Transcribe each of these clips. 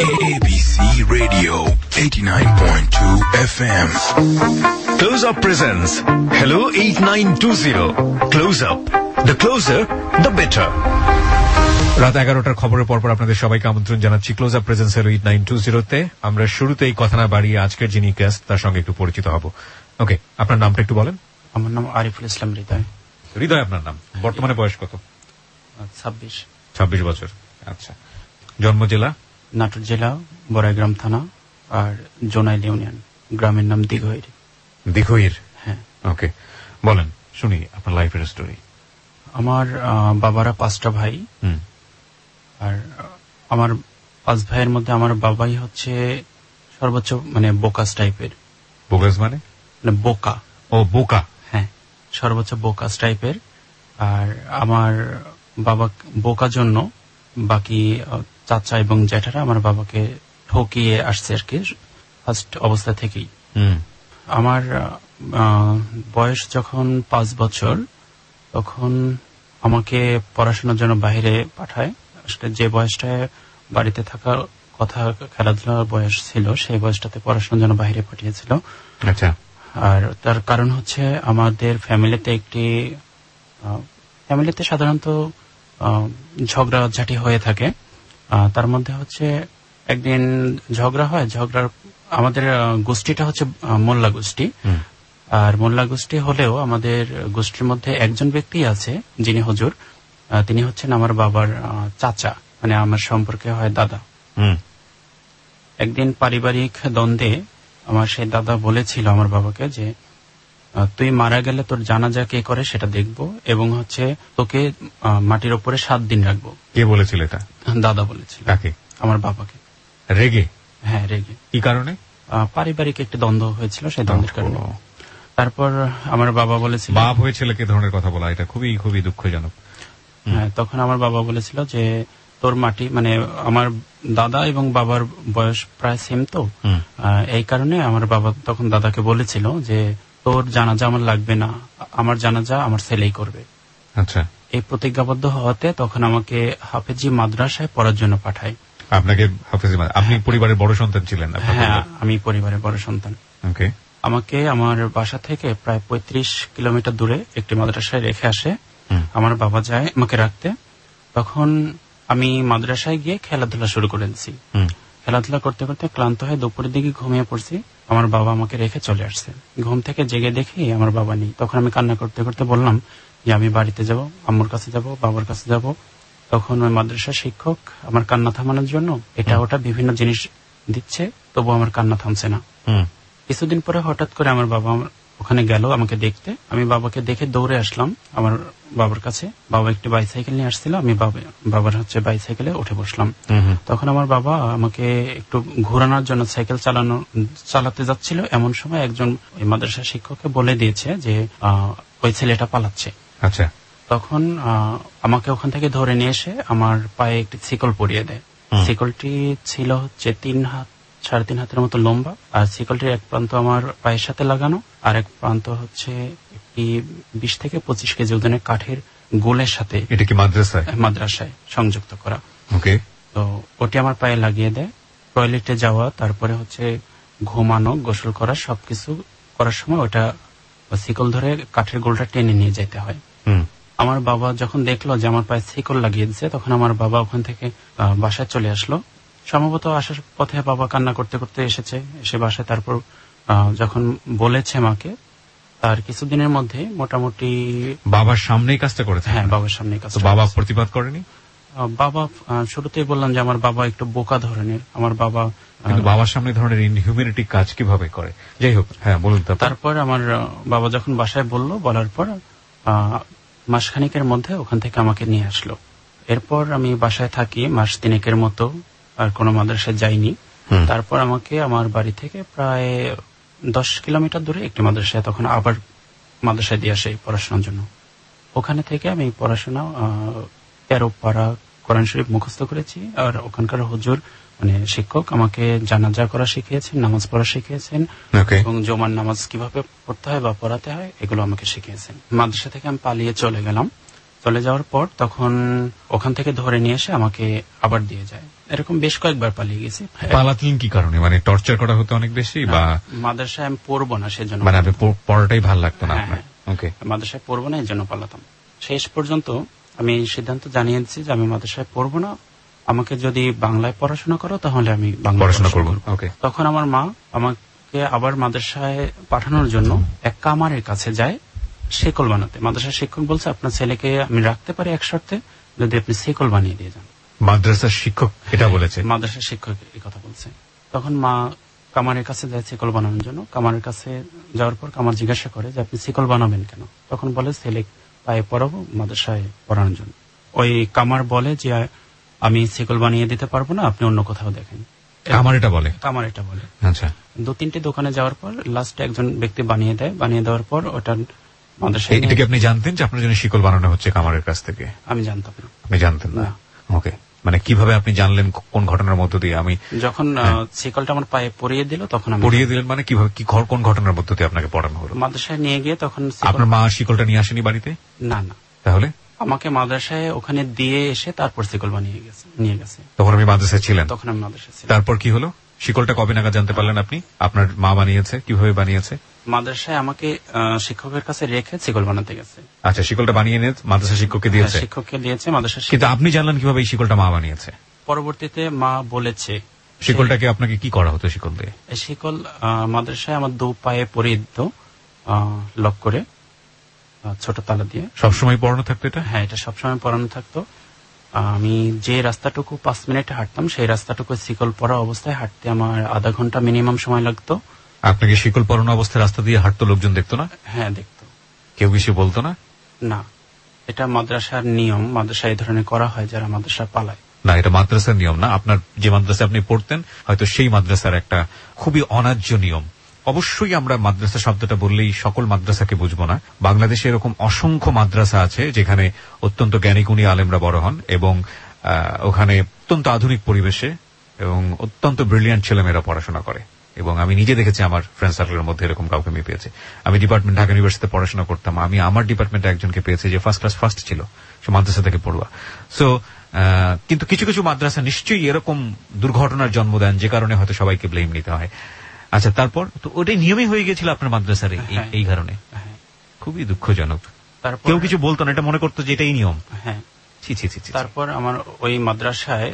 ABC Radio 89.2 FM. Close Up presents Hello 8920. Close Up. The closer, the better. রাত 11টার খবরের পরপর আপনাদের সবাইকে আমন্ত্রণ জানাচ্ছি ক্লোজ আপ প্রেজেন্স হেলো 8920 তে। আমরা শুরুতেই কথা না বাড়িয়ে আজকের যিনি গেস্ট তার সঙ্গে একটু পরিচিত হব। ওকে, আপনার নামটা একটু বলেন। আমার নাম আরিফুল ইসলাম হৃদয়। হৃদয় আপনার নাম। বর্তমানে বয়স কত? 26 বছর। আচ্ছা। জন্ম জেলা? নাটোর জেলা, বড়াইগ্রাম থানা, আর জোনাইল ইউনিয়ন। গ্রামের নাম দিঘইর। দিঘইর? হ্যাঁ। ওকে, বলেন শুনি আপনার লাইফের স্টোরি। আমার বাবারা 5টা ভাই, আর আমার 5 ভাইয়ের মধ্যে আমার বাবাই হচ্ছে সর্বোচ্চ মানে বোকাস টাইপের। বোকাস মানে? বোকা। ও বোকা। হ্যাঁ, সর্বোচ্চ বোকাস টাইপের। আর আমার বাবা বোকা জন্য বাকি চাচা এবং জ্যাঠারা আমার বাবাকে ঠকিয়ে আসছে আর কি ফার্স্ট অবস্থা থেকেই। আমার বয়স যখন 5 বছর তখন আমাকে পড়াশোনার জন্য বাইরে পাঠায়। যে বয়সটায় বাড়িতে থাকার কথা, খেলাধুলার বয়স ছিল, সেই বয়সটাতে পড়াশোনার জন্য বাইরে পাঠিয়েছিল। আচ্ছা। আর তার কারণ হচ্ছে আমাদের ফ্যামিলিতে সাধারণত ঝগড়াঝাটি হয়ে থাকে। তার মধ্যে হচ্ছে একদিন ঝগড়া হয়। আমাদের গোষ্ঠীটা হচ্ছে মোল্লা গোষ্ঠী। আর মোল্লা গোষ্ঠী হলেও আমাদের গোষ্ঠীর মধ্যে একজন ব্যক্তি আছে যিনি হুজুর, তিনি হচ্ছেন আমার বাবার চাচা, মানে আমার সম্পর্কে হয় দাদা। একদিন পারিবারিক দ্বন্দ্বে আমার সেই দাদা বলেছিল আমার বাবাকে যে তুই মারা গেলে তোর জানাজা কে করে সেটা দেখবো, এবং হচ্ছে তোকে মাটির ওপরে 7 দিন রাখবো। কে বলেছিল এটা? দাদা বলেছিল। কাকে? আমার বাবাকে। রেগে? হ্যাঁ, রেগে। কি কারণে? পারিবারিক একটি দ্বন্দ্ব হয়েছিল, সেই দ্বন্দ্বের কারণে। তারপর আমার বাবা বলেছিল, বাপ হয়েছিল কি ধরনের কথা বলা, এটা খুবই খুবই দুঃখজনক। হ্যাঁ, তখন আমার বাবা বলেছিল যে তোর মাটি, মানে আমার দাদা এবং বাবার বয়স প্রায় সেম, তো এই কারণে আমার বাবা তখন দাদাকে বলেছিল যে তোর জানাজা আমার লাগবে না, আমার জানাজা আমার ছেলেই করবে। আচ্ছা। এই প্রতিজ্ঞাবদ্ধ হওয়াতে তখন আমাকে হাফেজি মাদ্রাসায় পড়ার জন্য পাঠায়। আপনাকে হাফেজি? আপনি পরিবারের বড় সন্তান ছিলেন? হ্যাঁ, আমি পরিবারের বড় সন্তান। ওকে। আমাকে আমার বাসা থেকে প্রায় 35 কিলোমিটার দূরে একটি মাদ্রাসায় রেখে আসে। আমার বাবা যায় আমাকে রাখতে। তখন আমি মাদ্রাসায় গিয়ে খেলাধুলা শুরু করেছি। খেলাধুলা করতে করতে ক্লান্ত হয়ে দুপুরের দিকে ঘুমিয়ে পড়ছি। আমার বাবা আমাকে রেখে চলে আসছে। ঘুম থেকে জেগে দেখি আমার বাবা নেই। তখন আমি কান্না করতে করতে বললাম যে আমি বাড়িতে যাব, আম্মুর কাছে যাব, বাবার কাছে যাব। তখন ওই মাদ্রাসার শিক্ষক আমার কান্না থামানোর জন্য এটা ওটা বিভিন্ন জিনিস দিচ্ছে, তবু আমার কান্না থামছে না। কিছুদিন পরে হঠাৎ করে আমার বাবা ওখানে গেল আমাকে দেখতে। আমি বাবাকে দেখে দৌড়ে আসলাম আমার বাবার কাছে। বাবা একটি বাইসাইকেল নিয়ে আসছিল, আমি বাবার হচ্ছে বাইসাইকেলে উঠে বসলাম। তখন আমার বাবা আমাকে একটু ঘোরানোর জন্য সাইকেল চালাতে যাচ্ছিল, এমন সময় একজন মাদ্রাসা শিক্ষককে বলে দিয়েছে যে ওই ছেলেটা পালাচ্ছে। আচ্ছা। তখন আমাকে ওখান থেকে ধরে নিয়ে এসে আমার পায়ে একটি শিকল পরিয়ে দেয়। শিকলটি ছিল হচ্ছে 3.5 হাতের মতো লম্বা, আর শিকলটির এক প্রান্ত আমার পায়ের সাথে লাগানো, আর এক প্রান্ত হচ্ছে একটি 20 থেকে 25 কেজি ওজনের কাঠের গোলের সাথে। এটা কি মাদ্রাসায় সংযুক্ত করা? ওকে। তো ওটি আমার পায়ে লাগিয়ে দেয়। টয়লেটে যাওয়া, তারপরে হচ্ছে ঘুমানো, গোসল করা, সবকিছু করার সময় ওটা শিকল ধরে কাঠের গোলটা টেনে নিয়ে যেতে হয়। আমার বাবা যখন দেখলো যে আমার পায়ে শিকল লাগিয়ে দিচ্ছে, তখন আমার বাবা ওখান থেকে বাসায় চলে আসলো। সম্ভবত আসার পথে বাবা কান্না করতে করতে এসে বাসায় তারপর যখন বলেছে মাকে, তার কিছুদিনের মধ্যে মোটামুটি বাবার সামনেই কাজটা করেছে? হ্যাঁ, বাবার সামনেই কাজটা। বাবা প্রতিবাদ করেনি? বাবা শুরুতেই বললাম যে আমার বাবা একটু বোকা ধরনের। আমার বাবা কিন্তু বাবার সামনে ধরনের ইনহিউম্যানিটি কাজ কিভাবে করে? যাই হোক, হ্যাঁ বলুন। তারপর আমার বাবা যখন বাসায় বলার পর মাসখানিকের মধ্যে ওখান থেকে আমাকে নিয়ে আসলো। এরপর আমি বাসায় থাকি মাস 3 মতো, আর কোনো মাদ্রাসায় যাইনি। তারপর আমাকে আমার বাড়ি থেকে প্রায় 10 কিলোমিটার দূরে একটি মাদ্রাসায় তখন আবার মাদ্রাসায় দিয়ে আসে পড়াশোনার জন্য। ওখানে থেকে আমি পড়াশোনা 13 পারা কোরআন শরীফ মুখস্থ করেছি। আর ওখানকার হুজুর মানে শিক্ষক আমাকে জানাজা করা শিখিয়েছেন, নামাজ পড়া শিখিয়েছেন, এবং জুমার নামাজ কিভাবে পড়তে হয় বা পড়াতে হয় এগুলো আমাকে শিখিয়েছেন। মাদ্রাসা থেকে আমি পালিয়ে চলে গেলাম। চলে যাওয়ার পর তখন ওখান থেকে ধরে নিয়ে এসে আমাকে আবার দিয়ে যায়। এরকম বেশ কয়েকবার পালিয়ে গেছি। পালাতেন কি কারণে? মানে টর্চার করা হতো অনেক বেশি, বা মাদ্রাসায় আমি পড়বো না সেজন্য? মানে আপনি পড়াটাই ভালো লাগতো না আপনার? ওকে, মাদ্রাসায় পড়বো না এই জন্য পালাতাম। শেষ পর্যন্ত আমি সিদ্ধান্ত জানিয়েছি যে আমি মাদ্রাসায় পড়বো না, আমাকে যদি বাংলায় পড়াশোনা করো তাহলে আমি পড়াশোনা করবো। তখন আমার মা আমাকে আবার মাদ্রাসায় পাঠানোর জন্য এক কামারের কাছে যায় শেকল বানাতে। মাদ্রাসার শিক্ষক বলছে আপনার ছেলেকে আমি রাখতে পারি এক শর্তে, যদি আপনি শেকল বানিয়ে দিয়ে যান। মাদ্রাসার শিক্ষক এটা বলেছে? মাদ্রাসার শিক্ষক এই কথা বলছে। তখন মা কামারের কাছে যায় শেকল বানানোর জন্য। কামারের কাছে যাওয়ার পর কামার জিজ্ঞাসা করে যে আপনি শেকল বানাবেন কেন? তখন বলে ছেলে পায়ে পড়াবো মাদ্রাসায় পড়ানোর জন্য। ওই কামার বলে যে আমি শেকল বানিয়ে দিতে পারবো না, আপনি অন্য কোথাও দেখেন। কামার এটা বলে? কামার এটা বলে। আচ্ছা। 2-3টে দোকানে যাওয়ার পর লাস্টে একজন ব্যক্তি বানিয়ে দেয়। বানিয়ে দেওয়ার পর ওটা মাদ্রাসায়। এটা কি আপনি জানতেন যে আপনার জন্য শিকল বানানো হচ্ছে কামারের কাছ থেকে? আমি জানতাম না। আপনি জানতেন না? ওকে, মানে কিভাবে আপনি জানলেন, কোন ঘটনার মধ্য দিয়ে? আমি যখন শিকলটা আমার পায়ে পরিয়ে দিল তখন আমি। পরিয়ে দিলেন মানে কিভাবে, কি কোন ঘটনার মধ্য দিয়ে আপনাকে পড়ানো হলো? মাদ্রাসায় নিয়ে গিয়ে তখন। আপনার মা শিকলটা নিয়ে আসেনি বাড়িতে? না না। তাহলে? আমাকে মাদ্রাসায় ওখানে দিয়ে এসে তারপর শিকল বানিয়ে নিয়ে গেছে। তখন আমি মাদ্রাসায় ছিলেন? তখন আমি মাদ্রাসায় ছিলাম। তারপর কি হলো? শিকলটা কবে নাগাদ জানতে পারলেন আপনি? আপনার মা বানিয়েছে, কিভাবে বানিয়েছে? মাদ্রাসায় আমাকে শিক্ষকের কাছে রেখে শিকল বানাতে গেছে। আচ্ছা, শিকলটা বানিয়ে নিয়ে মাদ্রাসা শিক্ষককে দিয়েছে? শিক্ষককে দিয়েছে মাদ্রাসা। কিন্তু আপনি জানলেন কিভাবে এই শিকলটা মা বানিয়েছে? পরবর্তীতে মা বলেছে। শিকলটাকে আপনাকে কি করা হতো শিকল দিয়ে? শিকল মাদ্রাসায় আমার 2 পায়ে পরিয়ে দিত লক করে, ছোট তালা দিয়ে। সবসময় পড়ানো থাকতো এটা? হ্যাঁ, এটা সবসময় পড়ানো থাকতো। আমি যে রাস্তাটুকু 5 মিনিটে হাঁটতাম সেই রাস্তাটুকু শিকল পরা অবস্থায় হাঁটতে আমার আধা ঘন্টা মিনিমাম সময় লাগতো। আপনাকে শিকল পরানো অবস্থায় রাস্তা দিয়ে হাঁটতো লোকজন দেখতো না? হ্যাঁ, দেখতো। কেউ কিছু বলতো না? না, এটা মাদ্রাসার নিয়ম। মাদ্রাসা এই ধরনের করা হয় যারা মাদ্রাসা পালায়। না, এটা মাদ্রাসার নিয়ম না। আপনার যে মাদ্রাসা আপনি পড়তেন হয়তো সেই মাদ্রাসার একটা খুবই অন্যায্য নিয়ম। অবশ্যই আমরা মাদ্রাসা শব্দটা বললেই সকল মাদ্রাসাকে বুঝবো না। বাংলাদেশে এরকম অসংখ্য মাদ্রাসা আছে যেখানে অত্যন্ত জ্ঞানীগুণী আলেমরা বড় হন এবং ওখানে অত্যন্ত আধুনিক পরিবেশে এবং অত্যন্ত ব্রিলিয়ান্ট ছেলেমেয়েরা পড়াশোনা করে। এবং আমি নিজে দেখেছি আমার ফ্রেন্ড সার্কেলের মধ্যে এরকম কাউকে আমি পেয়েছি। আমি ডিপার্টমেন্ট ঢাকা ইউনিভার্সিটিতে পড়াশোনা করতাম। আমি আমার ডিপার্টমেন্টে একজনকে পেয়েছি যে ফার্স্ট ক্লাস ফার্স্ট ছিল, সে মাদ্রাসা থেকে পড়ুয়া। সো কিন্তু কিছু কিছু মাদ্রাসা নিশ্চয়ই এরকম দুর্ঘটনার জন্ম দেন যে কারণে হয়তো সবাইকে ব্লেম নিতে হয়। আচ্ছা, তারপর তো ওটাই নিয়মই হয়ে গেছিল আপনার মাদ্রাসার এই কারণে? খুবই দুঃখজনক। কেউ কিছু বলতো না, এটা মনে করতো যে এটাই নিয়ম? হ্যাঁ। ছি ছি ছি। তারপর আমার ওই মাদ্রাসায়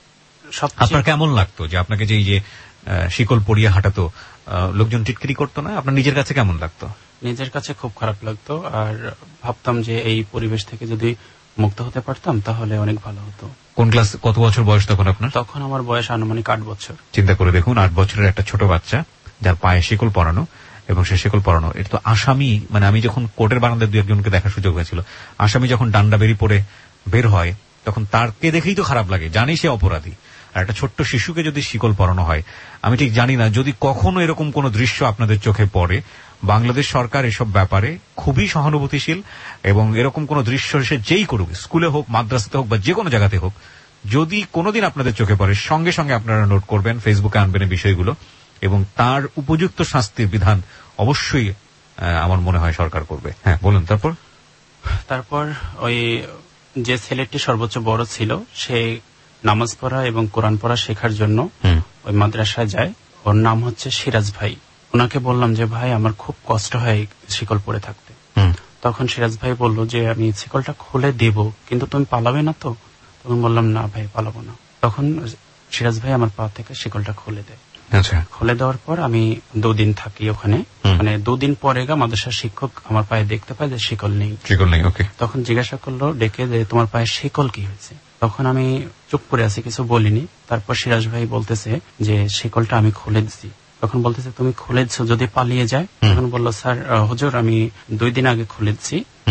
আপনার কেমন লাগতো যে আপনাকে যে এই যে শিকল পরিয়ে হাঁটাতো, লোকজন টিটকিরি করতো না? আপনার নিজের কাছে কেমন লাগতো? নিজের কাছে খুব খারাপ লাগতো, আর ভাবতাম যে এই পরিবেশ থেকে যদি মুক্ত হতে পারতাম তাহলে অনেক ভালো হতো। কোন ক্লাস, কত বছর বয়স তখন আপনার? তখন আমার বয়স আনুমানিক 8 বছর। চিন্তা করে দেখুন, 8 বছরের একটা ছোট বাচ্চা যার পায়ে শিকল পরানো, এবং সে শিকল পরানো। এটা তো আসামি, মানে আমি যখন কোর্টের বারান্দায় 2-1জনকে দেখার সুযোগ হয়েছিল, আসামি যখন ডান্ডা বেরি পড়ে বের হয় তখন তারকে দেখেই তো খারাপ লাগে, জানি সে অপরাধী। আর একটা ছোট্ট শিশুকে যদি শিকল পরানো হয়, আমি ঠিক জানি না যদি কখনো এরকম কোন দৃশ্য আপনাদের চোখে পড়ে। বাংলাদেশ সরকার এসব ব্যাপারে খুবই সহানুভূতিশীল, এবং এরকম কোন দৃশ্য সে যেই করুক, স্কুলে হোক, মাদ্রাসাতে হোক, বা যে কোনো জায়গাতে হোক, যদি কোনোদিন আপনাদের চোখে পড়ে সঙ্গে সঙ্গে আপনারা নোট করবেন, ফেসবুকে আনবেন এই বিষয়গুলো, এবং তার উপযুক্ত শাস্তির বিধান অবশ্যই আমার মনে হয় সরকার করবে। হ্যাঁ, বলুন। তারপর ওই যে ছেলেটি সর্বোচ্চ বড় ছিল সে নামাজ পড়া এবং কোরআন পড়া শেখার জন্য ওই মাদ্রাসায় যায়। ওর নাম হচ্ছে সিরাজ ভাই। ওনাকে বললাম যে ভাই আমার খুব কষ্ট হয় শিকল পরে থাকতে। তখন সিরাজ ভাই বলল যে আমি শিকলটা খুলে দেব, কিন্তু তুমি পালাবে না তো? তখন বললাম না ভাই, পালাবো না। তখন সিরাজ ভাই আমার পা থেকে শিকলটা খুলে দেয়। আচ্ছা। খুলে দেওয়ার পর আমি 2 দিন থাকি ওখানে। মানে 2 দিন পরে মাদ্রাসার শিক্ষক আমার পায়ে দেখতে পায় যে শিকল নেই। ওকে। তখন জিজ্ঞাসা করলো ডেকে যে তোমার পায়ে শিকল কি হয়েছে? তখন আমি চুপ করে আছি, কিছু বলিনি। তারপর সিরাজ ভাই বলতেছে যে শিকলটা আমি খুলে দিছি। তখন বলতেছে তুমি খুলেছো, যদি পালিয়ে যায়? তখন বললো স্যার হুজুর আমি 2 দিন আগে খুলেছি।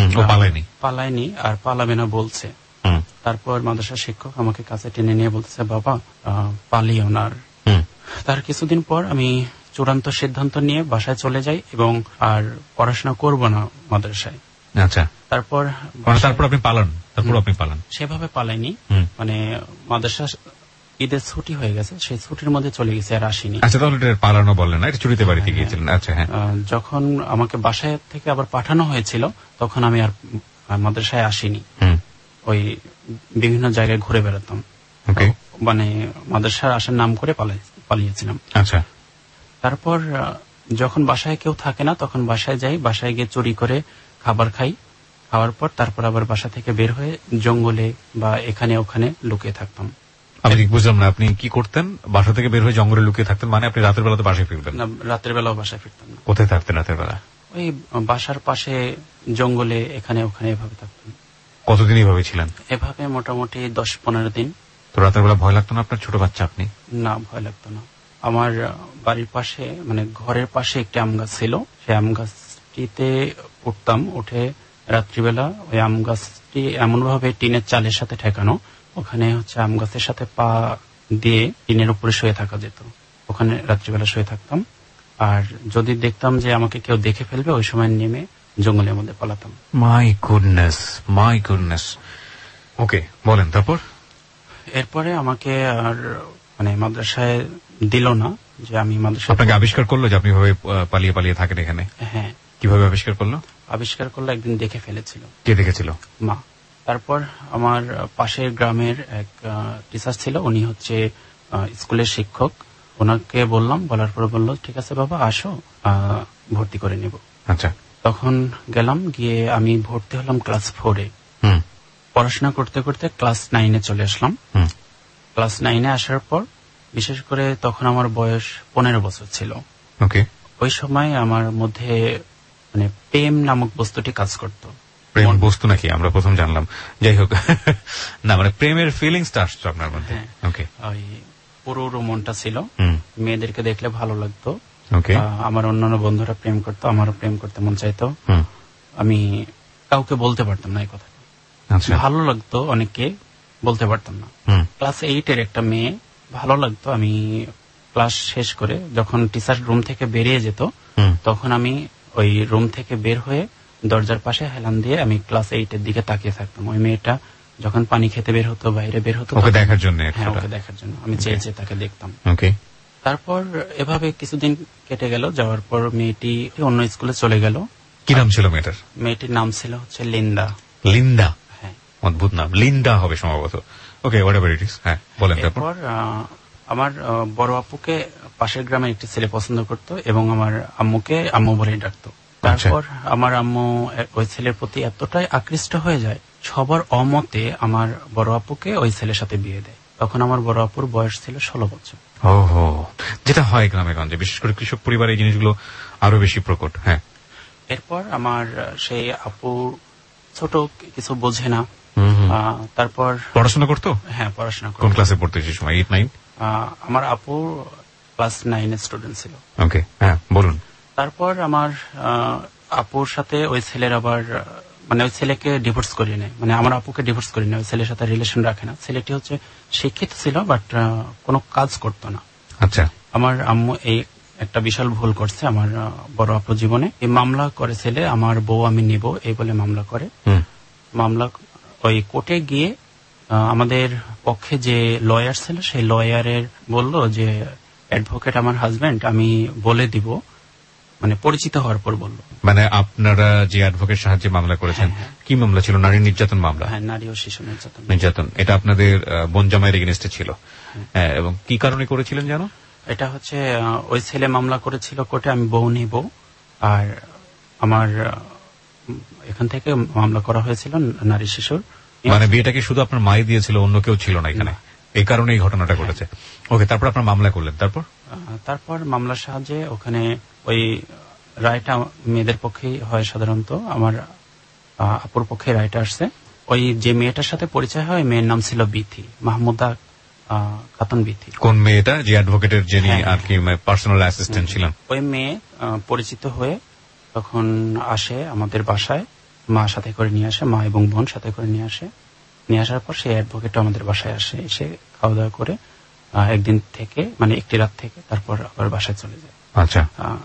পালায়নি আর পালাবে না বলছে। তারপর মাদ্রাসার শিক্ষক আমাকে কাছে টেনে নিয়ে বলতেছে বাবা পালিও না। তার কিছুদিন পর আমি চূড়ান্ত সিদ্ধান্ত নিয়ে বাসায় চলে যাই এবং আর পড়াশোনা করব না মাদ্রাসায়। আচ্ছা। তারপর আপনি পালান? সেভাবে পালাইনি, মানে মাদ্রাসা ঈদের ছুটি হয়ে গেছে, সেই ছুটির মধ্যে চলে গেছে, আর আসিনি। আচ্ছা, তাহলে পালানো বললেন না, এটা ছুটিতে বাড়িতে গিয়েছিলেন? আচ্ছা, হ্যাঁ। যখন আমাকে বাসায় থেকে আবার পাঠানো হয়েছিল তখন আমি আর মাদ্রাসায় আসিনি, ওই বিভিন্ন জায়গায় ঘুরে বেড়াতাম, মানে মাদ্রাসার আসার নাম করে পালিয়েছিলাম। আচ্ছা। তারপর যখন বাসায় কেউ থাকে না তখন বাসায় যাই, বাসায় গিয়ে চুরি করে খাবার খাই, খাওয়ার পর তারপর আবার বাসা থেকে বের হয়ে জঙ্গলে বা এখানে ওখানে লুকিয়ে থাকতাম। আমি বুঝলাম না, আপনি কি করতেন? বাসা থেকে বের হয়ে জঙ্গলে লুকিয়ে থাকতেন মানে আপনি রাতের বেলা তো বাসায় ফিরতেন না? রাতের বেলাও বাসায় ফিরতাম না। কোথায় থাকতেন রাতের বেলা? ওই বাসার পাশে জঙ্গলে এখানে ওখানে এভাবে থাকতাম। কতদিন এভাবে ছিলেন? এভাবে মোটামুটি 10-15 দিন। তো রাতের বেলা ভয় লাগতো না আপনার? ছোট বাচ্চা আপনি। না, ভয় লাগতো না। আমার বাড়ির পাশে মানে ঘরের পাশে একটি আম গাছ ছিল, সেই আম গাছটিতে উঠতাম, উঠে রাত্রিবেলা ওই আম গাছটি এমন ভাবে টিনের চালের সাথে ঠেকানো, ওখানে হচ্ছে আম গাছের সাথে পা দিয়ে টিনের উপরে শুয়ে থাকা যেত, ওখানে রাত্রিবেলা শুয়ে থাকতাম। আর যদি দেখতাম যে আমাকে কেউ দেখে ফেলবে ওই সময় নেমে জঙ্গলের মধ্যে পালাতাম। My goodness. ওকে, বলেন তারপর। এরপরে আমাকে আর মানে মাদ্রাসায় দিল না, যে আমি মাদ্রাসা। আপনাকে আবিষ্কার করলো যে আপনি ভাবে পালিয়ে পালিয়ে থাকেন এখানে? হ্যাঁ। কিভাবে আবিষ্কার করলো? আবিষ্কার করলো, একদিন দেখে ফেলেছিল। কে দেখেছিল? মা। তারপর আমার পাশের গ্রামের এক টিচার ছিল, উনি হচ্ছে স্কুলের শিক্ষক, ওনাকে বললাম, বলার পর বললো ঠিক আছে বাবা আসো, ভর্তি করে নিব। আচ্ছা। তখন গেলাম, গিয়ে আমি ভর্তি হলাম ক্লাস 4-এ। পড়াশোনা করতে করতে ক্লাস 9-এ চলে আসলাম। ক্লাস 9-এ আসার পর বিশেষ করে তখন আমার বয়স 15 বছর ছিল। ওকে। ওই সময় আমার মধ্যে মানে প্রেম নামক বস্তুটি কাজ করত। প্রেম বস্তু নাকি আমরা প্রথম জানলাম, যাই হোক। না মানে প্রেমের ফিলিংসটা আসছে আপনার মধ্যে। ওকে। ওই পুরো মনটা ছিল, মেয়েদেরকে দেখলে ভালো লাগতো। ওকে। আমার অন্যান্য বন্ধুরা প্রেম করতো, আমারও প্রেম করতে মন চাইতো। আমি কাউকে বলতে পারতাম না এই কথা। ভালো লাগতো অনেককে, বলতে পারতাম না। ক্লাস 8-এর একটা মেয়ে ভালো লাগতো। আমি ক্লাস শেষ করে যখন টিচার রুম থেকে বেরিয়ে যেত তখন আমি ওই রুম থেকে বের হয়ে দরজার পাশে হেলান দিয়ে আমি ক্লাস 8-এর দিকে তাকিয়ে থাকতাম। ওই মেয়েটা যখন পানি খেতে বের হতো, বাইরে বের হতো, ওকে দেখার জন্য। হ্যাঁ, ওকে দেখার জন্য আমি চেয়ে চেয়ে তাকে দেখতাম। ওকে। তারপর এভাবে কিছুদিন কেটে গেল, যাওয়ার পর মেয়েটি অন্য স্কুলে চলে গেল। কি নাম ছিল মেয়েটার? মেয়েটির নাম ছিল হচ্ছে লিন্ডা। লিন্ডা? হ্যাঁ, অদ্ভুত নাম, লিন্ডা হবে সম্ভবত। Okay, whatever it is. হ্যাঁ, বলেন। তারপর আমার বড় আপুকে পাশের গ্রামের একটি ছেলে পছন্দ করত এবং আমার আম্মুকে আম্মু বলে ডাকতো। তারপর আমার আম্মু ওই ছেলের প্রতি এতটাই আকৃষ্ট হয়ে যায়, সবার অমতে আমার বড় আপুকে ওই ছেলের সাথে বিয়ে দেয়। তখন আমার বড় আপুর বয়স ছিল 16 বছর। ওহো, যেটা হয় গ্রামে গঞ্জে, বিশেষ করে কৃষক পরিবারে এই জিনিসগুলো আরো বেশি প্রকট। হ্যাঁ। এরপর আমার সেই আপু ছোট, কিছু বোঝে না। তারপর পড়াশোনা করতো? হ্যাঁ, পড়াশোনা করতো। কোন ক্লাসে পড়তো সেই সময়? 8-9? আমার আপু ক্লাস 9-এর স্টুডেন্ট ছিল। ওকে, হ্যাঁ বলুন। তারপর আমার আপুর সাথে ওই ছেলের আবার মানে ওই ছেলেকে ডিভোর্স করিয়ে নেয়, মানে আমার আপুকে ডিভোর্স করিয়ে নেয়, ওই ছেলের সাথে রিলেশন রাখে না। ছেলেটি হচ্ছে শিক্ষিত ছিল বাট কোনো কাজ করতো না। আচ্ছা। আমার আম্মু এই একটা বিশাল ভুল করছে আমার বড় আপু জীবনে। এই মামলা করে ছেলে, আমার বউ আমি নিব এই বলে মামলা করে। মামলা ওই কোর্টে গিয়ে আমাদের পক্ষে যে লয়ার ছিল সেই লয়ারের বলল যে অ্যাডভোকেট আমার হাজবেন্ড, আমি বলে দিব, মানে পরিচিত হওয়ার পর বলল। মানে আপনারা যে অ্যাডভোকেট সাহায্যে মামলা করেছেন, কি মামলা ছিল? নারী নির্যাতন মামলা? হ্যাঁ, নারী ও শিশু নির্যাতন। এটা আপনাদের বোন জামাইয়ের এগেইনস্টে ছিল? হ্যাঁ। এবং কি কারণে করেছিলেন জানো? এটা হচ্ছে ওই ছেলে মামলা করেছিল কোর্টে, আমি বউ নিব, আর আমার এখান থেকে মামলা করা হয়েছিল নারী শিশুর। মানে বিয়েটাকে শুধু আপনার মাই দিয়েছিল, অন্য কেউ ছিল না এখানে, এই কারণে এই ঘটনাটা ঘটেছে। ওকে, তারপর আপনার মামলা করলেন? তারপর মামলার সাহায্যে ওখানে ওই রায়টা মেয়েদের পক্ষেই হয় সাধারণত, আমার আপুর পক্ষে রায়টা আসছে। ওই যে মেয়েটার সাথে পরিচয় হয়, মেয়ের নাম ছিল বিথি, মাহমুদা খাতুন বিথি। কোন মেয়েটা? যে অ্যাডভোকেটের যিনি আর কি পার্সোনাল অ্যাসিস্ট্যান্ট ছিলেন। ওই মেয়ে পরিচিত হয়ে তখন আসে আমাদের বাসায়, মা সাথে করে নিয়ে আসে, মা এবং বোন সাথে করে নিয়ে আসে। নিয়ে আসার পর সেই অ্যাডভোকেটটা আমাদের বাসায় আসে, এসে খাওয়া দাওয়া করে একদিন থেকে, মানে একটি রাত থেকে তারপর আবার বাসায় চলে যায়। আচ্ছা।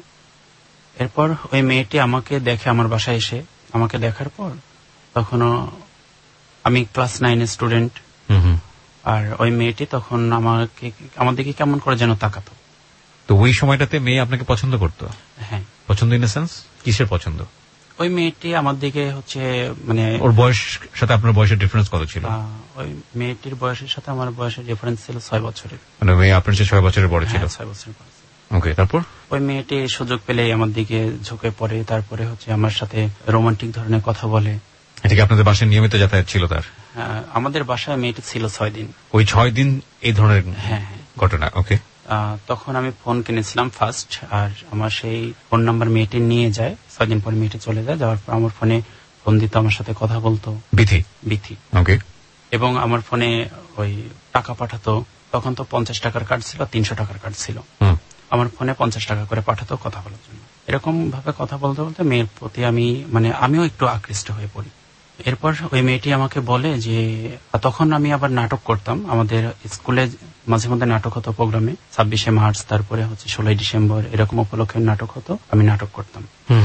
এরপর ওই মেয়েটি আমাকে দেখে আমার বাসায় এসে, আমাকে দেখার পর তখনও আমি ক্লাস 9-এর স্টুডেন্ট, আর ওই মেয়েটি তখন আমার দিকে কেমন করে যেন তাকাতো। তো ওই সময়টাতে মেয়ে আপনাকে পছন্দ করতো? হ্যাঁ। পছন্দ ইন দ্য সেন্স কিসের পছন্দ? ওই মেয়েটি আমার দিকে হচ্ছে মানে ওর বয়স সাথে আপনার বয়সের ডিফারেন্স কত ছিল? ওই মেয়েটির বয়সের সাথে আমার বয়সের ডিফারেন্স ছিল 6 বছরের। মানে মেয়ে আপনার চেয়ে 6 বছরের বড় ছিল? 6 বছরের বড়। ওকে, তারপর? ওই মেয়েটি সুযোগ পেলেই আমার দিকে ঝুঁকে পড়ে, তারপরে হচ্ছে আমার সাথে রোমান্টিক ধরনের কথা বলে। এটা কি আপনাদের বাসায় নিয়মিত যাতায়াত ছিল তার? আমাদের বাসায় মেয়েটি ছিল 6 দিন। ওই 6 দিন এই ধরনের হ্যাঁ ঘটনা? ওকে। তখন আমি ফোন কিনেছিলাম ফার্স্ট, আর আমার সেই ফোন নাম্বার মেয়েটি নিয়ে যায়। 6 দিন পর মেয়েটি চলে যায়, যাওয়ার পর আমার ফোনে ফোন দিত, আমার সাথে কথা বলতো। বিথি। ওকে। এবং আমার ফোনে ওই টাকা পাঠাতো। তখন তো 50 টাকার কার্ড ছিল, 300 টাকার কার্ড ছিল। আমার ফোনে 50 টাকা করে পাঠাতো কথা বলার জন্য। এরকম ভাবে কথা বলতে বলতে মেয়ের প্রতি আমিও একটু আকৃষ্ট হয়ে পড়ি। এরপর ওই মেয়েটি আমাকে বলে যে, তখন আমি আবার নাটক করতাম। আমাদের স্কুলে মাঝে মধ্যে নাটক হতো প্রোগ্রামে, 26শে মার্চ, তারপরে হচ্ছে 16ই ডিসেম্বর, এরকম উপলক্ষে নাটক হতো, আমি নাটক করতাম।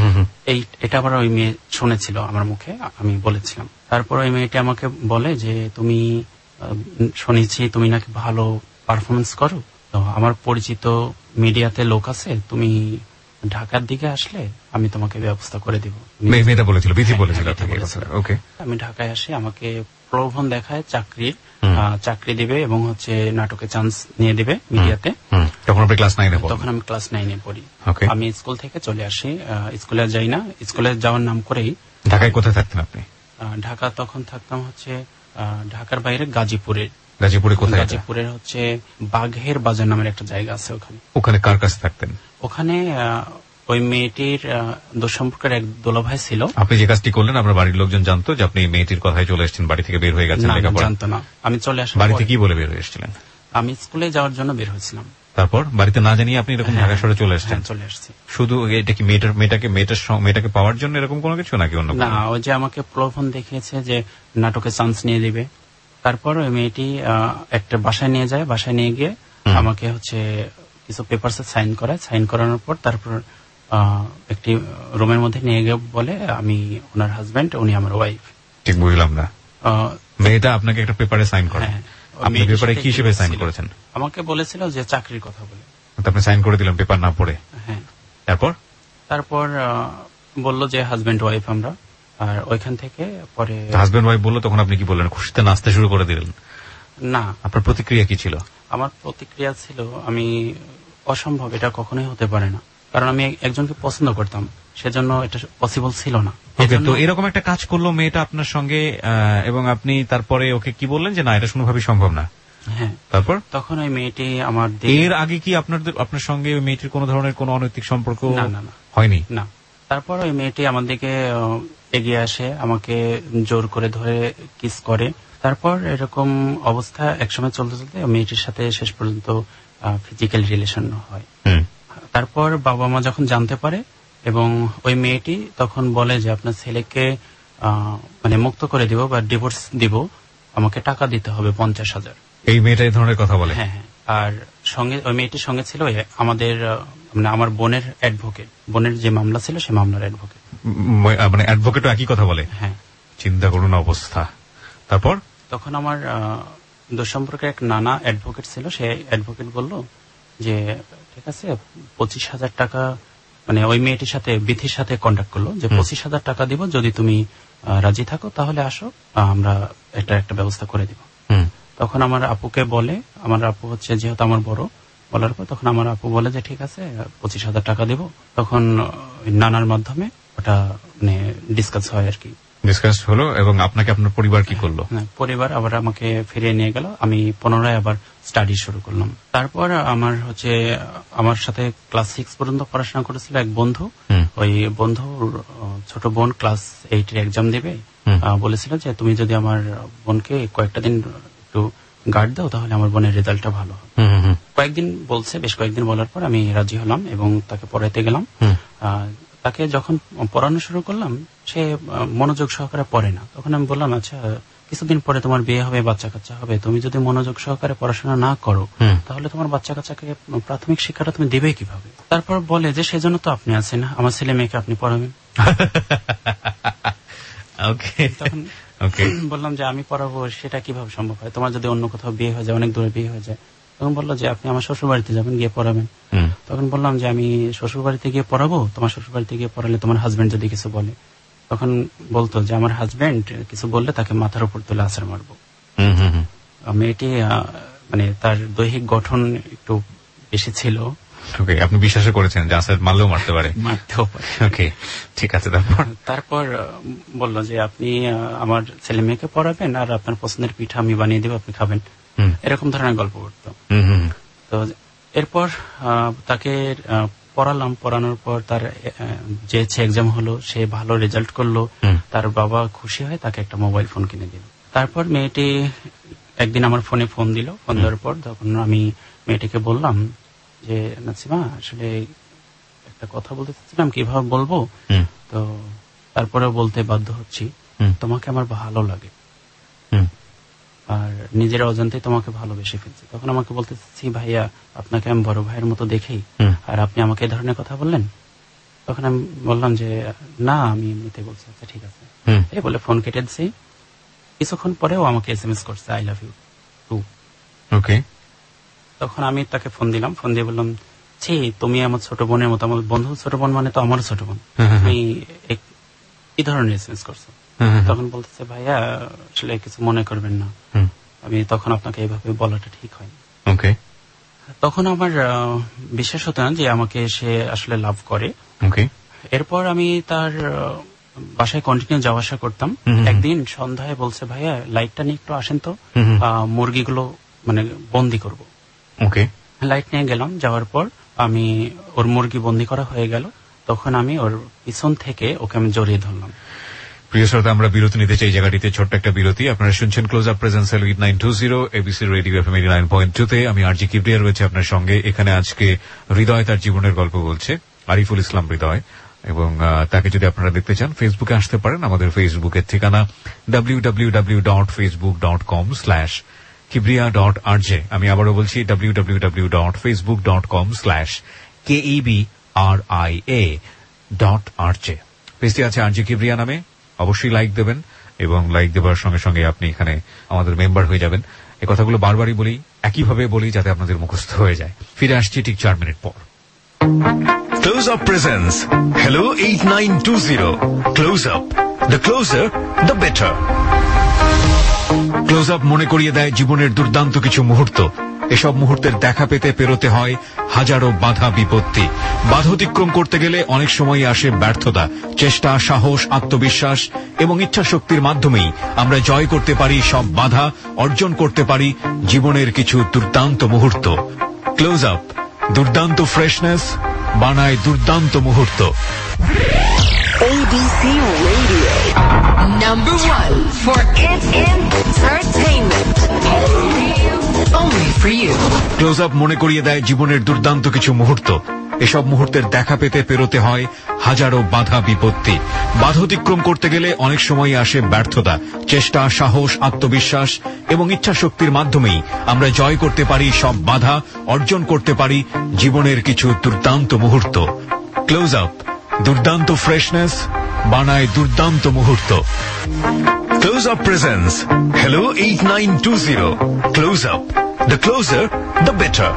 এটা আবার ওই মেয়ে শুনেছিল আমার মুখে, আমি বলেছিলাম। তারপর ওই মেয়েটি আমাকে বলে যে, তুমি শুনেছি তুমি নাকি ভালো পারফরমেন্স করো, তো আমার পরিচিত মিডিয়াতে লোক আছে, তুমি ঢাকার দিকে আসলে আমি তোমাকে ব্যবস্থা করে দিব। মেয়েটা বলেছিল, বিথি বলেছিল। ওকে। আমি ঢাকায় আসি, আমাকে প্রলোভন দেখায় চাকরি দিবে এবং হচ্ছে নাটকে চান্স নিয়ে দিবে মিডিয়াতে। তখন আপনি ক্লাস 9-এ পড়েন? তখন আমি ক্লাস 9-এ পড়ি। আমি স্কুল থেকে চলে আসি, স্কুলে যাই না, স্কুলে যাওয়ার নাম করেই। ঢাকায় কোথায় থাকতেন আপনি? ঢাকা তখন থাকতাম হচ্ছে ঢাকার বাইরে গাজীপুরে। গাজীপুরে কোথায়? গাজীপুরের হচ্ছে বাঘের বাজার নামের একটা জায়গা আছে, ওখানে। ওখানে কার কাছে থাকতেন? ওখানে ওই মেয়েটির দুঃসম্পর্কের এক দোলাভাই ছিল। আপনি যে কাজটি করলেন, আপনার বাড়ির লোকজন জানতো যে আপনি মেয়েটির কথায় চলে এসেছেন, বাড়ি থেকে বের হয়ে গেছেন? জানতো না। আমি চলে আসি। বাড়িতে কি বলে বের হয়ে এসেছিলেন? আমি স্কুলে যাওয়ার জন্য বের হয়েছিলাম। তারপর বাড়িতে না জানিয়ে আপনি এরকম ঢাকা শহরে চলে এসেছেন? চলে আসছি। শুধু এটা কি মেয়েটাকে পাওয়ার জন্য এরকম কোনো কিছু, নাকি অন্য? না, ওই যে আমাকে প্রলোভন দেখিয়েছে যে নাটকে চান্স নিয়ে দিবে। তারপর ওই মেয়েটি একটা বাসায় নিয়ে যায়, বাসায় নিয়ে গিয়ে আমাকে হচ্ছে কিছু পেপারসে সাইন করায়। সাইন করানোর পর তারপর একটি রুমের মধ্যে নিয়ে গিয়ে বলে, আমি ওনার হাজবেন্ড, উনি আমার ওয়াইফ। ঠিক বুঝলাম না। মেয়েটা আপনাকে একটা পেপারে সাইন করে? আপনি পেপারে কি হিসেবে সাইন করেছেন? আমাকে বলেছিল যে চাকরির কথা বলে। আপনি সাইন করে দিলেন পেপার না পড়ে? হ্যাঁ। তারপর বলল যে হাজবেন্ড ওয়াইফ আমরা। আর ওইখান থেকে পরে হাজবেন্ড ওয়াইফ বললো, তখন আপনি কি বললেন? খুশিতে নাচতে শুরু করে দিলেন? না। আপনার প্রতিক্রিয়া কি ছিল? আমার প্রতিক্রিয়া ছিল, আমি অসম্ভব, এটা কখনোই হতে পারে না, কারণ আমি একজনকে পছন্দ করতাম, সেজন্য এটা পসিবল ছিল না। তো এরকম একটা কাজ করলো মেয়েটা আপনার সঙ্গে, এবং আপনি তারপরে ওকে কি বললেন যে না, এটা কোনোভাবেই সম্ভব না? হ্যাঁ। তারপর তখন ওই মেয়েটি আমার এর আগে কি আপনার সঙ্গে ওই মেয়েটির কোনো ধরনের কোনো অনৈতিক সম্পর্ক না হয়নি? না। তারপর ওই মেয়েটি আমার দিকে এগিয়ে আসে, আমাকে জোর করে ধরে কিস করে। তারপর এরকম অবস্থা একসময় চলতে চলতে মেয়েটির সাথে শেষ পর্যন্ত ফিজিক্যাল রিলেশন হয়। তারপর বাবা মা যখন জানতে পারে, এবং ওই মেয়েটি তখন বলে যে আপনার ছেলেকে মুক্ত করে দিব বা ডিভোর্স দিব, আমাকে টাকা দিতে হবে 50,000। এই মেয়েটা এই ধরনের কথা বলে? হ্যাঁ। আর সঙ্গে ওই মেয়েটির সঙ্গে ছিল আমার বোনের অ্যাডভোকেট, বোনের যে মামলা ছিল সে মামলার অ্যাডভোকেট। অ্যাডভোকেটও একই কথা বলে? হ্যাঁ। চিন্তা করুন অবস্থা। তারপর তখন আমার দুঃসম্পর্কের এক নানা অ্যাডভোকেট ছিল, সে অ্যাডভোকেট বলল যে ঠিক আছে, 25,000 টাকা, ওই মেয়েটির সাথে বিথির সাথে কন্ট্যাক্ট করলো যে 25,000 টাকা দিব, যদি তুমি রাজি থাকো তাহলে আসো, আমরা এটা একটা ব্যবস্থা করে দিব। তখন আমার আপুকে বলে, আমার আপু হচ্ছে যেহেতু আমার বড়, বলার পর তখন আমার আপু বলে যে ঠিক আছে 25,000 টাকা দিব। তখন নানার মাধ্যমে ওটা ডিসকাস হয় আর কি। ডিসকাস হলো, এবং আপনাকে আপনার পরিবার কি করলো? পরিবার আবার আমাকে ফিরিয়ে নিয়ে গেল, আমি পুনরায় আবার স্টাডি শুরু করলাম। তারপর আমার সাথে ক্লাস 6 পর্যন্ত পড়াশোনা করেছিল এক বন্ধু। ওই বন্ধুর ছোট বোন ক্লাস 8-এর এক্সাম দেবে, বলেছিল যে তুমি যদি আমার বোনকে কয়েকটা দিন একটু গার্ড দাও, তাহলে আমার বোনের রেজাল্টটা ভালো হবে। কয়েকদিন বলছে, বেশ কয়েকদিন বলার পর আমি রাজি হলাম এবং তাকে পড়াইতে গেলাম। তাকে যখন পড়ানো শুরু করলাম, সে মনোযোগ সহকারে পড়ে না। তখন আমি বললাম, আচ্ছা কিছুদিন পরে তোমার বিয়ে হবে, বাচ্চা কাচ্চা হবে, তুমি যদি মনোযোগ সহকারে পড়াশোনা না করো, তাহলে তোমার বাচ্চা কাচ্চাকে প্রাথমিক শিক্ষাটা তুমি দেবে কিভাবে? তারপর বলে যে সেজন্য তো আপনি আছেন, আমার ছেলে মেয়েকে আপনি পড়াবেন। তখন বললাম যে আমি পড়াবো, সেটা কিভাবে সম্ভব হয়? তোমার যদি অন্য কোথাও বিয়ে হয়ে যায়, অনেক দূরে বিয়ে হয়ে যায়। তখন বললো যে আপনি আমার শ্বশুর বাড়িতে যাবেন, গিয়ে পড়াবেন। তখন বললাম যে আমি শ্বশুর বাড়িতে গিয়ে পড়াবো, তোমার শ্বশুর বাড়িতে গিয়ে পড়ালে তোমার হাজবেন্ড যদি কিছু বলে। তখন বলতো যে আমার হাজবেন্ড কিছু বললে তাকে মাথার উপর তুলে আছাড় মারবো। মেয়েটি মানে তার দৈহিক গঠন একটু বেশি ছিল। ওকে, আপনি বিশ্বাস করেছেন যে আছাড় মারলেও মারতে পারে? মারতেও পারে। ওকে, ঠিক আছে। তারপর বললো যে আপনি আমার ছেলে মেয়েকে পড়াবেন আর আপনার পছন্দের পিঠা আমি বানিয়ে দেবো, আপনি খাবেন, এরকম ধরনের গল্প করতো। তো এরপর তাকে পড়ালাম, পড়ানোর পর তার যে এক্সাম হলো, সে ভালো রেজাল্ট করলো, তার বাবা খুশি হয়, তাকে একটা মোবাইল ফোন কিনে দিল। তারপর মেয়েটি একদিন আমার ফোনে ফোন দিল। ফোন দেওয়ার পর তখন আমি মেয়েটিকে বললাম যে নাসিমা, আসলে একটা কথা বলতে চাচ্ছিলাম, কিভাবে বলবো, তো তারপরে বলতে বাধ্য হচ্ছি, তোমাকে আমার ভালো লাগে আর নিজের অজান্তে তোমাকে ভালোবেসে ফেলছি। তখন আমাকে বলতে চাচ্ছি, ভাইয়া আপনাকে আমি বড় ভাইয়ের মতো দেখি, আর আপনি আমাকে এই ধরনের কথা বললেন। তখন আমি বললাম যে না, আমি এমনিতে বলছি। আচ্ছা ঠিক আছে, এই বলে ফোন কেটে দিছি। কিছুক্ষণ পরেও আমাকে SMS করছে, I love you too. Okay, তখন আমি তাকে ফোন দিলাম, ফোন দিয়ে বললাম, ছি তুমি আমার ছোট বোনের মতো, আমার বন্ধু ছোট বোন মানে তো আমারও ছোট বোন, তুমি এই ধরনের SMS করছো। তখন বলতেছে, ভাইয়া আসলে কিছু মনে করবেন না, আমি তখন আপনাকে এইভাবে বলাটা ঠিক হয়নি। ওকে, তখন আমার বিশ্বাস হতো না যে আমাকে সে আসলে লাভ করে। ওকে, এরপর আমি তার বাসায় কন্টিনিউ যাওয়া আসা করতাম। একদিন সন্ধ্যায় বলছে, ভাইয়া লাইটটা নিয়ে একটু আসেন তো, মুরগিগুলো মানে বন্দি করব। ওকে, লাইট নিয়ে গেলাম। যাওয়ার পর আমি ওর মুরগি বন্দি করা হয়ে গেল। তখন আমি ওর পিছন থেকে ওকে আমি জড়িয়ে ধরলাম। প্রিয় শ্রোতা, আমরা বিরতি নিতে চাই জায়গাটিতে, ছোট্ট একটা বিরতি। আপনারা শুনছেন Close Up presents hello 8920 ABC radio FM 89.2 তে। আমি আরজি কিবরিয়া রয়েছে আপনার সঙ্গে। এখানে আজকে হৃদয় তার জীবনের গল্প বলছে, আরিফুল ইসলাম হৃদয়। এবং তাকে যদি আপনারা দেখতে চান, ফেসবুকে আসতে পারেন। আমাদের ফেসবুকের ঠিকানা www.facebook.com/kibriya.rj। আমি আবারও বলছি www.facebook.com/KEBRIA.rj। পেজটি আছে আরজি কিবরিয়া নামে, অবশ্যই লাইক দেবেন এবং লাইক দেওয়ার সঙ্গে সঙ্গে আপনি এখানে আমাদের মেম্বার হয়ে যাবেন। এই কথাগুলো বারবারই বলি, একইভাবে বলি যাতে আপনাদের মুখস্থ হয়ে যায়। ফিরে আসছি ঠিক 4 মিনিট পর। Close Up presents Hello 8920. Close Up. The closer, the better. Close Up মনে করিয়ে দেয় জীবনের দুর্দান্ত কিছু মুহূর্ত। এসব মুহূর্তের দেখা পেতে পেরোতে হয় হাজারো বাধা বিপত্তি। বাধা অতিক্রম করতে গেলে অনেক সময় আসে ব্যর্থতা। চেষ্টা, সাহস, আত্মবিশ্বাস এবং ইচ্ছাশক্তির মাধ্যমেই আমরা জয় করতে পারি সব বাধা, অর্জন করতে পারি জীবনের কিছু দুর্দান্ত মুহূর্ত। ক্লোজ আপ দুর্দান্ত ফ্রেশনেস বানায় দুর্দান্ত মুহূর্ত। ABC Radio, number 1 for entertainment. Only for you. Close Up মনে করিয়ে দেয় জীবনের দুর্দান্ত কিছু মুহূর্ত। এসব মুহূর্তের দেখা পেতে পেরোতে হয় হাজারো বাধা বিপত্তি। বাধা অতিক্রম করতে গেলে অনেক সময় আসে ব্যর্থতা। চেষ্টা, সাহস, আত্মবিশ্বাস এবং ইচ্ছাশক্তির মাধ্যমেই আমরা জয় করতে পারি সব বাধা, অর্জন করতে পারি জীবনের কিছু দুর্দান্ত মুহূর্ত। ক্লোজ আপ দুর্দান্ত ফ্রেশনেস বানায় দুর্দান্ত মুহূর্ত। Close Up presents Hello 8920. Close Up. The closer, the better.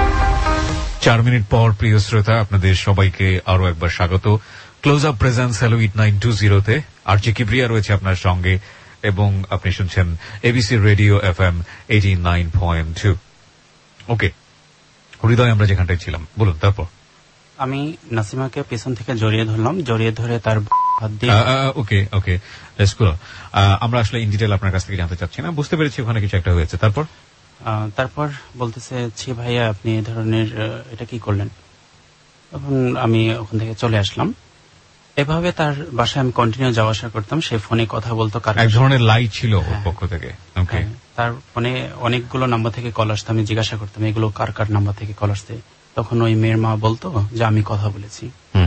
4 minute পর প্রিয় শ্রোতা, আপনাদের সবাইকে আরো একবার স্বাগত ক্লোজ আপ প্রেজেন্স হেলো 8920 তে। আরজি কিবরিয়া রয়েছে আপনার সঙ্গে এবং আপনি শুনছেন ABC radio FM 89.2। Okay, Hriday আমরা যেখানটায় ছিলাম, বলুন তারপর। আমি নাসিমাকে পেছন থেকে জড়িয়ে ধরলাম, জড়িয়ে ধরে তার হাত দিয়ে ওকে ওকে লেটস গো। আমরা আসলে ইন ডিটেইল আপনার কাছ থেকে জানতে চাচ্ছি না, বুঝতে পেরেছি ওখানে কিছু একটা হয়েছে। তারপর বলতেছে, ছি ভাইয়া আপনি এই ধরনের এটা কি করলেন। তখন আমি ওখান থেকে চলে আসলাম। এভাবে তার বাসায় আমি কন্টিনিউ যাওয়া আসা করতাম। সে ফোনে কথা বলতো, এক ধরনের লাই ছিল ওর পক্ষ থেকে। ওকে, তার ফোনে অনেকগুলো নাম্বার থেকে কল আসতো। আমি জিজ্ঞাসা করতাম এগুলো কার কার নাম্বার থেকে কল আসছে। তখন ওই মেয়ের মা বলতো যে আমি কথা বলেছি।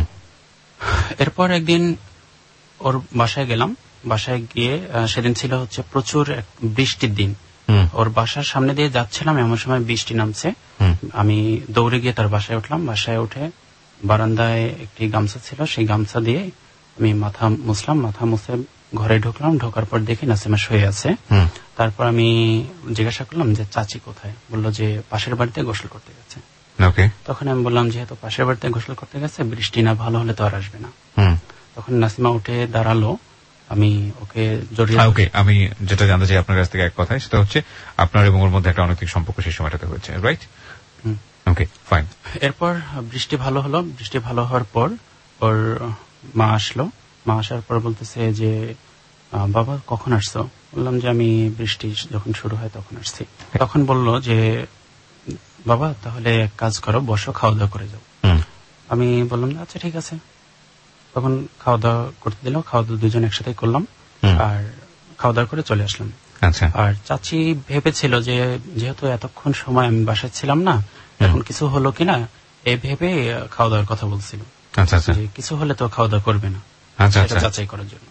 এরপর একদিন ওর বাসায় গেলাম। বাসায় গিয়ে সেদিন ছিল হচ্ছে প্রচুর বৃষ্টির দিন। ওর বাসার সামনে দিয়ে যাচ্ছিলাম, এমন সময় বৃষ্টি নামছে। আমি দৌড়ে গিয়ে তার বাসায় উঠলাম। বাসায় উঠে বারান্দায় একটি গামছা ছিল, সেই গামছা দিয়ে আমি মাথা মুছলাম। মাথা মুছে ঘরে ঢুকলাম। ঢোকার পর দেখি নাসিমা শুয়ে আছে। তারপর আমি জিজ্ঞাসা করলাম যে চাচি কোথায়। বললো যে পাশের বাড়িতে গোসল করতে গেছে। তখন আমি বললাম যেহেতু পাশের বাড়িতে গোসল করতে গেছে, বৃষ্টি না ভালো হলে তো আর আসবে না। তখন নাসিমা উঠে দাঁড়ালো, আমি ওকে জড়িয়ে ওকে, আমি যেটা জানতে চাই আপনার কাছ থেকে এক কথায়, সেটা হচ্ছে আপনার এবং ওর মধ্যে একটা অনৈতিক সম্পর্ক সেই সময়টাতে হয়েছে, রাইট? ওকে, ফাইন। এরপর বৃষ্টি ভালো হলো। বৃষ্টি ভালো হওয়ার পর ওর মা আসলো। মা আসার পর বলতেছে যে বাবা কখন আসছো? বললাম যে আমি বৃষ্টি যখন শুরু হয় তখন আসছি। তখন বলল যে বাবা তাহলে এক কাজ করো, বসো, খাওয়া দাওয়া করে যাও। আমি বললাম আচ্ছা ঠিক আছে। তখন খাওয়া দাওয়া করতে দিল, খাওয়া দাওয়া দুজন একসাথে করলাম আর খাওয়া দাওয়া করে চলে আসলাম। আর চাচি ভেবেছিল যে যেহেতু এতক্ষণ সময় আমি বাসায় ছিলাম না, এখন কিছু হলো কিনা এই ভেবে খাওয়া দাওয়ার কথা বলছিল। কিছু হলে তো খাওয়া দাওয়া করবে না, যাচাই করার জন্য।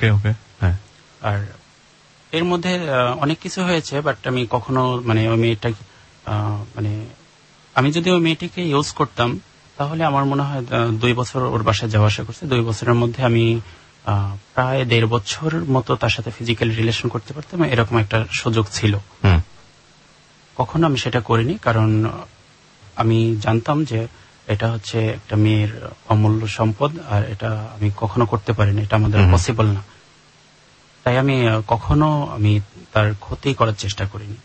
আর এর মধ্যে অনেক কিছু হয়েছে, বাট আমি কখনো মানে ওই মেয়েটা মানে আমি যদি ওই মেয়েটিকে ইউজ করতাম তাহলে আমার মনে হয় 2 বছর ওর বাসায় যাওয়া আসা করছে। 2 বছরের মধ্যে আমি প্রায় 1.5 বছর মতো তার সাথে ফিজিক্যাল রিলেশন করতে পারতাম, এরকম একটা সুযোগ ছিল। কখনো আমি সেটা করিনি, কারণ আমি জানতাম যে এটা হচ্ছে একটা মেয়ের অমূল্য সম্পদ, আর এটা আমি কখনো করতে পারিনি, এটা আমাদের পসিবল না। তাই আমি কখনো আমি তার ক্ষতি করার চেষ্টা করিনি।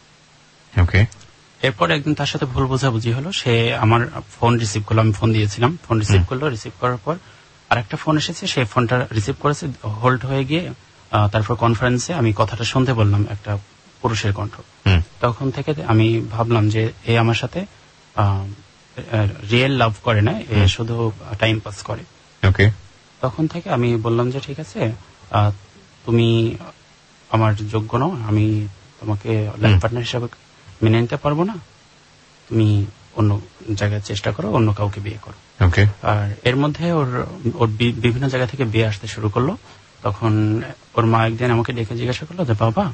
এরপর একদিন তার সাথে ভুল বোঝাবুঝি হলো। সে আমার ফোন রিসিভ করলো, আমি ফোন দিয়েছিলাম, ফোন রিসিভ করলো। রিসিভ করার পর আরেকটা ফোন এসেছে, সেই ফোনটা রিসিভ করেছে, হোল্ড হয়ে গিয়ে তারপর কনফারেন্সে আমি কথাটা শুনতে বললাম, একটা পুরুষের কণ্ঠ। তখন থেকে আমি ভাবলাম যে এ আমার সাথে রিয়েল লাভ করে না, এ শুধু টাইম পাস করে। তখন থেকে আমি বললাম যে ঠিক আছে, তুমি আমার যোগ্য নও, আমি তোমাকে লাইফ পার্টনার হিসাবে মেনে নিতে পারবো না, তুমি অন্য জায়গায় চেষ্টা করো, অন্য কাউকে বিয়ে করো। আর এর মধ্যে ওর বিভিন্ন জায়গা থেকে বিয়ে আসতে শুরু করলো। তখন ওর মা একদিন আমাকে ডেকে জিজ্ঞাসা করলো যে বাবা,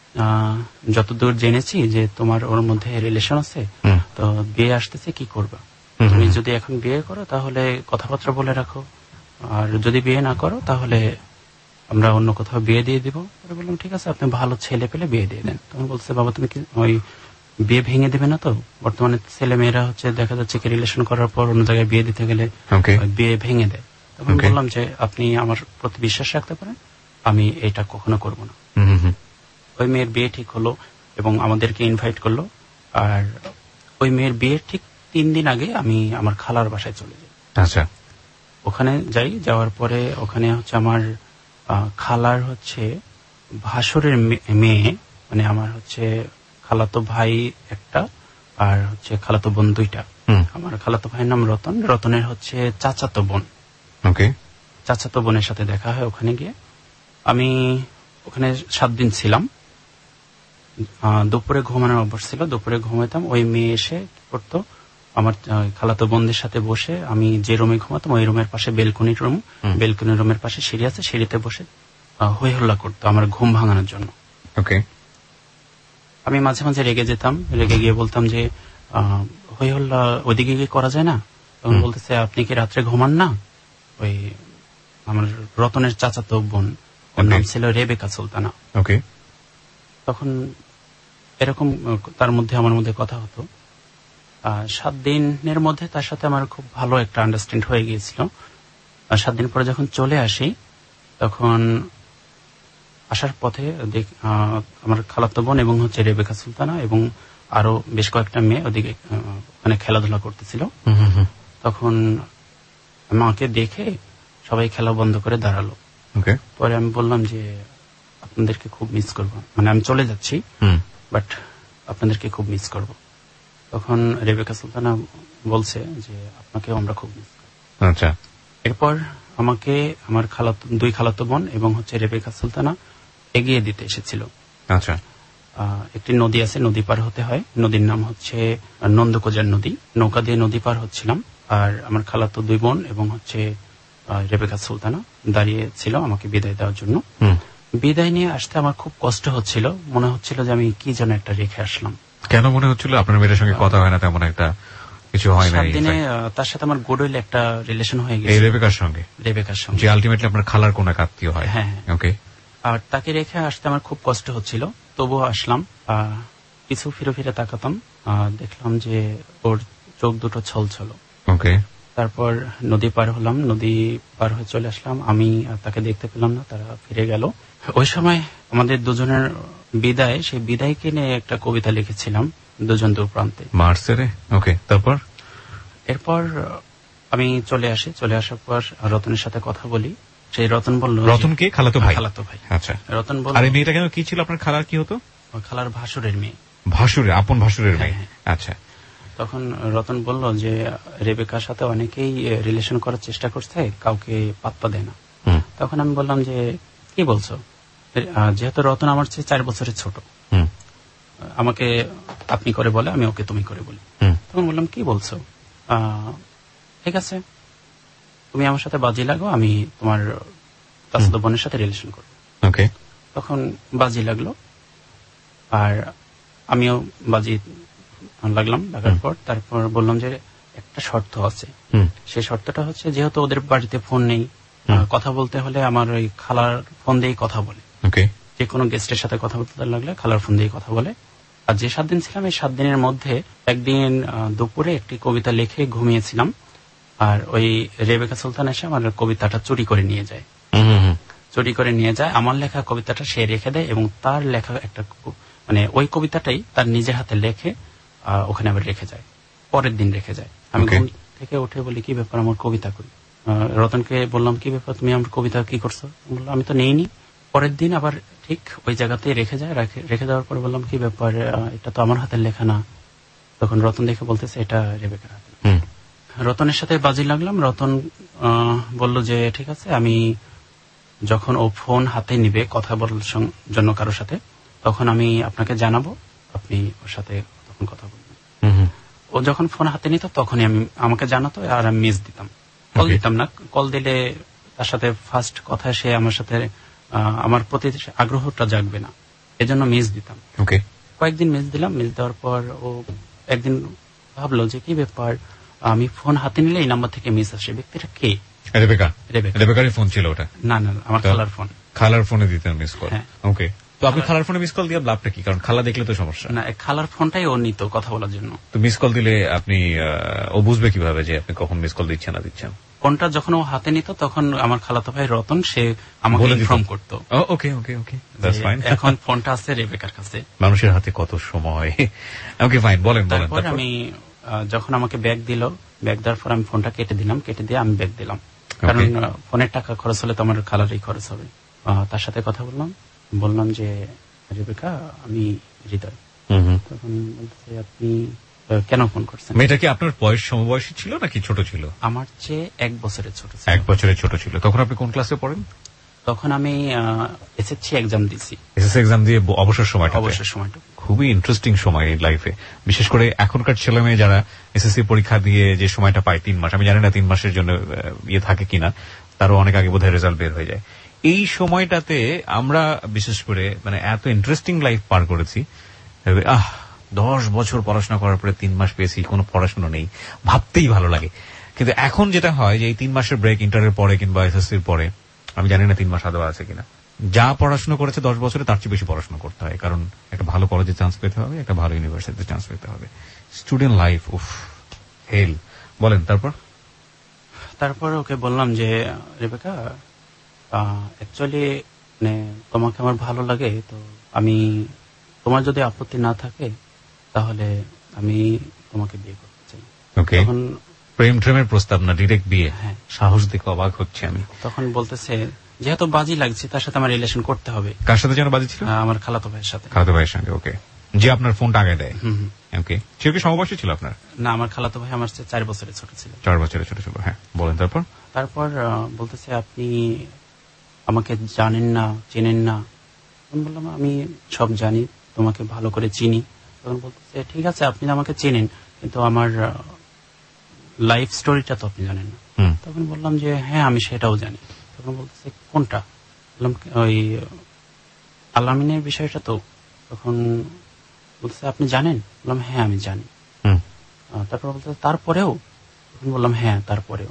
যতদূর জেনেছি যে তোমার ওর মধ্যে রিলেশন আছে, তো বিয়ে আসতেছে, কি করবা? তুমি যদি এখন বিয়ে করো তাহলে কথাবার্তা বলে রাখো, আর যদি বিয়ে না করো তাহলে আমরা অন্য কোথাও বিয়ে দিয়ে দিব। বললাম ঠিক আছে, আপনি ভালো ছেলে পেলে বিয়ে দিয়ে দেন। তখন বলছে বাবা তুমি কি ওই বিয়ে ভেঙে দেবে না তো? বর্তমানে ছেলে মেয়েরা হচ্ছে দেখা যাচ্ছে কি রিলেশন করার পর অন্য জায়গায় বিয়ে দিতে গেলে বিয়ে ভেঙে দেয়। তখন বললাম যে আপনি আমার প্রতি বিশ্বাস রাখতে পারেন, আমি এটা কখনো করব না। ওই মেয়ের বিয়ে ঠিক হলো এবং আমাদেরকে ইনভাইট করলো। আর ওই মেয়ের বিয়ের ঠিক 3 দিন আগে আমি আমার খালার বাসায় চলে যাই। ওখানে যাই, যাওয়ার পরে ওখানে হচ্ছে আমার খালার হচ্ছে ভাসুরের মেয়ে, মানে আমার হচ্ছে খালাতো ভাই একটা আর হচ্ছে খালাতো বোন 2টা। আমার খালাতো ভাইয়ের নাম রতন, রতনের হচ্ছে চাচাতো বোন। চাচাতো বোনের সাথে দেখা হয় ওখানে গিয়ে। আমি ওখানে 7 দিন ছিলাম। দুপুরে ঘুমানোর অভ্যাস ছিল, দুপুরে ঘুমাইতাম। ওই মেয়ে এসে কি করতো, আমার খালাতো বোনদের সাথে বসে, আমি যে রুমে ঘুমাতাম ওই রুমের পাশে বেলকনি রুম, বেলকনি রুমের পাশে সিঁড়ি আছে, সিঁড়িতে বসে হই হল্লা করতো আমার ঘুম ভাঙানোর জন্য। আমি মাঝে মাঝে রেগে যেতাম, রেগে গিয়ে বলতাম যে হই হল্লা ওইদিকে গিয়ে করা যায় না? তখন বলতেছে আপনি কি রাত্রে ঘুমান না? ওই আমার রতনের চাচাতো বোন, ওর নাম ছিল রেবেকা সুলতানা। তখন এরকম তার মধ্যে আমার মধ্যে কথা হতো। 7 দিনের মধ্যে তার সাথে আমার খুব ভালো একটা আন্ডারস্ট্যান্ড হয়ে গিয়েছিল। 7 দিন পরে যখন চলে আসি, তখন আসার পথে আমার খালাতো বোন এবং হচ্ছে রেবেকা সুলতানা এবং আরো বেশ কয়েকটা মেয়ে ওদিকে ওখানে খেলাধুলা করতেছিল। তখন আমাকে দেখে সবাই খেলা বন্ধ করে দাঁড়ালো। পরে আমি বললাম যে আপনাদেরকে খুব মিস করবো, মানে আমি চলে যাচ্ছি, বাট আপনাদেরকে খুব মিস করবো। তখন রেবেকা সুলতানা বলছে যে আপনাকেও আমরা খুব মিস করব। এরপর আমাকে আমার দুই খালাতো বোন এবং হচ্ছে রেবেকা সুলতানা এগিয়ে দিতে এসেছিল। একটি নদী আছে, নদী পার হতে হয়, নদীর নাম হচ্ছে নন্দকোজার নদী। নৌকা দিয়ে নদী পার হচ্ছিলাম, আর আমার খালাতো 2 বোন এবং হচ্ছে রেবেকা সুলতানা দাঁড়িয়ে ছিল আমাকে বিদায় দেওয়ার জন্য। বিদায় নিয়ে আসতে আমার খুব কষ্ট হচ্ছিল, মনে হচ্ছিল যে আমি কি যেন একটা রেখে আসলাম। কেন মনে হচ্ছিল? আপনার মেয়ের সঙ্গে কথা হয় না, তেমন একটা কিছু হয় না? 7 দিনে তার সাথে আমার গুডউইল একটা রিলেশন হয়ে গেছে, রেবেকার সঙ্গে, যে আলটিমেটলি আপনার খালার কোন এক আত্মীয় হয়। হ্যাঁ, আর তাকে রেখে আসতে আমার খুব কষ্ট হচ্ছিল, তবুও আসলাম। কিছু ফিরে ফিরে তাকাতাম, দেখলাম যে ওর চোখ দুটো ছলছল। তারপর নদী পার হলাম, নদী পার হয়ে চলে আসলাম। আমি তাকে দেখতে পেলাম না, তারা ফিরে গেল। ওই সময় আমাদের দুজনের বিদায়, সেই বিদায়কে নিয়ে একটা কবিতা লিখেছিলাম, দুজন দূর প্রান্তে। মার্চেরে। ওকে, তারপর? এরপর আমি চলে আসি, চলে আসার পর রতনের সাথে কথা বলি। সেই রতন বলল, রতন কে? খালাতো ভাই? খালাতো ভাই। আচ্ছা। রতন বলল, আর এই মেয়েটা কেন কি ছিল আপনার খালার? কি হতো? খালার ভাসুরের মেয়ে। ভাসুরের, আপন ভাসুরের মেয়ে। আচ্ছা। তখন রতন বলল যে রেবেকার সাথে অনেকেই রিলেশন করার চেষ্টা করছে, কাউকে পাত্তা দেয় না। তখন আমি বললাম যে কি বলছো? যেহেতু রতন আমার চেয়ে 4 বছরের ছোট, আমাকে আপনি করে বলে, আমি ওকে তুমি করে বলি। তখন বললাম কি বলছো? ঠিক আছে, তুমি আমার সাথে বাজি লাগো, আমি তোমার চাচাতো বোনের সাথে রিলেশন করবো। ওকে। তখন বাজি লাগলো, আর আমিও বাজি লাগলাম। লাগার পর তারপর বললাম যে একটা শর্ত আছে। সেই শর্তটা হচ্ছে, যেহেতু ওদের বাড়িতে ফোন নেই, কথা বলতে হলে আমার ওই খালার ফোন দিয়েই কথা বলে। যে কোনো গেস্টের সাথে কথা বলতে লাগলে খালার ফোন দিয়ে কথা বলে। আর যে 7 দিন ছিলাম, এই 7 দিনের মধ্যে একদিন দুপুরে একটি কবিতা লিখে ঘুমিয়েছিলাম, আর ওই রেবেকা সুলতান এসে আমার কবিতাটা চুরি করে নিয়ে যায়। চুরি করে নিয়ে যায়, আমার লেখা কবিতাটা সে রেখে দেয়, এবং তার লেখা একটা মানে ওই কবিতাটাই তার নিজের হাতে লেখে ওখানে আবার রেখে যায়, পরের দিন রেখে যায়। আমি ঘুম থেকে উঠে বলি কি ব্যাপার, আমার কবিতা করি? রতনকে বললাম কি ব্যাপার, তুমি আমার কবিতা কি করছো? বললো আমি তো নেইনি। পরের দিন আবার ঠিক ওই জায়গাতেই রেখে যায়। রেখে দেওয়ার পরে বললাম কি ব্যাপার, এটা তো আমার হাতের লেখা না। তখন রতন দেখে বলতেছে এটা রেবেকার হাতে। রতনের সাথে বাজি লাগলাম। রতন বলল যে ঠিক আছে, আমি যখন ও ফোন হাতে নিবে কথা বলার জন্য কারোর সাথে, তখন আমি আপনাকে জানাবো, আপনি ওর সাথে তখন কথা বলবেন। ও যখন ফোন হাতে নিত তখনই আমাকে জানাতো, আর আমি মিস দিতাম, কল দিতাম না। কল দিলে তার সাথে ফার্স্ট কথা সে আমার সাথে আমার প্রতি আগ্রহটা জাগবে না, এজন্য মিস দিতাম। কয়েকদিন মিস দিলাম। মিস দেওয়ার পর ও একদিন ভাবলো যে কি ব্যাপার, আমি ফোন হাতে নিলে এই নাম্বার থেকে মিস আসে, ব্যক্তিটা কে? রেবেকা। রেবেকারই ফোন ছিল ওটা? না না, আমার খালার ফোন। খালার ফোনে দিতেন মিস কল? ওকে। তো আপনি খালার ফোনে মিস কল দিয়ে লাভটা কি? কারণ খালা দেখলে তো সমস্যা। না, খালার ফোনটাই ও নিত কথা বলার জন্য। তো মিস কল দিলে আপনি ও বুঝবে কিভাবে যে আপনি কখন মিস কল দিচ্ছেন না দিচ্ছেন? ফোনটা যখন ও হাতে নিত তখন আমার খালাতো ভাই রতন সে আমাকে ইনফর্ম করতো। Okay okay okay, that's fine. এখন ফোনটা আছে রেবেকার কাছে। মানুষের হাতে কত সময়। ওকে ফাইন, বলেন বলেন। তারপর আমি যখন আমাকে ব্যাগ দিল, ব্যাগ দেওয়ার পর আমি ফোনটা কেটে দিলাম, কেটে দিয়ে আমি ব্যাগ দিলাম, কারণ ফোনের টাকা খরচ হলে তো আমার খালারই খরচ হবে। তার সাথে কথা বললাম যে রেবেকা, আমি হৃদয়। তখন বলতেছে আপনি কেন ফোন করছেন? মেয়েটা কি আপনার বয়স সমবয়সী ছিল নাকি ছোট ছিল? আমার চেয়ে 1 বছরের ছোট ছিল। 1 বছরের ছোট ছিল। তখন আপনি কোন ক্লাসে পড়েন? তখন আমি এসএসসি এক্সাম দিছি। এসএসসি এক্সাম দিয়ে অবসর সময়টা? অবসর সময়টা খুবই ইন্টারেস্টিং সময় লাইফে, বিশেষ করে এখনকার ছেলে মেয়ে যারা এসএসসি পরীক্ষা দিয়ে যে সময়টা পায় 3 মাস, আমি জানি না 3 মাসের জন্য ইয়ে থাকে কিনা, তারও অনেক আগে বোধহয় রেজাল্ট বের হয়ে যায়। এই সময়টাতে আমরা বিশেষ করে মানে এত ইন্টারেস্টিং লাইফ পার করেছি। 10 বছর পড়াশোনা করার পরে 3 মাস পেয়েছি, কোনো পড়াশোনা নেই, ভাবতেই ভালো লাগে। কিন্তু এখন যেটা হয় যে এই 3 মাসের ব্রেক, ইন্টারের পরে কিংবা এসএসসির পরে, আমি জানি না 3 মাস আদৌ আছে কিনা, যা পড়াশোনা করেছে 10 বছরে তার চেয়ে বেশি পড়াশোনা করতে হয়, কারণ একটা ভালো কলেজে চান্স পেতে হবে, একটা ভালো ইউনিভার্সিটিতে চান্স পেতে হবে। স্টুডেন্ট লাইফ, উফ হেল। বলেন তারপর ওকে বললাম যে রেবেকা, অ্যাকচুয়ালি মানে তোমাকে আমার ভালো লাগে, তো আমি তোমার যদি আপত্তি না থাকে তাহলে আমি তোমাকে বিয়ে করতে চাই। তখন প্রেমের প্রস্তাব না, ডিরেক্ট বিয়ে? হ্যাঁ। সাহস দেখে অবাক হচ্ছে আমি। তখন বলতেছে যেহেতু বাজি লাগছে তার সাথে আমার রিলেশন করতে হবে। কার সাথে যেন বাজি ছিল? আমার খালাতো ভাইয়ের সাথে। খালাতো ভাইয়ের সঙ্গে? ওকে। যে আপনার ফোনটা আগে দেয়? ওকে। সে কি সমবয়সী ছিল আপনার? না, আমার খালাতো ভাই আমার চেয়ে 4 বছরের ছোট ছিল। 4 বছরের ছোট ছিল, হ্যাঁ। বলেন তারপর বলতেছে আপনি আমাকে জানেন না, চেনেন না। আমি বললাম আমি সব জানি, তোমাকে ভালো করে চিনি। তখন বলতেছে ঠিক আছে, আপনি আমাকে চেনেন, কিন্তু আমার লাইফ স্টোরিটা তো আপনি জানেন না। তখন বললাম যে হ্যাঁ আমি সেটাও জানি। তখন বলতেছে কোনটা? বললাম ওই আলামিনের বিষয়টা তো। তখন বলতেছে আপনি জানেন? বললাম হ্যাঁ আমি জানি। তারপর বলতেছে তারপরেও? তখন বললাম হ্যাঁ তারপরেও।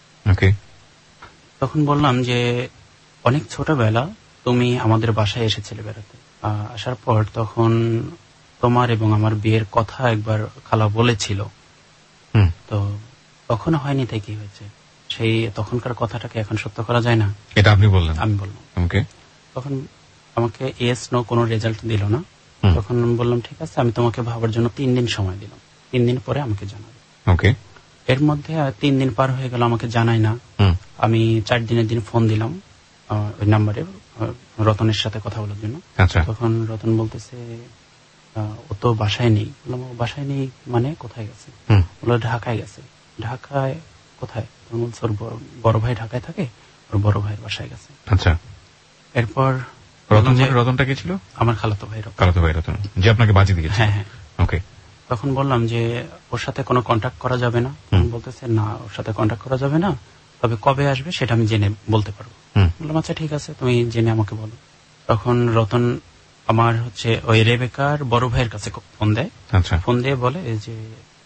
তখন বললাম যে অনেক ছোটবেলা তুমি আমাদের বাসায় এসেছিলে বেড়াতে, আসার পর তখন তোমার এবং আমার বিয়ের কথা একবার খালা বলেছিল। তো কখনো হয়নি তাই কি হয়েছে, সেই তখনকার কথাটাকে এখন সত্য করা যায় না। এটা আপনি বললেন? আমি বললাম। ওকে। তখন আমাকে ইয়েস নো কোনো রেজাল্ট দিল না। তখন বললাম ঠিক আছে, আমি তোমাকে ভাবার জন্য 3 দিন সময় দিলাম, 3 দিন পরে আমাকে জানাবে। ওকে। এর মধ্যে 3 দিন পার হয়ে গেল, আমাকে জানাই না। আমি 4 দিনের দিন ফোন দিলাম ওই নাম্বারে রতনের সাথে কথা বলার জন্য। তখন রতন বলতেছে ও তো বাসায় নেই। বললাম ও বাসায় নেই মানে কোথায় গেছে? বললো ঢাকায় গেছে। ঢাকায় কোথায়? তখন বলছে ওর বড় ভাই ঢাকায় থাকে, ওর বড় ভাইয়ের বাসায় গেছে। আচ্ছা। এরপর রতনটা কি ছিল? আমার খালাতো ভাই। খালাতো ভাই রতন, যে আপনাকে বাজি দিয়েছে? হ্যাঁ হ্যাঁ। ওকে। তখন বললাম যে ওর সাথে কোনো কন্ট্যাক্ট করা যাবে না। বলতেছে না, ওর সাথে কন্ট্যাক্ট করা যাবে না, তবে কবে আসবে সেটা আমি জেনে বলতে পারবো। বললাম আচ্ছা ঠিক আছে, তুমি জেনে আমাকে বলো। তখন রতন আমার হচ্ছে ওই রেবেকার বড় ভাইয়ের কাছে ফোন দেয়। ফোন দিয়ে বলে যে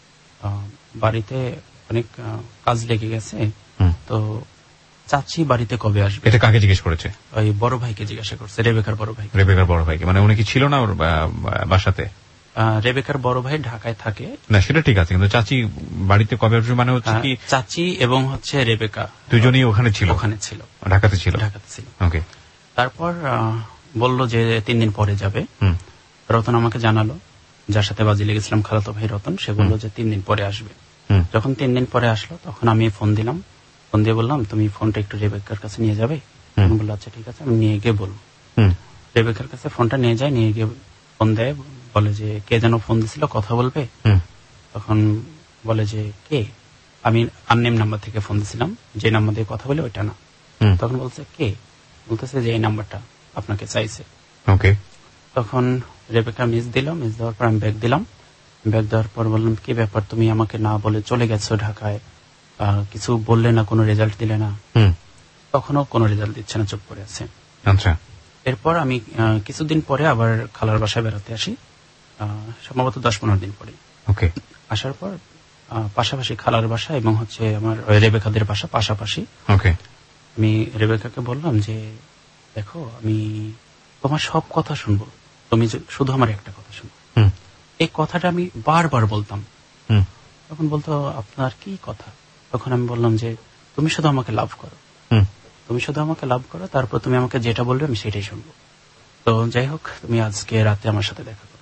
বাড়িতে অনেক কাজ লেগে গেছে, তো চাচি বাড়িতে কবে আসবে। এটা কাকে জিজ্ঞেস করেছে? ওই বড় ভাইকে জিজ্ঞাসা করছে, রেবেকার বড় ভাই। রেবেকার বড় ভাইকে, মানে উনি কি ছিল না ওর বাসাতে? রেবেকার বড় ভাই ঢাকায় থাকে। না সেটা ঠিক আছে, কিন্তু চাচি বাড়িতে কবে আসবে মানে হচ্ছে কি চাচি এবং হচ্ছে রেবেকা দুজনেই ওখানে ছিল? ওখানে ছিল, ঢাকাতে ছিল। ঢাকাতে ছিল। ওকে। তারপর বলল যে 3 দিন পরে যাবে। রতন আমাকে জানালো, যার সাথে বাজি লেগেছিলাম খালাতো ভাই রতন, সে বললো যে 3 দিন পরে আসবে। যখন 3 দিন পরে আসলো তখন আমি ফোন দিলাম, ফোন দিয়ে বললাম তুমি ফোনটা একটু রেবেকার কাছে নিয়ে যাবে। বললো আচ্ছা ঠিক আছে, আমি নিয়ে গিয়ে বলবো। রেবেকার কাছে ফোনটা নিয়ে যায়, নিয়ে গিয়ে ফোন দেয়, বলে যে কে যেন ফোন দিছিল, কথা বলবে। তখন বলে যে কে? আমি আননেম নাম্বার থেকে ফোন দিছিলাম, যে নাম্বার দিয়ে কথা বলে ওইটা না। তখন বলছে কে? বলতেছে যে এই নাম্বারটা আপনাকে চাইছে। ওকে। তখন রেবেকা মিস দিল, মিস দেওয়ার পর আমি ব্যাগ দিলাম। ব্যাগ দেওয়ার পর বললাম কি ব্যাপার, তুমি আমাকে না বলে চলে গেছো ঢাকায়, কিছু বললে না, কোনো রেজাল্ট দিলে না। তখনও কোনো রেজাল্ট দিচ্ছে না, চুপ করে আছে। আচ্ছা। এরপর আমি কিছুদিন পরে আবার খালার বাসায় বেড়াতে আসি, সম্ভবত 10-15 দিন পরে। ওকে। আসার পর পাশাপাশি খালার বাসা এবং হচ্ছে আমার রেবেকাদের বাসা পাশাপাশি। ওকে। আমি রেবেকাকে বললাম যে দেখো, আমি তোমার সব কথা শুনবো, তুমি শুধু আমার একটা কথা শুনো। এই কথাটা আমি বারবার বলতাম। তখন বলতো আপনার কি কথা? তখন আমি বললাম যে তুমি শুধু আমাকে লাভ করো, তুমি শুধু আমাকে লাভ করো, তারপর তুমি আমাকে যেটা বলবে আমি সেটাই শুনবো। তো যাই হোক, তুমি আজকে রাতে আমার সাথে দেখা করো।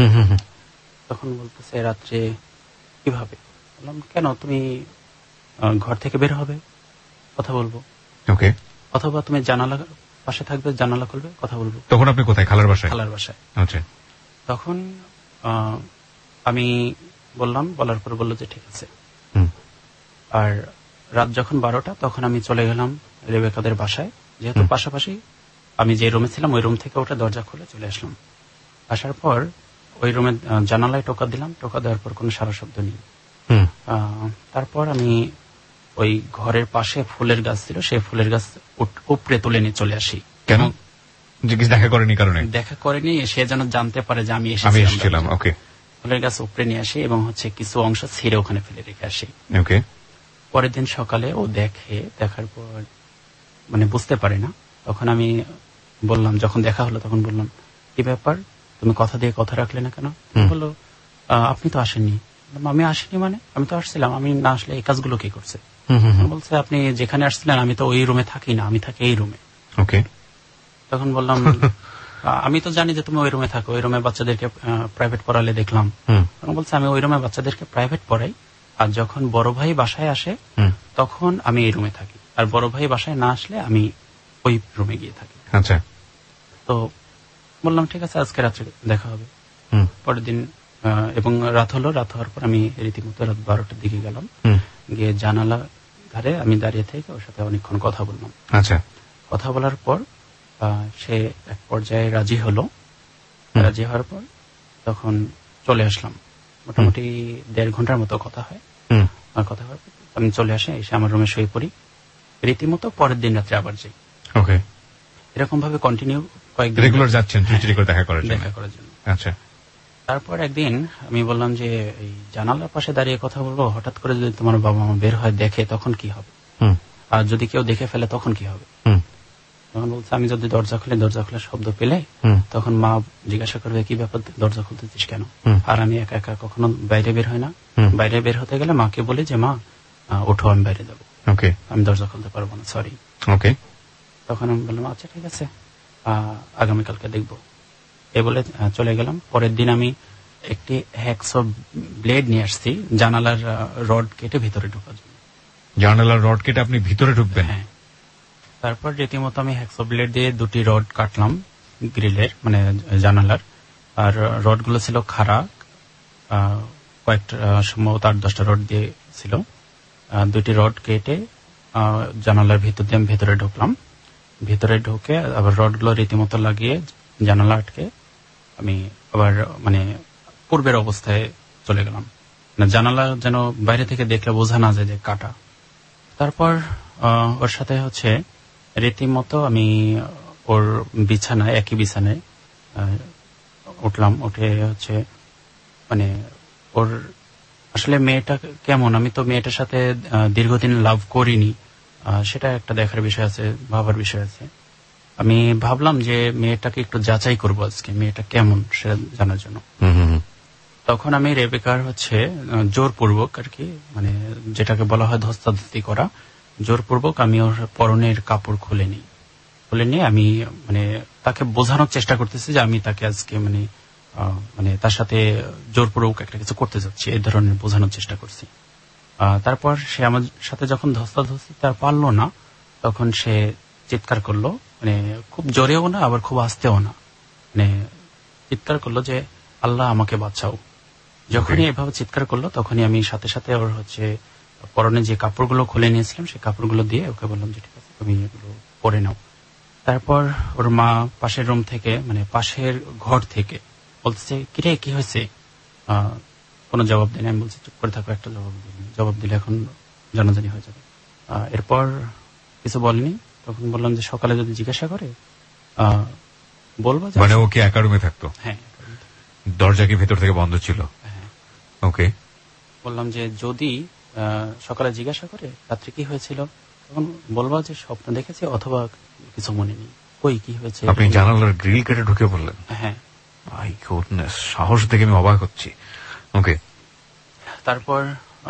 তখন বলতেছে রাত্রে কিভাবে? বললাম কেন, তুমি ঘর থেকে বের হবে, কথা বলবো। ওকে। অথবা তুমি জানালা পাশে থাকবে, জানালা খুলবে, কথা বলবো। তখন আপনি কোথায়? খালার বাসায়? খালার বাসায়। আচ্ছা। তখন আমি বললাম, বলার পর বললো যে ঠিক আছে। আর রাত যখন 12টা তখন আমি চলে গেলাম রেবেকাদের বাসায়, যেহেতু পাশাপাশি। আমি যে রুমে ছিলাম ওই রুম থেকে ওটা দরজা খুলে চলে আসলাম। আসার পর ওই রুমে জানালায় টোকা দিলাম, টোকা দেওয়ার পর কোনো সারা শব্দ নেই। তারপর আমি ওই ঘরের পাশে ফুলের গাছ ছিল, সেই ফুলের গাছ উপরে তুলে নিয়ে চলে আসি। কেন? দেখা করেনি? কারণে দেখা করেনি, সে যেন জানতে পারে যে আমি এসেছিলাম। ওকে। ফুলের গাছ উপরে নিয়ে আসি এবং হচ্ছে কিছু অংশ ছিঁড়ে ওখানে ফেলে রেখে আসি। ওকে। পরের দিন সকালে ও দেখার পর মানে বুঝতে পারে না। তখন আমি বললাম, যখন দেখা হলো তখন বললাম কি ব্যাপার, তুমি কথা দিয়ে কথা রাখলে না কেন? বললো আপনি তো আসেননি। আমি আসিনি মানে? আমি তো আসছিলাম, আমি না আসলে এই কাজগুলো কি করছে? বলছে আপনি যেখানে আসছিলেন আমি তো ওই রুমে থাকি না, আমি থাকি এই রুমে। ওকে। তখন বললাম আমি তো জানি যে তুমি ওই রুমে থাকো, ওই রুমে বাচ্চাদেরকে প্রাইভেট পড়ালে দেখলাম। তখন বলছে আমি ওই রুমে বাচ্চাদেরকে প্রাইভেট পড়াই, আর যখন বড় ভাই বাসায় আসে তখন আমি এই রুমে থাকি, আর বড় ভাই বাসায় না আসলে আমি ওই রুমে গিয়ে থাকি। আচ্ছা। তো বললাম ঠিক আছে, আজকে রাত্রে দেখা হবে। পরের দিন এবং রাত হলো, রাত হওয়ার পর আমি রীতিমতো রাত 12টার দিকে গেলাম, গিয়ে জানালা ধারে আমি দাঁড়িয়ে থেকে ওর সাথে অনেকক্ষণ কথা বললাম। আচ্ছা। কথা বলার পর সে এক পর্যায়ে রাজি হলো। রাজি হওয়ার পর তখন চলে আসলাম, মোটামুটি 1.5 ঘন্টার মতো কথা হয়। কথা হওয়ার পর আমি চলে আসি, এসে আমার রুমে শুয়ে পড়ি। রীতিমতো পরের দিন রাত্রে আবার যাই। ওকে। এরকম ভাবে কন্টিনিউ কয়েকদিন রেগুলার যাচ্ছেন দেখা করার জন্য? আচ্ছা। তারপর একদিন আমি বললাম যে এই জানালার পাশে দাঁড়িয়ে কথা বলবো, হঠাৎ করে যদি তোমার বাবা মা বের হয় দেখে তখন কি হবে, আর যদি কেউ দেখে ফেলে তখন কি হবে? তখন বলছে আমি যদি দরজা খোলার শব্দ পেলে তখন মা জিজ্ঞাসা করবে কি ব্যাপার, দরজা খুলতেছিস কেন? আর আমি একা একা কখনো বাইরে বের হয় না। বাইরে বের হতে গেলে মাকে বলি যে মা ওঠো আমি বাইরে যাবো, ওকে, আমি দরজা খুলতে পারবো না, সরি। ওকে, তখন আমি বললাম আচ্ছা ঠিক আছে, আগামীকালকে দেখবো, এ বলে চলে গেলাম। পরের দিন আমি একটি হ্যাকসো ব্লেড নিয়ে আসছি জানালার রড কেটে ভিতরে ঢোকার জন্য। জানালার রড কেটে আপনি ভিতরে ঢুকবেন? হ্যাঁ। তারপর রীতিমতো আমি হ্যাকসো ব্লেড দিয়ে 2টি রড কাটলাম গ্রিলের, মানে জানালার। আর রডগুলো ছিল খাড়া, কয়েকটা সম্ভবত 8-10টা রড দিয়ে ছিল। 2টি রড কেটে জানালার ভিতর দিয়ে আমি ভেতরে ঢুকলাম। ভিতরে ঢুকে আবার রডগুলো রীতিমতো লাগিয়ে জানালা আটকে আমি আবার মানে পূর্বের অবস্থায় চলে গেলাম, জানালা যেন বাইরে থেকে দেখলে বোঝা না যায় যে কাটা। তারপর ওর সাথে হচ্ছে রীতিমতো আমি ওর বিছানায়, একই বিছানায় উঠলাম। উঠে হচ্ছে মানে ওর আসলে মেয়েটা কেমন, আমি তো মেয়েটার সাথে দীর্ঘদিন লাভ করিনি, সেটা একটা দেখার বিষয় আছে, ভাবার বিষয় আছে। আমি ভাবলাম যে মেয়েটাকে একটু যাচাই করবো আজকে, মেয়েটা কেমন সেটা জানার জন্য। তখন আমি রেবেকার হচ্ছে জোরপূর্বক আর কি, মানে যেটাকে বলা হয় ধস্তাধস্তি করা, জোরপূর্বক আমি ওর পরনের কাপড় খুলে নিয়ে আমি মানে তাকে বোঝানোর চেষ্টা করতেছি যে আমি তাকে আজকে মানে তার সাথে জোরপূর্বক একটা কিছু করতে যাচ্ছি, এই ধরনের বোঝানোর চেষ্টা করছি। তারপর সে আমার সাথে যখন ধস্তাধস্তি তার পারলো না, তখন সে চিৎকার করলো, মানে খুব জোরেও না আবার খুব আস্তেও না, মানে চিৎকার করলো যে আল্লাহ আমাকে বাঁচাও। যখনই এভাবে চিৎকার করলো তখনই আমি সাথে সাথে ওর হচ্ছে পরনে যে কাপড়গুলো খুলে নিয়েছিলাম সেই কাপড়গুলো দিয়ে ওকে বললাম যে ঠিক আছে তুমি এগুলো পরে নাও। তারপর ওর মা পাশের রুম থেকে, মানে পাশের ঘর থেকে বলতেছে কিরে কি হয়েছে, কোনো জবাব দেয়নি। আমি বলছি চুপ করে থাকো, একটা জবাব দিলে এখন জানাজানি হয়ে যাবে। এরপর কিছু বলেনি। তখন বললাম যে সকালে যদি জিজ্ঞাসা করে বলবো। মানে ও কি একা রুমে থাকতো? হ্যাঁ। দরজা কি ভেতর থেকে বন্ধ ছিল? হ্যাঁ। ওকে। বললাম যে যদি সকালে জিজ্ঞাসা করে রাত্রে কি হয়েছিল, তখন বলবা যে স্বপ্ন দেখেছি অথবা কিছু মনে নেই। কই কি হয়েছে? আপনি জানালার গ্রিল কেটে ঢুকে বললেন? হ্যাঁ। মাই গডনেস, সাহস দেখে আমি অবাক হচ্ছি। ওকে। তারপর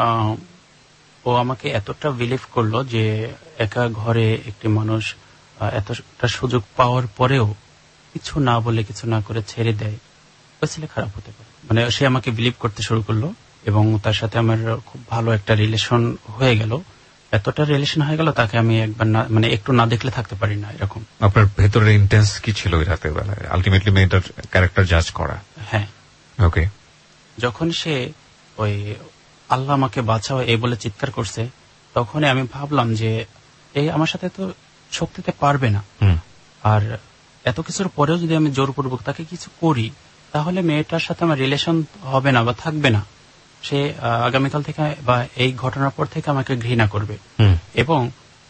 ও আমাকে এতটা বিলিভ করলো যে একা ঘরে একটি মানুষ এতটা সুযোগ পাওয়ার পরেও কিছু না বলে কিছু না করে ছেড়ে দেয়, ওই ছেলে খারাপ হতে পারে। মানে সে আমাকে বিলিভ করতে শুরু করলো এবং তার সাথে আমার খুব ভালো একটা রিলেশন হয়ে গেল। এতটা রিলেশন হয়ে গেল তাকে আমি একবার না, মানে একটু না দেখলে থাকতে পারি না, এরকম। আপনার ভেতরের ইন্টেন্স কি ছিল ওই রাতের বেলায়? আলটিমেটলি মেয়েটার ক্যারেক্টার জাজ করা। হ্যাঁ। ওকে। যখন সে ওই আল্লাহ আমাকে বাঁচাও এই বলে চিৎকার করছে, তখনই আমি ভাবলাম যে এই আমার সাথে তো শক্তিতে পারবে না, আর এত কিছুর পরেও যদি আমি জোরপূর্বক তাকে কিছু করি তাহলে মেয়েটার সাথে আমার রিলেশন হবে না বা থাকবে না। সে আগামীকাল থেকে বা এই ঘটনার পর থেকে আমাকে ঘৃণা করবে। এবং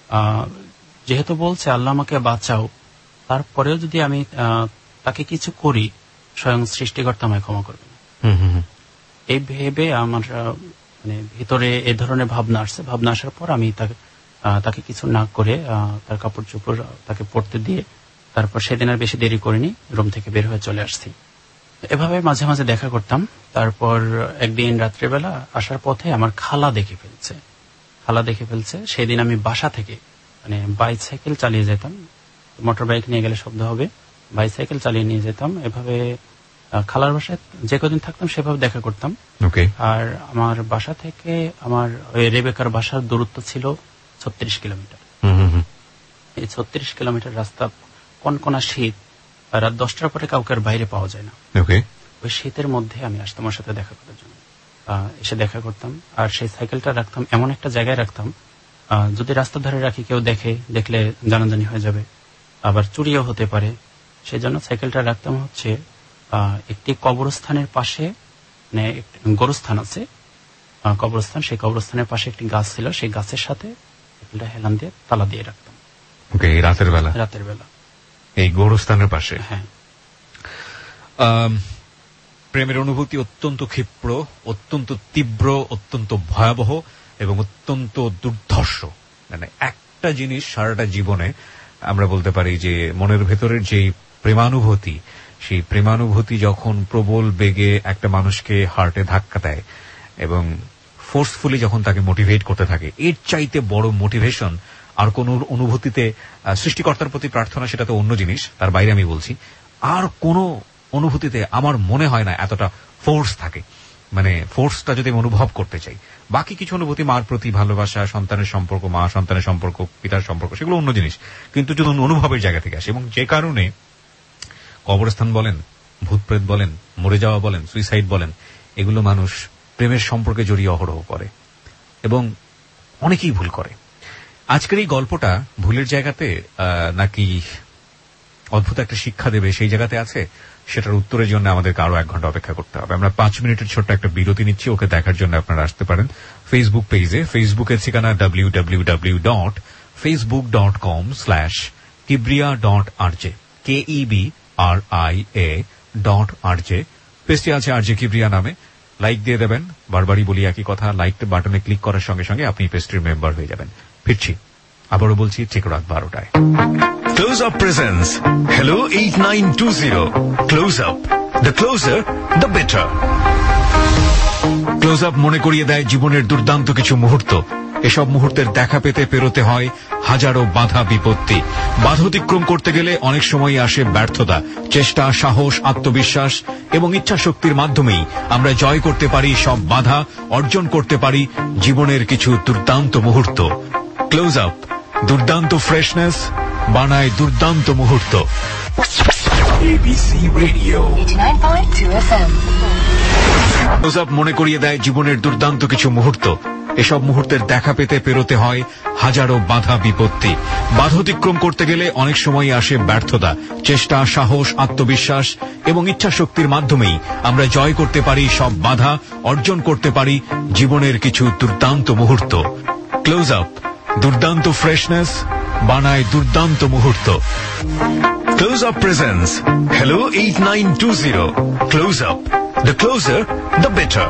যেহেতু বলছে আল্লাহ আমাকে বাঁচাও, তারপরেও যদি আমি তাকে কিছু করি স্বয়ং সৃষ্টিকর্তা আমায় ক্ষমা করবে না। এই ভেবে আমার মানে ভিতরে এ ধরনের ভাবনা আসছে। ভাবনা আসার পর আমি তাকে কিছু না করে তার কাপড় চোপড় তাকে পরতে দিয়ে তারপর সেদিন আর বেশি দেরি করিনি, রুম থেকে বের হয়ে চলে আসছি। এভাবে মাঝে মাঝে দেখা করতাম। তারপর একদিন রাত্রেবেলা আসার পথে আমার খালা দেখে ফেলছে। সেদিন আমি বাসা থেকে মানে বাইসাইকেল চালিয়ে যেতাম, মোটর বাইক নিয়ে গেলে শব্দ হবে, বাইসাইকেল চালিয়ে নিয়ে যেতাম। এভাবে খালার বাসায় যে কদিন থাকতাম সেভাবে দেখা করতাম। আর আমার বাসা থেকে আমার ওই রেবেকার বাসার দূরত্ব ছিল 36 কিলোমিটার। এই 36 কিলোমিটার রাস্তা, কনকনা শীত, রাত 10টার পরে কাউকে বাইরে পাওয়া যায় না। ওই শীতের মধ্যে আমি আসতাম ওর সাথে দেখা করার জন্য, এসে দেখা করতাম। আর সেই সাইকেলটা রাখতাম এমন একটা জায়গায় রাখতাম, যদি রাস্তার ধারে রাখি কেউ দেখলে জানাজানি হয়ে যাবে, আবার চুরিও হতে পারে। সেই জন্য সাইকেলটা রাখতাম হচ্ছে একটি কবরস্থানের পাশে, মানে গোরস্থান আছে, কবরস্থান, সেই কবরস্থানের পাশে একটি গাছ ছিল, সেই গাছের সাথে হেলান দিয়ে তালা দিয়ে রাখতাম। রাতের বেলা এই গোরস্থানের পাশে। হ্যাঁ। প্রেমের অনুভূতি অত্যন্ত ক্ষিপ্র, অত্যন্ত তীব্র, অত্যন্ত ভয়াবহ এবং অত্যন্ত দুর্ধর্ষ। মানে একটা জিনিস সারাটা জীবনে আমরা বলতে পারি যে মনের ভেতরের যে প্রেমানুভূতি, সেই প্রেমানুভূতি যখন প্রবল বেগে একটা মানুষকে হার্টে ধাক্কা দেয় এবং ফোর্সফুলি যখন তাকে মোটিভেট করতে থাকে, এর চাইতে বড় মোটিভেশন আর কোন অনুভূতিতে, সৃষ্টিকর্তার প্রতি প্রার্থনা সেটা তো অন্য জিনিস, তার বাইরে আমি বলছি, আর কোন অনুভূতিতে আমার মনে হয় না এতটা ফোর্স থাকে। মানে ফোর্সটা যদি আমি অনুভব করতে চাই, বাকি কিছু অনুভূতি, মার প্রতি ভালোবাসা, সন্তানের সম্পর্ক, মা সন্তানের সম্পর্ক, পিতার সম্পর্ক, সেগুলো অন্য জিনিস, কিন্তু যদি অনুভবের জায়গা থেকে আসে, এবং যে কারণে কবরস্থান বলেন, ভূতপ্রেত বলেন, মরে যাওয়া বলেন, সুইসাইড বলেন, এগুলো মানুষ প্রেমের সম্পর্কে জড়িয়ে অহরহ করে এবং অনেকেই ভুল করে। আজকের এই গল্পটা ভুলের জায়গাতে নাকি অদ্ভুত একটা শিক্ষা দেবে সেই জায়গাতে আছে, সেটার উত্তরের জন্য আমাদেরকে আরো 1 ঘন্টা অপেক্ষা করতে হবে। আমরা 5 মিনিটের ছোট্ট একটা বিরতি নিচ্ছি, ওকে দেখার জন্য আপনারা আসতে পারেন ফেসবুক পেজে। ফেসবুকের ঠিকানা www.facebook.com/kibria.rj, KEBRIA.rj। পেজটি আছে আরজে কিবরিয়া নামে। লাইক দিয়ে দেবেন, বারবারই বলি একই কথা, লাইক বাটনে ক্লিক করার সঙ্গে সঙ্গে আপনি পেজটির মেম্বার হয়ে যাবেন। ফিরছি, আবারও বলছি, ঠিক রাত 12টায়। Close Up presents Hello 8920. Close Up. The closer, the better. Close Up মনে করিয়ে দেয় জীবনের দুর্দান্ত কিছু মুহূর্ত। এসব মুহূর্তের দেখা পেতে পেরোতে হয় হাজারো বাধা বিপত্তি। বাধা অতিক্রম করতে গেলে অনেক সময় আসে ব্যর্থতা। চেষ্টা, সাহস, আত্মবিশ্বাস এবং ইচ্ছাশক্তির মাধ্যমেই আমরা জয় করতে পারি সব বাধা, অর্জন করতে পারি জীবনের কিছু দুর্দান্ত মুহূর্ত। ক্লোজ আপ দুর্দান্ত ফ্রেশনেস বানায় দুর্দান্ত মুহূর্ত। ABC Radio 89.2 FM. Close Up মনে করিয়ে দেয় জীবনের দুর্দান্ত কিছু মুহূর্ত। এসব মুহূর্তের দেখা পেতে পেরোতে হয় হাজারো বাধা বিপত্তি। বাধা অতিক্রম করতে গেলে অনেক সময় আসে ব্যর্থতা। চেষ্টা, সাহস, আত্মবিশ্বাস এবং ইচ্ছাশক্তির মাধ্যমেই আমরা জয় করতে পারি সব বাধা, অর্জন করতে পারি জীবনের কিছু দুর্দান্ত মুহূর্ত। ক্লোজ আপ দুর্দান্ত ফ্রেশনেস বানায় দুর্দান্ত মুহূর্ত। Close Up presents Hello 8920. Close Up. The closer, the better.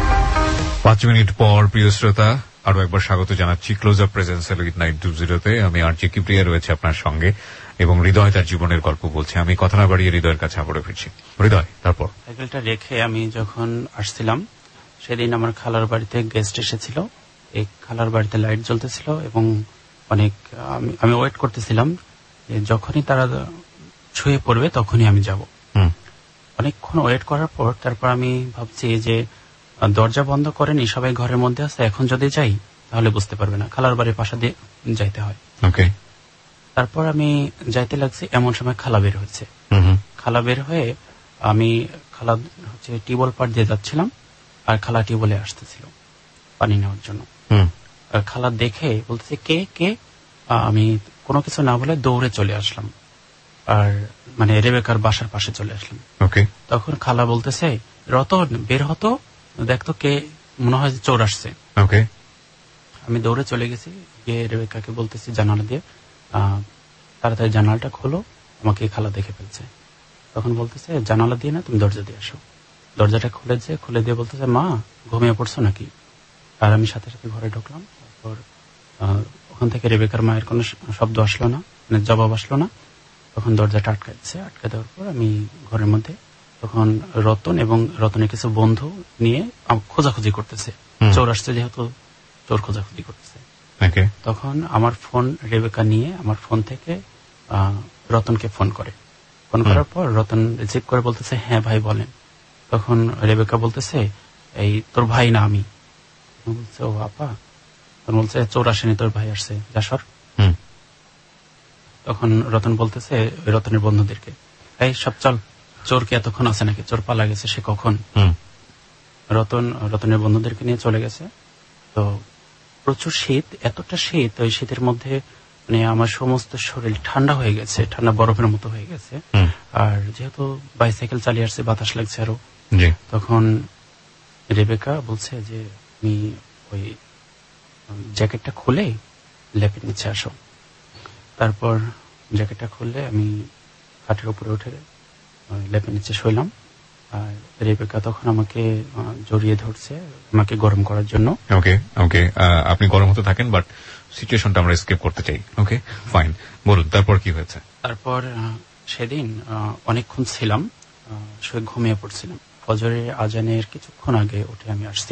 5 minute পর প্রিয় শ্রোতা, আরো একবার স্বাগত জানাচ্ছি ক্লোজ আপ প্রেজেন্স Hello 8920-তে। আমি আরজে কিবরিয়া রয়েছে আপনার সঙ্গে এবং হৃদয় তার জীবনের গল্প বলছে। আমি কথা না বাড়িয়ে হৃদয়ের কাছে আবারও ফিরছি। হৃদয়, তারপর সাইকেলটা রেখে আমি যখন আসছিলাম, সেদিন আমার খালার বাড়িতে গেস্ট এসেছিল। এই খালার বাড়িতে লাইট জ্বলতেছিল এবং অনেক আমি ওয়েট করতেছিলাম যে যখনই তারা ছুঁয়ে পড়বে তখনই আমি যাব। অনেকক্ষণ ওয়েট করার পর তারপর আমি ভাবছি যে দরজা বন্ধ করেনি, সবাই ঘরের মধ্যে আছে, এখন যদি যাই তাহলে বুঝতে পারবে না, খালার বাড়ির পাশা দিয়ে যাইতে হয়। তারপর আমি যাইতে লাগছি, এমন সময় খালা বের হয়েছে। খালা বের হয়ে আমি খালা হচ্ছে টিউবওয়েল পাড় দিয়ে যাচ্ছিলাম, আর খালা টিউবওয়েলে আসতেছিল পানি নেওয়ার জন্য। আর খালা দেখে বলতেছে কে কে, আমি কোনো কিছু না বলে দৌড়ে চলে আসলাম, আর মানে রেবেকার বাসার পাশে চলে আসলাম। তখন খালা বলতেছে, রতন বের হতো, দেখতো কে, মনে হয় চোর আসছে। আমি দৌড়ে চলে গেছি, গিয়ে রেবেকাকে বলতেছি জানালা দিয়ে, তাড়াতাড়ি জানালাটা খোলো, আমাকে খালা দেখে ফেলছে। তখন বলতেছে জানালা দিয়ে না, তুমি দরজা দিয়ে আসো। দরজাটা খুলে দিয়ে বলতেছে, মা ঘুমিয়ে পড়ছো নাকি? আর আমি সাথে সাথে ঘরে ঢুকলাম। তারপর ওখান থেকে রেবেকার মায়ের কোনো শব্দ আসলো না, মানে জবাব আসলো না। তখন দরজাটা আটকে দেওয়ার পর আমি ঘরের মধ্যে, তখন রতন এবং রতনের কিছু বন্ধু নিয়ে খোঁজাখুঁজি করতেছে, চোর আসছে যেহেতু চোর খোঁজাখুঁজি করতেছে। তখন আমার ফোন রেবেকা নিয়ে আমার ফোন থেকে রতনকে ফোন করার পর রতন রিসিভ করে বলতেছে, হ্যাঁ ভাই বলেন। তখন রেবেকা বলতেছে, এই তোর ভাই না আমি। বলছে, ও আপা। তখন বলছে, চোর আসেনি, তোর ভাই আসছে, যা সর। তখন রতন বলতেছে রতনের বন্ধুদেরকে, এই সব চল, চোর কি এতক্ষণ আছে নাকি, চোর পালা গেছে, সে কখন। রতনের বন্ধুদেরকে নিয়ে চলে গেছে। তো প্রচুর শীত, এতটা শীত, ওই শীতের মধ্যে মানে আমার সমস্ত শরীর ঠান্ডা হয়ে গেছে, ঠান্ডা বরফের মতো হয়ে গেছে। আর যেহেতু বাইসাইকেল চালিয়ে আসছে, বাতাস লাগছে আরো। তখন রেবেকা বলছে যে তুমি ওই জ্যাকেটটা খুলে লেপের নিচে আসো। তারপর জ্যাকেটটা খুললে আমি খাটের উপরে উঠে লেপের নিচে শুইলাম। আর রেবেকা তখন আমাকে জড়িয়ে ধরছে আমাকে গরম করার জন্য। আপনি গরম হতে থাকেন, বাট সিচুয়েশনটা আমরা এসকেপ করতে চাই। ফাইন, বলুন তারপর কি হয়েছে। তারপর সেদিন অনেকক্ষণ ছিলাম, শুয়ে ঘুমিয়ে পড়ছিলাম। ফজরের আজানের কিছুক্ষণ আগে উঠে আমি আসছি।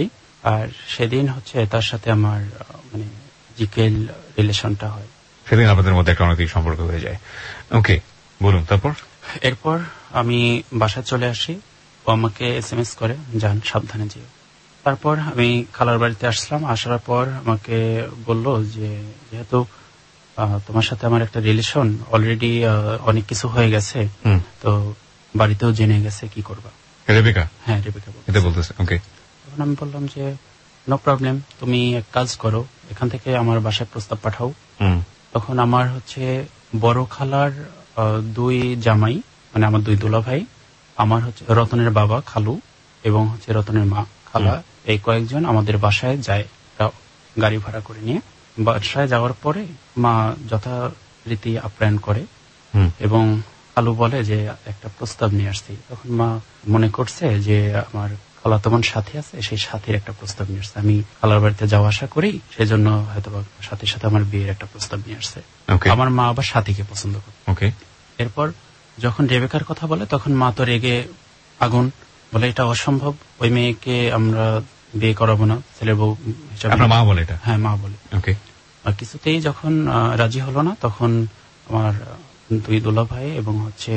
আর সেদিন হচ্ছে তার সাথে আমার মানে ফিজিক্যাল রিলেশনটা হয়। সেদিন আপনাদের মধ্যে একটা অনৈতিক সম্পর্ক হয়ে যায়। ওকে, বলুন তারপর। এরপর আমি বাসায় চলে আসি, ও আমাকে SMS করে যান সাবধানে যেও। তারপর আমি খালার বাড়িতে আসলাম, আসার পর আমাকে বলল যে যেহেতু তোমার সাথে আমার একটা রিলেশন অলরেডি অনেক কিছু হয়ে গেছে, তো বাড়িতেও জেনে গেছে, কি করবা? রেবেকা? হ্যাঁ, রেবেকা এটা বলতেছে। ওকে। তখন আমি বললাম যে নো প্রবলেম, তুমি এক কাজ করো, এখান থেকে আমার বাসায় প্রস্তাব পাঠাও। তখন আমার হচ্ছে বড় খালার 2 জামাই, মানে আমার 2 দুলাভাই, আমার হচ্ছে রতনের বাবা খালু এবং হচ্ছে রতনের মা খালা, এই কয়েকজন আমাদের বাসায় যায় গাড়ি ভাড়া করে নিয়ে। বাসায় যাওয়ার পরে মা যথারীতি আপ্যায়ন করে এবং খালু বলে যে একটা প্রস্তাব নিয়ে আসছি। তখন মা মনে করছে যে আমার খালা তখন সাথী আছে, সেই সাথীর একটা প্রস্তাব নিয়ে আসছে। আমি খালার বাড়িতে যাওয়া আসা করি, সেজন্য হয়তো সাথীর সাথে আমার বিয়ের একটা প্রস্তাব নিয়ে আসছে। আমার মা আবার সাথীকে পছন্দ করে। এরপর যখন রেবেকার কথা বলে তখন মা তো রেগে আগুন, বলে এটা অসম্ভব, ওই মেয়েকে আমরা বিয়ে করাবো না, ছেলের বউ হিসাবে। মা বলে এটা? হ্যাঁ, মা বলে। আর কিছুতেই যখন রাজি হলো না, তখন আমার 2 দুলাভাই এবং হচ্ছে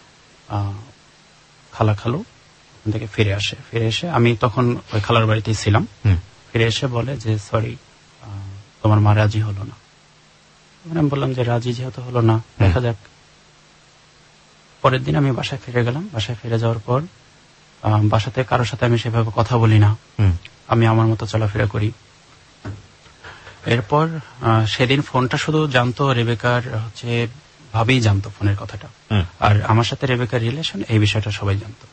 খালা খালু থেকে ফিরে আসে। ফিরে এসে আমি তখন ওই খালার বাড়িতেই ছিলাম। ফিরে এসে বলে যে সরি, তোমার মা রাজি হলো না। আমি বললাম যে রাজি যেহেতু হলো না, দেখা যাক। পরের দিন আমি বাসায় ফিরে গেলাম। বাসায় ফিরে যাওয়ার পর বাসাতে কারোর সাথে আমি সেভাবে কথা বলি না, আমি আমার মতো চলাফেরা করি। এরপর সেদিন ফোনটা শুধু জানতো রেবেকার হচ্ছে ভাবেই জানতো ফোনের কথাটা, আর আমার সাথে রেবেকার রিলেশন এই বিষয়টা সবাই জানতো।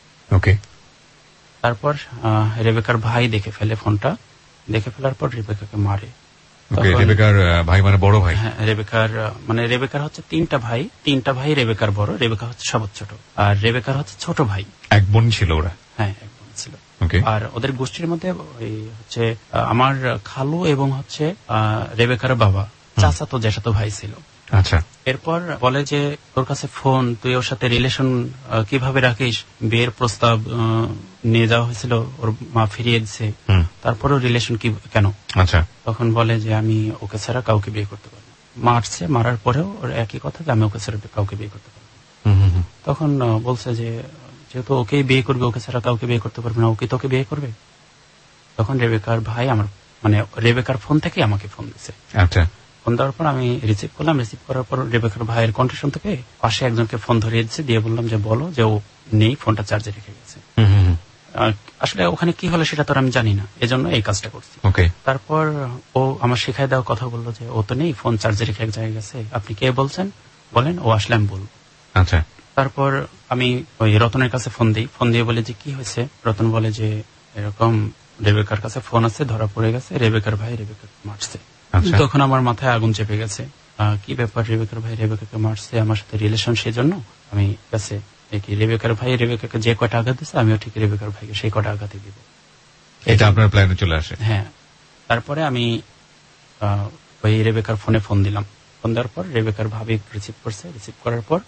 তারপর রেবেকার ভাই দেখে ফেলে ফোনটা, দেখে ফেলার পর রেবেকাকে মারে। রেবেকার ভাই মানে বড় ভাই? হ্যাঁ, রেবেকার হচ্ছে 3টা ভাই, 3টা ভাই রেবেকার বড়, রেবেকা হচ্ছে সবার ছোট, আর রেবেকার হচ্ছে ছোট ভাই। এক বোন ছিল ওরা? হ্যাঁ, এক বোন ছিল। আর ওদের গোষ্ঠীর মধ্যে ওই হচ্ছে আমার খালু এবং হচ্ছে রেবেকার বাবা চাচাতো জ্যাঠাতো ভাই ছিল। আচ্ছা। এরপর বলে যে তোর কাছে ফোন, তুই ওর সাথে রিলেশন কিভাবে রাখিস? বিয়ের প্রস্তাব নিয়ে যাওয়া হয়েছিল, ওর মা ফিরিয়ে দিচ্ছে, তারপরেও রিলেশন কি কেন? আচ্ছা। তখন বলে যে আমি ওকে ছাড়া কাউকে বিয়ে করতে পারবো না। মারছে, মারার পরেও ওর একই কথা যে আমি ওকে ছাড়া কাউকে বিয়ে করতে পারবো। তখন বলছে যে যেহেতু ওকেই বিয়ে করবে, ওকে ছাড়া কাউকে বিয়ে করতে পারবে না, ওকে তোকে বিয়ে করবে। তখন রেবেকার ভাই আমার মানে রেবেকার ফোন থেকে আমাকে ফোন দিচ্ছে। আচ্ছা। ফোন দেওয়ার পর আমি রিসিভ করলাম। রিসিভ করার পর রেবেকার ভাইয়ের কণ্ঠ শুনতে পেয়ে পাশে একজনকে ফোন ধরিয়ে দিচ্ছে, দিয়ে বললাম যে বলো যে ও নেই, ফোনটা চার্জে রেখে গেছে। আসলে ওখানে কি হলো সেটা তো আমি জানি না, এজন্য এই কাজটা করছি। তারপর ও আমার শিখাই দেওয়া কথা বললো যে ও তো নেই, ফোন চার্জে রেখে এক জায়গায় গেছে, আপনি কে বলছেন বলেন। ও আসলে আমি বলবো। আচ্ছা। তারপর আমি ওই রতনের কাছে ফোন দিই, ফোন দিয়ে বলে যে কি হয়েছে। রতন বলে যে এরকম রেবেকার কাছে ফোন আছে, ধরা পড়ে গেছে, রেবেকার ভাই রেবেকাকে মারছে। তখন আমার মাথায় আগুন চেপে গেছে, কি ব্যাপার, রেবেকার ভাই রেবেকাকে মারছে, আমার সাথে রিলেশন, সেই জন্য আমি কাছে রেবেকার ভাই রেবেকাকে যে কয়টা আঘাত দিচ্ছে আমিও ঠিক রেবেকার ভাইকে সেই কয়টা আঘাতই দিব। এটা আপনার প্ল্যানে চলে আসে? হ্যাঁ। তারপরে আমি ওই রেবেকার ফোনে ফোন দিলাম। ফোন দেওয়ার পর রেবেকার ভাবি রিসিভ করছে। রিসিভ করার পর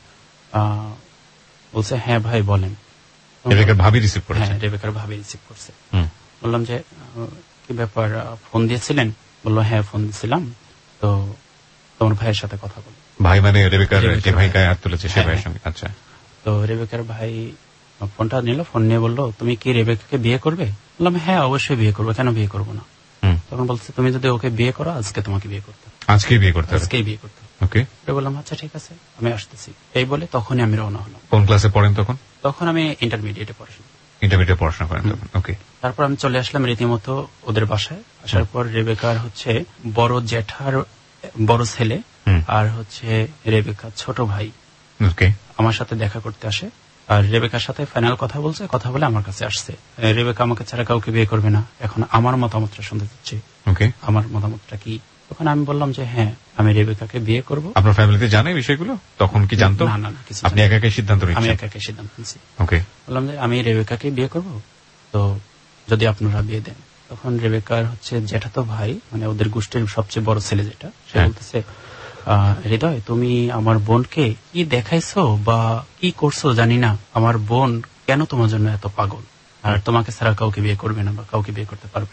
বলছে হ্যাঁ ভাই বলেন। রেবেকার ভাবি রিসিভ করছে? হ্যাঁ, রেবেকার ভাবি রিসিভ করছে। বললাম যে কি ব্যাপার, ফোন দিয়েছিলেন? বললো হ্যাঁ ফোন দিয়েছিলাম, তো তোমার ভাইয়ের সাথে কথা বলো। ভাই মানে রেবেকার যে ভাই গায়ে হাত তুলেছে সে ভাইয়ের সঙ্গে? আচ্ছা। তো রেবেকার ভাই ফোনটা নিল, ফোন নিয়ে বললো তুমি কি রেবেকাকে বিয়ে করবে? বললাম হ্যাঁ অবশ্যই বিয়ে করবো, কেন বিয়ে করবো না। তখন বলছে তুমি যদি ওকে বিয়ে করো আজকে তোমাকে বিয়ে করতে হবে। আজকেই বিয়ে করতে হবে? আজকেই বিয়ে করতে হবে। ওকে। বললাম আচ্ছা ঠিক আছে, আমি আসতেছি। এই বলে তখনই আমি রওনা হলাম। কোন ক্লাসে পড়েন তখন? তখন আমি ইন্টারমিডিয়েটে পড়াশোনা। ইন্টারমিডিয়েটে পড়াশোনা করেন তখন? ওকে। তারপর আমি চলে আসলাম রীতিমতো ওদের বাসায়। আসার পর রেবেকার হচ্ছে বড় জ্যাঠার বড় ছেলে আর হচ্ছে রেবেকার ছোট ভাই আমার সাথে দেখা করতে আসে। আর রেবেকার সাথে ফাইনাল কথা বলছে, কথা বলে আমার কাছে আসছে। রেবেকা আমাকে ছাড়া কাউকে বিয়ে করবে না, এখন আমার মতামতটা শুনতে চাচ্ছে। আমার মতামতটা কি? তখন আমি বললাম যে হ্যাঁ আমি রেবেকাকে বিয়ে করব। আপনার ফ্যামিলিতে জানে বিষয়গুলো? তখন কি জানতো? না না, কিছু আপনি একা একাই সিদ্ধান্ত নিয়েছেন? আমি একা একাই সিদ্ধান্ত নিয়েছি। ওকে। বললাম যে আমি রেবেকাকে বিয়ে করব, তো যদি আপনারা বিয়ে দেন। তখন রেবেকার হচ্ছে জ্যাঠাতো ভাই, মানে ওদের গোষ্ঠীর সবচেয়ে বড় ছেলে যেটা, সে বলতেছে হৃদয় তুমি আমার বোনকে কি দেখাইছো বা কি করছো জানি না, আমার বোন কেন তোমার জন্য এত পাগল, আর তোমাকে ছাড়া কাউকে বিয়ে করবে না বা কাউকে বিয়ে করতে পারবে না।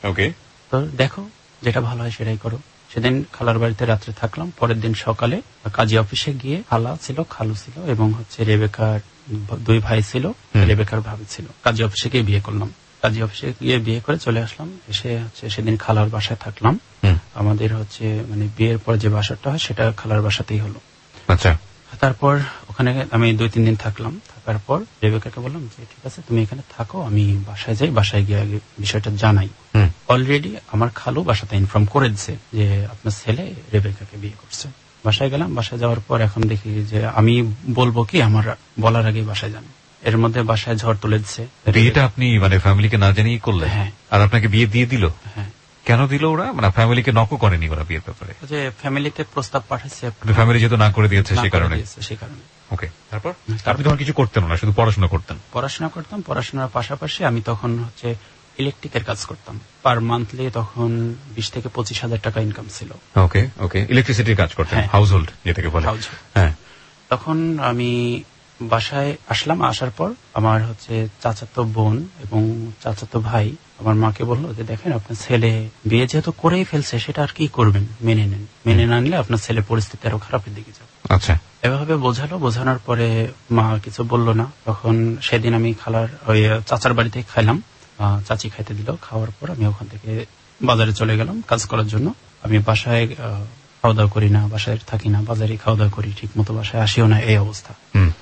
ওকে, তো দেখো যেটা ভালো হয় সেটাই করো। সেদিন খালার বাড়িতে রাত্রে থাকলাম। পরের দিন সকালে কাজী অফিসে গিয়ে খালা ছিল, খালু ছিল এবং হচ্ছে রেবেকার 2 ভাই ছিল, রেবেকার ভাবি ছিল। কাজী অফিসে গিয়ে বিয়ে করলাম। কাজী অফিসে গিয়ে বিয়ে করে চলে আসলাম। এসে হচ্ছে সেদিন খালার বাসায় থাকলাম। আমাদের হচ্ছে মানে বিয়ের পর যে বাসাটা হয় সেটা খালার বাসাতেই হলো। আচ্ছা। তারপর ওখানে আমি 2-3 দিন থাকলাম। থাকার পর রেবেকাকে বললাম যে ঠিক আছে তুমি এখানে থাকো, আমি বাসায় যাই, বাসায় গিয়ে আগে বিষয়টা জানাই। অলরেডি আমার খালু বাসাতে ইনফর্ম করে দিচ্ছে যে আপনার ছেলে রেবেকাকে বিয়ে করছে। বাসায় গেলাম। বাসায় যাওয়ার পর এখন দেখি যে আমি বলবো কি আমার বলার আগে বাসায় যান। এর মধ্যে বাসায় ঝড় তুলে দিচ্ছে। বিয়েটা আপনি মানে ফ্যামিলিকে না জানিয়ে করলেন? হ্যাঁ। আর আপনাকে বিয়ে দিয়ে দিল? হ্যাঁ। কেন দিল ওরা? মানে ফ্যামিলিকে নকও করেনি ওরা বিয়ের ব্যাপারে? যে ফ্যামিলিতে প্রস্তাব পাঠাচ্ছে, ফ্যামিলি যেহেতু না করে দিয়েছে সেই কারণে। ওকে, তারপর আপনি তখন কিছু করতেন না, শুধু পড়াশোনা করতেন? পড়াশোনা করতাম। পড়াশোনার পাশাপাশি আমি তখন হচ্ছে ইলেকট্রিকের কাজ করতাম। পার মান্থলি তখন 20 থেকে 25,000 টাকা ইনকাম ছিল। ওকে ওকে, ইলেকট্রিসিটির কাজ করতেন? হাউস হোল্ড যেটাকে বলে। হ্যাঁ। তখন আমি বাসায় আসলাম। আসার পর আমার হচ্ছে চাচাতো বোন এবং চাচাতো ভাই আমার মাকে বললো যে দেখেন আপনার ছেলে বিয়ে যেহেতু করেই ফেলছে সেটা আর কি করবেন, মেনে নেন। মেনে না নিলে আপনার ছেলে পরিস্থিতি আরো খারাপের দিকে যাবে। আচ্ছা। এভাবে বোঝালো। বোঝানোর পরে মা কিছু বলল না। তখন সেদিন আমি খালার ওই চাচার বাড়িতে খাইলাম। চাচি খাইতে দিল। খাওয়ার পর আমি ওখান থেকে বাজারে চলে গেলাম কাজ করার জন্য। আমি বাসায় খাওয়া দাওয়া করি না, বাসায় থাকি না, বাজারে খাওয়া দাওয়া করি, ঠিক মতো বাসায় আসিও না, এই অবস্থা।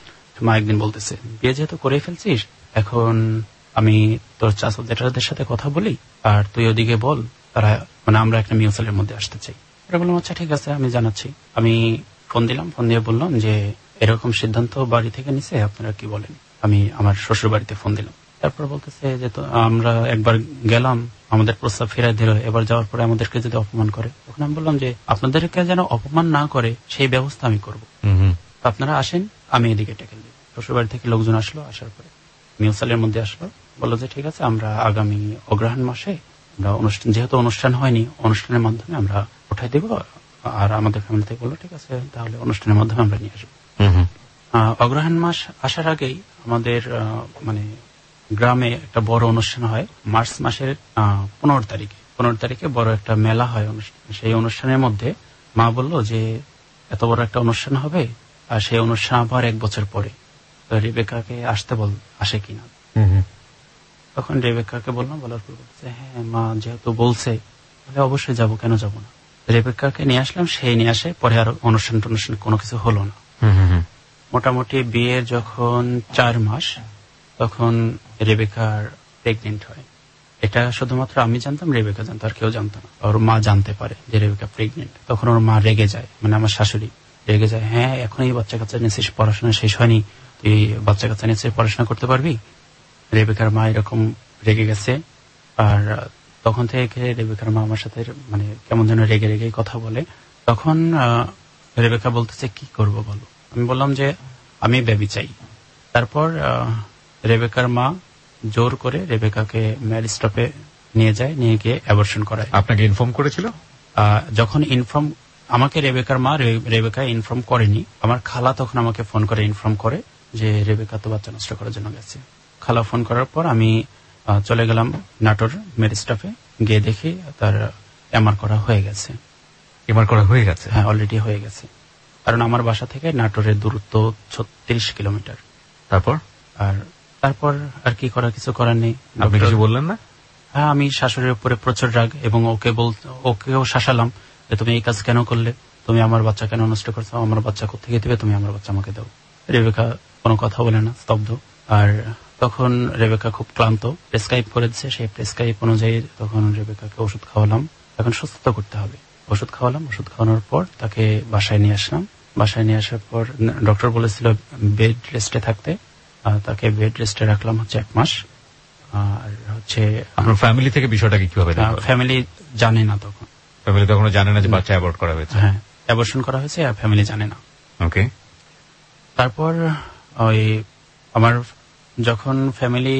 মা একদিন বলতেছে বিয়ে যেহেতু করে ফেলছিস এখন আমি তোর চাচা জেঠাদের সাথে কথা বলি আর তুই ওদিকে বল তারা মানে আমরা একটা মিউচুয়ালের মধ্যে আসতে চাই। ওরা বললাম আচ্ছা ঠিক আছে আমি জানাচ্ছি। আমি ফোন দিলাম। ফোন দিয়ে বললাম যে এরকম সিদ্ধান্ত বাড়ি থেকে নিছে, আপনারা কি বলেন? আমি আমার শ্বশুর বাড়িতে ফোন দিলাম। তারপর বলতেছে যে তো আমরা একবার গেলাম, আমাদের প্রস্তাব ফেরাই দিল, এবার যাওয়ার পরে আমাদেরকে যদি অপমান করে। তখন আমি বললাম যে আপনাদেরকে যেন অপমান না করে সেই ব্যবস্থা আমি করবো। আপনারা আসেন, আমি এদিকে টেকেল দিই। শ্বশুর বাড়ি থেকে লোকজন আসলো। আসার পরে মিউচুয়ালের মধ্যে আসলো। বললো যে ঠিক আছে আমরা আগামী অগ্রহায়ণ মাসে আমরা অনুষ্ঠান, যেহেতু অনুষ্ঠান হয়নি, অনুষ্ঠানের মাধ্যমে আমরা উঠাই দেব। আর আমাদের ফ্যামিলি থেকে বললো ঠিক আছে তাহলে অনুষ্ঠানের মাধ্যমে আমরা নিয়ে আসবো। অগ্রহায়ণ মাস আসার আগেই আমাদের মানে গ্রামে একটা বড় অনুষ্ঠান হয় মার্চ মাসের 15 তারিখে। 15 তারিখে বড় একটা মেলা হয় অনুষ্ঠান। সেই অনুষ্ঠানের মধ্যে মা বলল যে এত বড় একটা অনুষ্ঠান হবে আর সেই অনুষ্ঠান আবার 1 বছর পরে, তো রেবেকাকে আসতে বল, আসে কিনা। তখন রেবেকাকে বললাম। বলার পর বলছে হ্যাঁ মা যেহেতু বলছে তাহলে অবশ্যই যাবো, কেন যাবো না। রেবেকাকে নিয়ে আসলাম। সেই নিয়ে আসে। পরে আর অনুষ্ঠান কোনো কিছু হলো না। মোটামুটি বিয়ের যখন 4 মাস তখন রেবেকার প্রেগনেন্ট হয়। এটা শুধুমাত্র আমি জানতাম, রেবেকা জানতো, আর কেউ জানতো না। ওর মা জানতে পারে যে রেবেকা প্রেগনেন্ট। তখন ওর মা রেগে যায়, মানে আমার শাশুড়ি রেগে যায়। হ্যাঁ এখন এই বাচ্চা কাচ্চা নিয়েছিস, পড়াশোনা শেষ হয়নি, তুই বাচ্চা কাচ্চা নিয়েছিস, পড়াশোনা করতে পারবি? রেবেকার মা এরকম রেগে গেছে। আর তখন থেকে রেবেকার মা আমার সাথে মানে কেমন যেন রেগে রেগে কথা বলে। তখন রেবেকা বলতেছে কি করব বলো। আমি বললাম যে আমি বেবি চাই। তারপর রেবেকার মা জোর করে রেবেকাকে ম্যারেজ স্টপে নিয়ে যায়, নিয়ে গিয়ে অ্যাবর্শন করায়। আপনাকে ইনফর্ম করেছিল? যখন ইনফর্ম আমাকে রেবেকার মা, রেবেকা ইনফর্ম করেনি। আমার খালা তখন আমাকে ফোন করে ইনফর্ম করে যে রেবেকা তো বাচ্চা নষ্ট করার জন্য গেছে। খালা ফোন করার পর আমি চলে গেলাম নাটোর ম্যারেজ স্টপে। গিয়ে দেখি তার এমআর করা হয়ে গেছে। এমআর করা হয়ে গেছে? হ্যাঁ অলরেডি হয়ে গেছে। কারণ আমার বাসা থেকে নাটোরের দূরত্ব 36 কিলোমিটার। তারপর আর কি করা, কিছু করার নেই। আপনি কিছু বললেন না? হ্যাঁ আমি শাশুড়ির উপরে প্রচুর রাগ এবং ওকেও শাসালাম যে তুমি এই কাজ কেন করলে, তুমি আমার বাচ্চা কেন নষ্ট করছো, আমার বাচ্চা কোথেকে দিবে, তুমি আমার বাচ্চা আমাকে দাও। রেবেকা কোনো কথা বলে না, স্তব্ধ। আর তখন রেবেকা খুব ক্লান্ত, প্রেসক্রাইব করে দিচ্ছে। সেই প্রেসক্রাইব অনুযায়ী তখন রেবেকাকে ওষুধ খাওয়ালাম। এখন সুস্থ করতে হবে। ওষুধ খাওয়ালাম। ওষুধ খাওয়ানোর পর তাকে বাসায় নিয়ে আসলাম। বাসায় নিয়ে আসার পর ডক্টর বলেছিল বেড রেস্টে থাকতে। তাকে বেড রেস্টে রাখলাম হচ্ছে 1 মাস। আর হচ্ছে আপনার ফ্যামিলি থেকে বিষয়টা কিভাবে? ফ্যামিলি জানে না তখন। ফ্যামিলি তখন জানে না যে বাচ্চা অ্যাবর্ট করা হয়েছে? হ্যাঁ অ্যাবর্শন করা হয়েছে আর ফ্যামিলি জানে না। ওকে। তারপর ওই আমার যখন ফ্যামিলি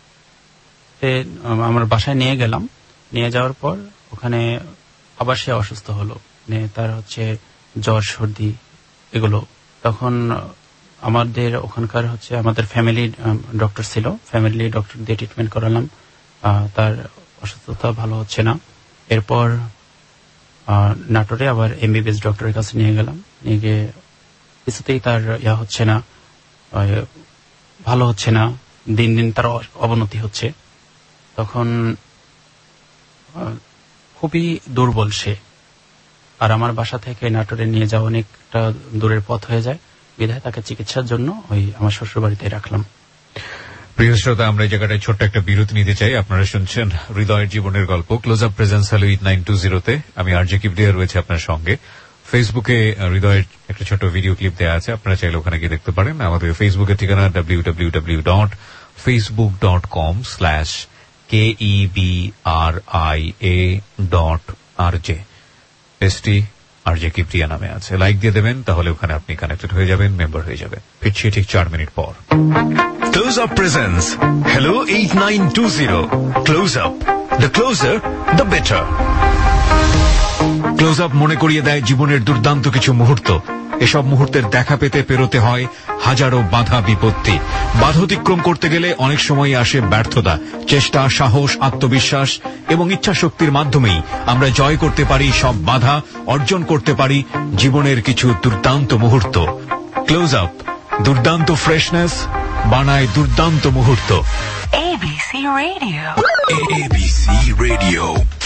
আমার বাসায় নিয়ে গেলাম, নিয়ে যাওয়ার পর ওখানে আবার সে অসুস্থ হলো। তার হচ্ছে জ্বর, সর্দি এগুলো। তখন আমাদের ওখানকার হচ্ছে আমাদের ফ্যামিলি ডক্টর ছিল, ফ্যামিলি ডক্টর দিয়ে ট্রিটমেন্ট করালাম। তার অসুস্থতা ভালো হচ্ছে না। এরপর নাটোরে আবার এমবিবিএস ডক্টরের কাছে নিয়ে গেলাম। নিয়ে গিয়ে কিছুতেই তার হচ্ছে না, ভালো হচ্ছে না, দিন দিন তার অবনতি হচ্ছে। তখন খুবই দুর্বল সে, আর আমার বাসা থেকে নাটোরে নিয়ে যাওয়া অনেকটা দূরের পথ হয়ে যায়, বিধায় তাকে চিকিৎসার জন্য আমার শ্বশুর বাড়িতে রাখলাম। প্রিয় শ্রোতা, আমরা এই জায়গাটায় ছোট্ট একটা বিরতি নিতে চাই। আপনারা শুনছেন হৃদয়ের জীবনের গল্প, ক্লোজ আপ প্রেজেন্স হ্যালো 8920-তে। আমি আরজে কিবরিয়া রয়েছে আপনার সঙ্গে। ফেসবুকে হৃদয়ের একটা ছোট ভিডিও ক্লিপ দেওয়া আছে, আপনারা চাইলে ওখানে গিয়ে দেখতে পারেন। আমাদের ফেসবুকের ঠিকানা www.facebook.com/KEBRIA.RJ। পেজটি আরজে কিবরিয়া নামে আছে, লাইক দিয়ে দেবেন, তাহলে ওখানে আপনি কানেক্টেড হয়ে যাবেন, মেম্বার হয়ে যাবেন। ফিরছি ঠিক 4 মিনিট পর। Close Up presents Hello 8920. Close Up. The closer, the better. Close Up মনে করিয়ে দেয় জীবনের দুর্দান্ত কিছু মুহূর্ত। এসব মুহূর্তের দেখা পেতে পেরোতে হয় হাজারো বাধা বিপত্তি। বাধা অতিক্রম করতে গেলে অনেক সময় আসে ব্যর্থতা। চেষ্টা, সাহস, আত্মবিশ্বাস এবং ইচ্ছা শক্তির মাধ্যমেই আমরা জয় করতে পারি সব বাধা, অর্জন করতে পারি জীবনের কিছু দুর্দান্ত মুহূর্ত। ক্লোজ আপ দুর্দান্ত ফ্রেশনেস বানায় দুর্দান্ত মুহূর্ত। ABC Radio. ABC Radio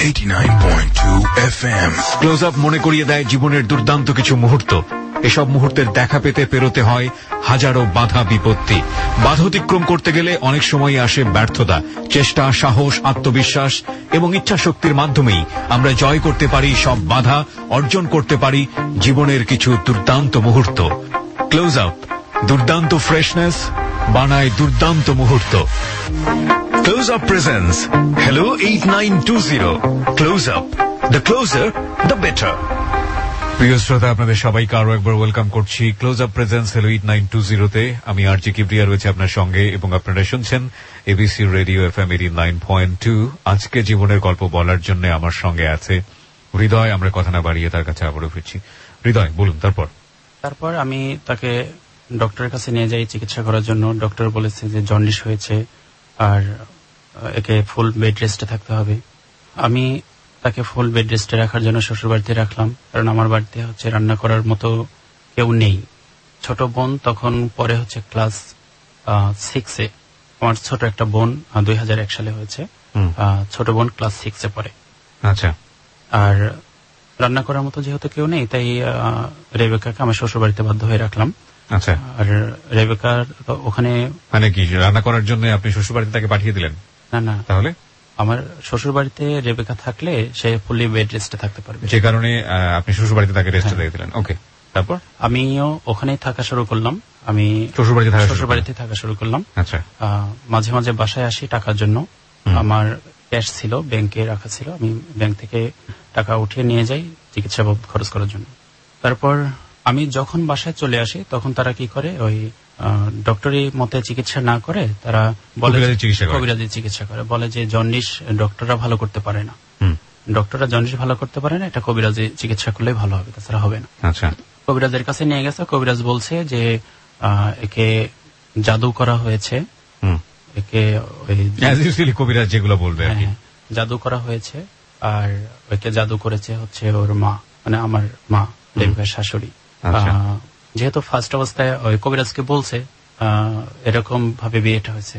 89.2 FM. Close Up মনে করিয়ে দেয় জীবনের দুর্দান্ত কিছু মুহূর্ত। এসব মুহূর্তের দেখা পেতে পেরোতে হয় হাজারো বাধা বিপত্তি। বাধা অতিক্রম করতে গেলে অনেক সময় আসে ব্যর্থতা। চেষ্টা, সাহস, আত্মবিশ্বাস এবং ইচ্ছা শক্তির মাধ্যমেই আমরা জয় করতে পারি সব বাধা, অর্জন করতে পারি জীবনের কিছু দুর্দান্ত মুহূর্ত। ক্লোজ আপ দুর্দান্ত ফ্রেশনেস বানায় দুর্দান্ত মুহূর্ত। Close Up presents Hello 8920. Close Up. The closer, the better. প্রিয় শ্রোতা, আপনাদের সবাইকে আরো একবার ওয়েলকাম করছি ক্লোজ আপ প্রেজেন্স হ্যালো 8920-তে। আমি আরজে কিবরিয়া রয়েছে আপনার সঙ্গে এবং আপনারা শুনছেন এবিসি রেডিও FM 89.2। আজকে জীবনের গল্প বলার জন্য আমার সঙ্গে আছে হৃদয়। আমরা কথা না বাড়িয়ে তার কাছে আবারও ফিরছি। হৃদয়, বলুন। তারপর আমি তাকে ডক্টরের কাছে নিয়ে যাই চিকিৎসা করার জন্য। ডক্টর বলেছে যে জন্ডিস হয়েছে আর একে ফুল বেড রেস্টে থাকতে হবে। আমি তাকে ফুল বেড রেস্টে রাখার জন্য শ্বশুর বাড়িতে রাখলাম, কারণ আমার বাড়িতে রান্না করার মতো কেউ নেই। ছোট বোন তখন পরে ক্লাস 6-এ। আমার ছোট একটা বোন 2001 সালে হয়েছে। ছোট বোন ক্লাস 6-এ পড়ে। আচ্ছা। আর রান্না করার মতো যেহেতু কেউ নেই, তাই রেবেকাকে আমার শ্বশুর বাড়িতে বাধ্য হয়ে রাখলাম। আচ্ছা। আর রেবেকার ওখানে মানে কি রান্না করার জন্য আপনি শ্বশুর বাড়িতে তাকে পাঠিয়ে দিলেন? না, তাহলে আমার শ্বশুর বাড়িতে রেবেকা থাকলে সে ফুলি বেড রেস্টে থাকতে পারবে, যে কারণে আপনি শ্বশুর বাড়িতে তাকে রেস্টে দিয়ে দিলেন। ওকে, তারপর আমিও ওখানেই থাকা শুরু করলাম। আমি শ্বশুর বাড়িতে থাকা শুরু করলাম। আচ্ছা। মাঝে মাঝে বাসায় আসি টাকার জন্য। আমার ক্যাশ ছিল, ব্যাংকে রাখা ছিল, আমি ব্যাংক থেকে টাকা উঠিয়ে নিয়ে যাই চিকিৎসা বাবদ খরচ করার জন্য। তারপর আমি যখন বাসায় চলে আসি তখন তারা কি করে, ওই ডক্টরি মতে চিকিৎসা না করে তারা বলে কবিরাজি চিকিৎসা করে। বলে যে জন্ডিস ডক্টররা ভালো করতে পারে না, ডক্টররা জন্ডিস ভালো করতে পারে না, এটা কবিরাজি চিকিৎসা করলে ভালো হবে, তাছাড়া হবে না। আচ্ছা। কবিরাজের কাছে নিয়ে গেছে। কবিরাজ বলছে যে একে জাদু করা হয়েছে, একে কবিরাজ যেগুলো বলবে জাদু করা হয়েছে। আর ওকে জাদু করেছে ওর মা, মানে আমার মা, রেবেকার শাশুড়ি। যেহেতু ফার্স্ট অবস্থায় ওই কবিরাজকে বলছে এরকম ভাবে বিয়েটা হয়েছে,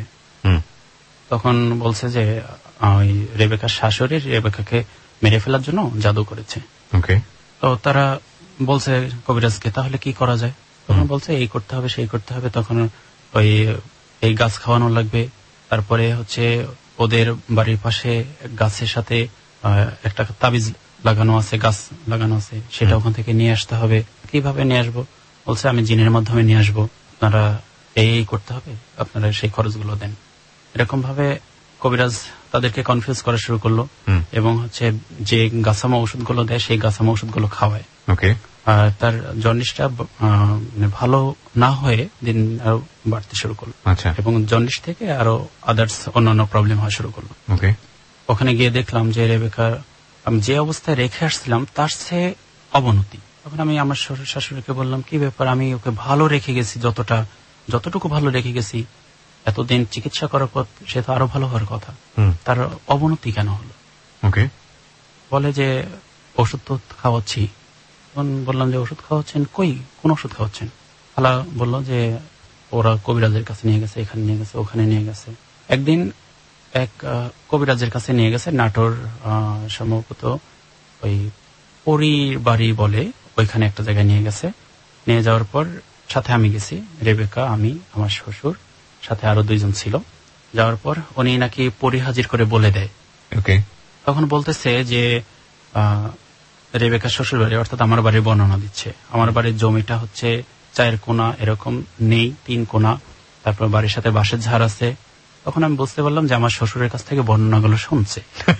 তখন বলছে যে ওই রেবেকার শাশুড়ি রেবেকাকে মেরে ফেলার জন্য জাদু করেছে। তো তারা বলছে কবিরাজকে তাহলে কি করা যায়? তখন বলছে এই করতে হবে, সেই করতে হবে। তখন ওই এই গাছ খাওয়ানো লাগবে, তারপরে ওদের বাড়ির পাশে গাছের সাথে একটা তাবিজ লাগানো আছে, গাছ লাগানো আছে, সেটা ওখান থেকে নিয়ে আসতে হবে। কিভাবে নিয়ে আসবো? বলছে আমি জিনের মাধ্যমে নিয়ে আসবো, আপনারা এই করতে হবে, আপনারা সেই খরচগুলো দেন। এরকম ভাবে কবিরাজ তাদেরকে কনফিউজ করা শুরু করলো এবং যে গাছামা ওষুধগুলো দেয় সেই গাছামা ওষুধগুলো খাওয়ায়। আর তার জন্ডিসটা ভালো না হয়ে দিন আরো বাড়তে শুরু করলো এবং জন্ডিস থেকে আরো আদার্স অন্যান্য প্রবলেম হওয়া শুরু করলো। ওখানে গিয়ে দেখলাম যে রেবেকা আমি যে অবস্থায় রেখে আসছিলাম তার চেয়ে অবনতি। তখন আমি আমার শাশুড়িকে বললাম কি ব্যাপার, আমি ওকে ভালো রেখে গেছি, যতটুকু ভালো রেখে গেছি এতদিন চিকিৎসা করার পর সে তো আরো ভালো হওয়ার কথা, তার অবনতি কেন হলো? ওকে। বলে যে ওষুধ তো খাওয়াচ্ছি। তখন বললাম যে ওষুধ খাওয়াচ্ছেন, কই কোন ওষুধ খাওয়াচ্ছেন? খালা বলল যে ওরা কবিরাজের কাছে নিয়ে গেছে, এখানে নিয়ে গেছে, ওখানে নিয়ে গেছে। একদিন এক কবিরাজের কাছে নিয়ে গেছে, নাটোর সম্ভবত ওই পরিবাড়ি বলে ওইখানে একটা জায়গায় নিয়ে গেছে। নিয়ে যাওয়ার পর সাথে আমি গেছি, রেবেকা, আমি, আমার শ্বশুর, সাথে আরো 2 জন ছিল। যাওয়ার পর উনি নাকি পরিহাজির করে বলে দেয়। ওকে। তখন বলতেছে যে রেবেকার শ্বশুর বাড়ি অর্থাৎ আমার বাড়ির বর্ণনা দিচ্ছে। আমার বাড়ির জমিটা হচ্ছে 4 কোনা এরকম নেই, 3 কোনা, তারপর বাড়ির সাথে বাঁশের ঝাড় আছে। তখন আমি বুঝতে পারলাম যে আমার শ্বশুরের কাছ থেকে বর্ণনাগুলো শুনছে।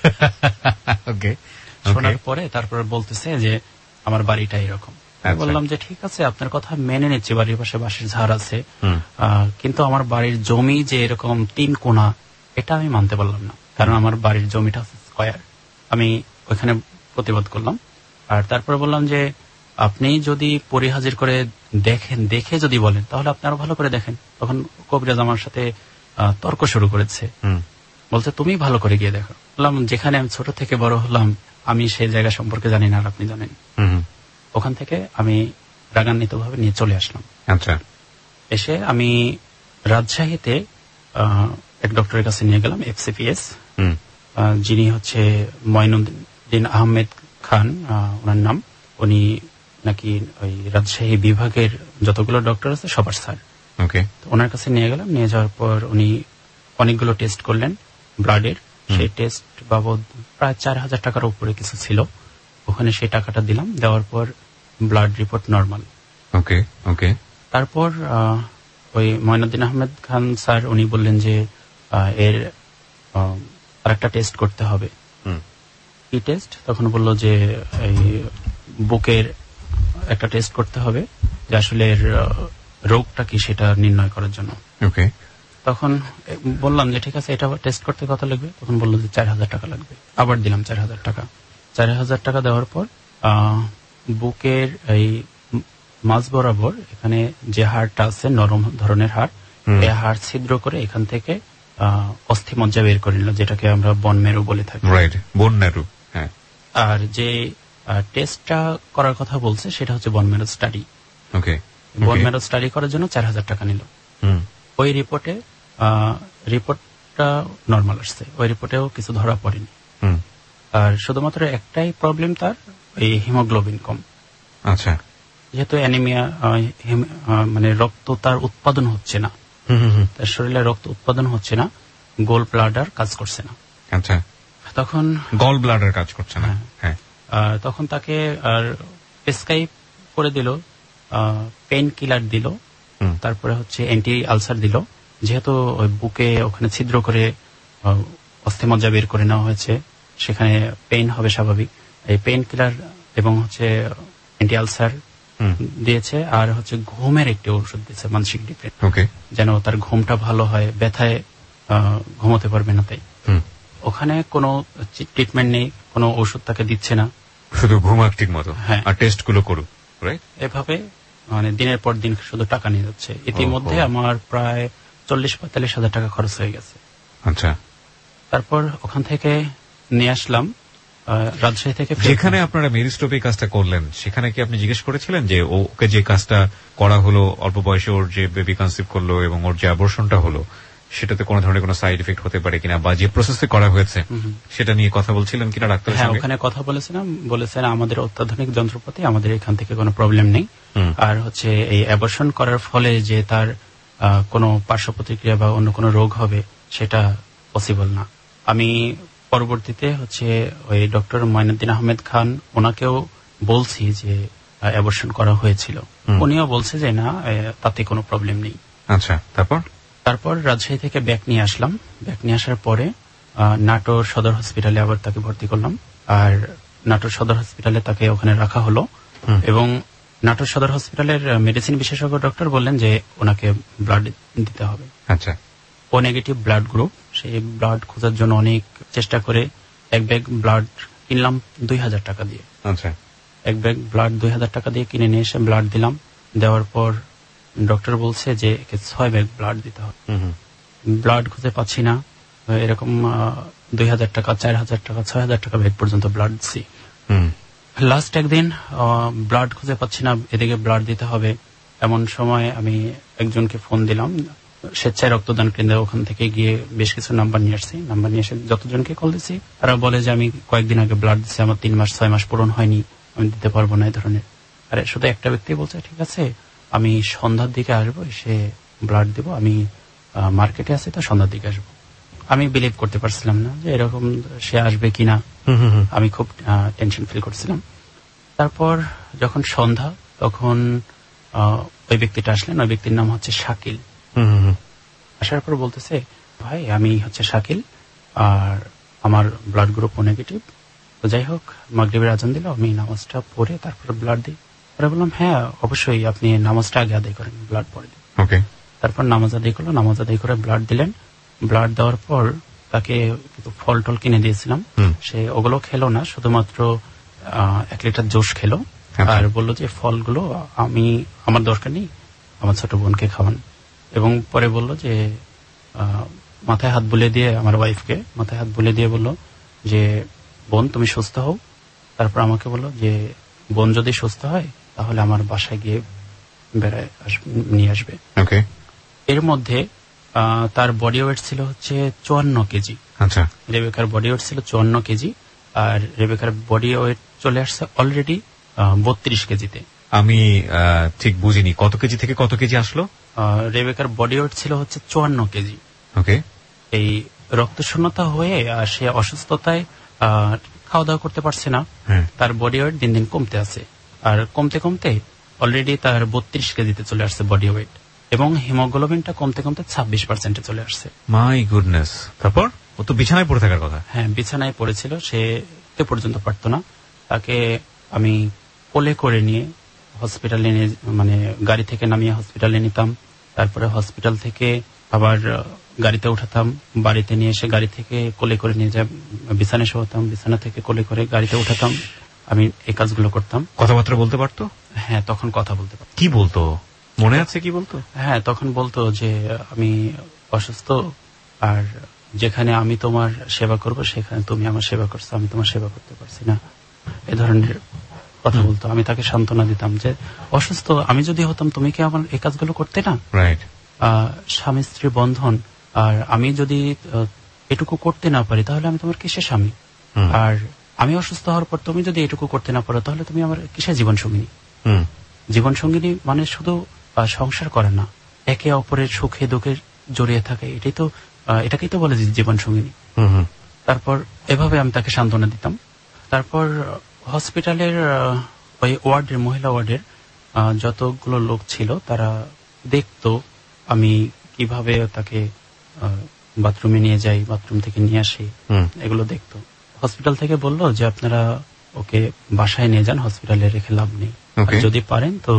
ওকে। শোনার পরে তারপর বলতেছে যে আমার বাড়িটা এরকম। বললাম যে ঠিক আছে, আপনার কথা মেনে নিচ্ছি, বাড়ির পাশে বাঁশের ঝাড় আছে, কিন্তু আমার বাড়ির জমি যে এরকম 3 কোনা, এটা আমি মানতে পারলাম না, কারণ আমার বাড়ির জমিটা স্কয়ার। আমি ওইখানে প্রতিবাদ করলাম। আর তারপরে বললাম যে আপনি যদি পরিহাজির করে দেখেন, দেখে যদি বলেন তাহলে আপনি আরো ভালো করে দেখেন। তখন কবিরাজ আমার সাথে তর্ক শুরু করেছে, বলছে তুমি ভালো করে গিয়ে দেখো। বললাম যেখানে আমি ছোট থেকে বড় হলাম আমি সেই জায়গা সম্পর্কে জানি না, আর আপনি জানেন। ওখান থেকে আমি রাগান্বিত ভাবে নিয়ে চলে আসলাম। আচ্ছা। এসে আমি রাজশাহীতে এক ডক্টরের কাছে নিয়ে গেলাম, FCPS, যিনি হচ্ছে মঈনুদ্দিন আহমেদ খান ওনার নাম। উনি নাকি ওই রাজশাহী বিভাগের যতগুলো ডক্টর আছে সবার স্যার। ওকে। ওনার কাছে নিয়ে গেলাম। নিয়ে যাওয়ার পর উনি অনেকগুলো টেস্ট করলেন ব্লাডের। সেই টেস্ট বাবদ প্রায় 4,000 টাকার উপরে কিছু ছিল। ওখানে সেই টাকাটা দিলাম। দেওয়ার পর blood report normal. Okay. Okay. তারপর ওই মঈনুদ্দিন আহমেদ খান স্যার উনি বললেন যে এর আরেকটা টেস্ট করতে হবে। কি টেস্ট? তখন বলল যে এই বুকের একটা টেস্ট করতে হবে, যে আসলে এর রোগটা কি সেটা নির্ণয় করার জন্য। ওকে। তখন বললাম যে ঠিক আছে, এটা টেস্ট করতে কত লাগবে? তখন বললো যে 4,000 টাকা লাগবে। আবার দিলাম 4,000 টাকা। 4,000 টাকা দেওয়ার পর বুকের এই মাঝ বরাবর এখানে যে হাড়টা আছে নরম ধরনের হাড়, এই হাড় ছিদ্র করে এখান থেকে অস্থিমজ্জা বের করে নিল, যেটাকে আমরা বোন ম্যারো বলে থাকি। Right, bone marrow. হ্যাঁ। আর যে টেস্টটা করার কথা বলছে সেটা হচ্ছে বোন ম্যারো স্টাডি। ওকে। বোন ম্যারো স্টাডি করার জন্য 4,000 টাকা নিল। ওই রিপোর্টটা নর্মাল আসছে, ওই রিপোর্টেও কিছু ধরা পড়েনি। আর শুধুমাত্র একটাই প্রবলেম, তার এই হিমোগ্লোবিন কম। আচ্ছা। যেহেতু অ্যানিমিয়া, মানে রক্ত তার উৎপাদন হচ্ছে না, তার শরীরে রক্ত উৎপাদন হচ্ছে না, গোল ব্লাডার কাজ করছে না। আচ্ছা। তখন গল ব্লাডার কাজ করছে না। হ্যাঁ। তখন তাকে আর প্রেসক্রাইব করে দিল, পেইন কিলার দিল, তারপরে হচ্ছে অ্যান্টি আলসার দিল। যেহেতু ওই বুকে ওখানে ছিদ্র করে অস্থিমজ্জা বের করে নেওয়া হয়েছে, সেখানে পেইন হবে স্বাভাবিক। এই পেইন কিলার এবং হচ্ছে অ্যান্টি আলসার দিয়েছে, আর হচ্ছে ঘুমের একটি ওষুধ দিয়েছে, মানসিক ডিপ্রেশন, যেন তার ঘুমটা ভালো হয়, ব্যথায় ঘুমোতে পারবে না। তাই ওখানে কোনো ট্রিটমেন্ট নেই, কোনো ওষুধ তাকে দিচ্ছে না, শুধু ঘুমাক ঠিক মতো। হ্যাঁ। আর টেস্ট গুলো করুক। এভাবে মানে দিনের পর দিন শুধু টাকা নিয়ে যাচ্ছে। ইতিমধ্যে আমার প্রায় 40-45 হাজার টাকা খরচ হয়ে গেছে। আচ্ছা। তারপর ওখান থেকে নিয়ে আসলাম রাজশাহী থেকে। যেখানে আপনারা মেরিস্টোপি কাজটা করলেন সেখানে কি আপনি জিজ্ঞেস করেছিলেন যে ওকে যে কাজটা করা হলো, অল্প বয়সে ওর যে বেবি কনসিভ করলো এবং ওর যে অ্যাবর্শনটা হলো, সেটাতে কোনো ধরনের কোনো সাইড এফেক্ট হতে পারে কিনা, বা যে প্রসেসে করা হয়েছে সেটা নিয়ে কথা বলছিলেন কিনা ডাক্তারের সঙ্গে? হ্যাঁ, ওখানে কথা বলেছিলাম। বলেছেন আমাদের অত্যাধুনিক যন্ত্রপাতি, আমাদের এখান থেকে কোনো প্রবলেম নেই। আর হচ্ছে এই অ্যাবর্শন করার ফলে যে তার কোনো পার্শ্ব প্রতিক্রিয়া বা অন্য কোনো রোগ হবে সেটা পসিবল না। আমি পরবর্তীতে হচ্ছে ওই ডক্টর মঈনুদ্দিন আহমেদ খান ওনাকেও বলছি যে অ্যাবর্শন করা হয়েছিল, উনিও বলছে যে না, তাতে কোনো প্রবলেম নেই। আচ্ছা। তারপর রাজশাহী থেকে ব্যাক নিয়ে আসলাম। ব্যাক নিয়ে আসার পরে নাটোর সদর হসপিটালে আবার তাকে ভর্তি করলাম। আর নাটোর সদর হসপিটালে তাকে ওখানে রাখা হলো, এবং নাটোর সদর হসপিটালের মেডিসিন বিশেষজ্ঞ ডক্টর বললেন যে ওনাকে ব্লাড দিতে হবে। আচ্ছা। O negative blood group. সেই ব্লাড খোঁজার জন্য অনেক চেষ্টা করে এক ব্যাগ ব্লাড কিনলাম 2,000 টাকা দিয়ে। আচ্ছা। এক ব্যাগ ব্লাড 2,000 টাকা দিয়ে কিনে নিয়ে এসে ব্লাড দিলাম। দেওয়ার পর ডক্টর বলছে যে একে 6 ব্যাগ ব্লাড দিতে হবে। ব্লাড খুঁজে পাচ্ছি না, এরকম 2,000 টাকা, 4,000 টাকা, 6,000 টাকা ব্যাগ পর্যন্ত ব্লাড দিচ্ছি। লাস্ট একদিন ব্লাড খুঁজে পাচ্ছি না, এদিকে ব্লাড দিতে হবে। এমন সময় আমি একজনকে ফোন দিলাম, স্বেচ্ছায় রক্তদান কেন্দ্রে, ওখান থেকে গিয়ে বেশ কিছু নাম্বার নিয়ে আসছি। নাম্বার নিয়ে এসে যতজনকে কল দিচ্ছি তারা বলে যে আমি কয়েকদিন আগে ব্লাড দিচ্ছি, আমার 3 মাস 6 মাস পূরণ হয়নি, আমি দিতে পারবো না, এই ধরনের। আরে শুধু একটা ব্যক্তি বলছে ঠিক আছে আমি সন্ধ্যার দিকে আসবো, এসে ব্লাড দেবো, আমি মার্কেটে আছি তো সন্ধ্যার দিকে আসবো। আমি বিলিভ করতে পারছিলাম না যে এরকম সে আসবে কিনা, আমি খুব টেনশন ফিল করছিলাম। তারপর যখন সন্ধ্যা, তখন ওই ব্যক্তিটা আসলেন, ওই ব্যক্তির নাম হচ্ছে শাকিল। আসার পর বলতেছে ভাই আমি হচ্ছে শাকিল, আর আমার ব্লাড গ্রুপ নেগেটিভ। তো যাই হোক, মাগরিবের আজান দিল, আমি নামাজটা পড়ে তারপর ব্লাড দিই। পরে বললাম হ্যাঁ অবশ্যই, আপনি নামাজটা আগে আদায় করেন, ব্লাড পরে দিন। তারপর নামাজ আদায় করলো, নামাজ আদায় করে ব্লাড দিলেন। ব্লাড দেওয়ার পর তাকে ফল টল কিনে দিয়েছিলাম, সে ওগুলো খেলো না, শুধুমাত্র 1 লিটার জুস খেলো। আর বললো যে ফলগুলো আমার দরকার নেই, আমার ছোট বোনকে খাওয়ান। এবং পরে বললো যে মাথায় হাত বুলিয়ে দিয়ে, আমার ওয়াইফকে মাথায় হাত বুলিয়ে দিয়ে বললো যে বোন তুমি সুস্থ হও। তারপর আমাকে বললো যে বোন যদি সুস্থ হয় তাহলে আমার বাসায় গিয়ে বেড়ায় নিয়ে আসবে। এর মধ্যে তার বডি ওয়েট ছিল হচ্ছে 54 কেজি। আচ্ছা, রেবেকার বডি ওয়েট ছিল 54 কেজি, আর রেবেকার বডি ওয়েট চলে আসছে অলরেডি 32 কেজিতে। আমি ঠিক বুঝিনি, কত কেজি থেকে কত কেজি আসলো? রেবেকার বডি ওয়েট ছিল হচ্ছে 54 কেজি। ওকে। এই রক্তশূন্যতা হয়ে সে অসুস্থতায় খাওয়া দাওয়া করতে পারছে না, তার বডি ওয়েট দিন দিন কমতে আছে, আর কমতে কমতে অলরেডি তার 32 কেজিতে চলে আসছে বডি ওয়েট, এবং হিমোগ্লোবিনটা কমতে কমতে 26% চলে আসছে। My goodness. তারপর ও তো বিছানায় পড়ে থাকার কথা। হ্যাঁ, বিছানায় পড়েছিল, সে পর্যন্ত পারতো না। তাকে আমি কোলে করে নিয়ে হসপিটালে নিয়ে, মানে গাড়ি থেকে নামিয়ে হসপিটালে নিতাম, তারপরে হসপিটাল থেকে আবার গাড়িতে উঠাতাম, বাড়িতে নিয়ে এসে গাড়ি থেকে কোলে করে নিয়ে যায় বিছানায় শোয়াতাম, বিছানা থেকে কোলে করে গাড়িতে উঠাতাম। আমি এই কাজগুলো করতাম। কথাবার্তা বলতে পারতো? হ্যাঁ, তখন কথা বলতে পারতো। কি বলতো মনে আছে? কি বলতো? হ্যাঁ, তখন বলতো যে আমি অসুস্থ, আর যেখানে আমি তোমার সেবা করব সেখানে তুমি আমার সেবা করছো, আমি তোমার সেবা করতে পারছি না, এ ধরনের কথা বলতো। আমি তাকে সান্ত্বনা দিতাম যে অসুস্থ আমি যদি হতাম তুমি কি আমার এই কাজগুলো করতে না? রাইট। স্বামী স্ত্রী বন্ধন, আর আমি যদি এটুকু করতে না পারি তাহলে আমি তোমার কিসের স্বামী? আর আমি অসুস্থ হওয়ার পর তুমি যদি এটুকু করতে না পারো তাহলে তুমি আমার কিসের জীবন সঙ্গিনী? জীবন সঙ্গিনী মানে শুধু সংসার করে না, একে অপরের সুখে দুঃখে জড়িয়ে থাকে, এটাকেই তো বলে জীবন সঙ্গিনী। তারপর এভাবে আমি তাকে সান্ত্বনা দিতাম। তারপর হসপিটালের ওই ওয়ার্ডের, মহিলা ওয়ার্ডের যতগুলো লোক ছিল তারা দেখতো আমি কিভাবে তাকে বাথরুমে নিয়ে যাই, বাথরুম থেকে নিয়ে আসি, এগুলো দেখতো। হসপিটাল থেকে বললো যে আপনারা ওকে বাসায় নিয়ে যান, হসপিটালে রেখে লাভ নেই, যদি পারেন তো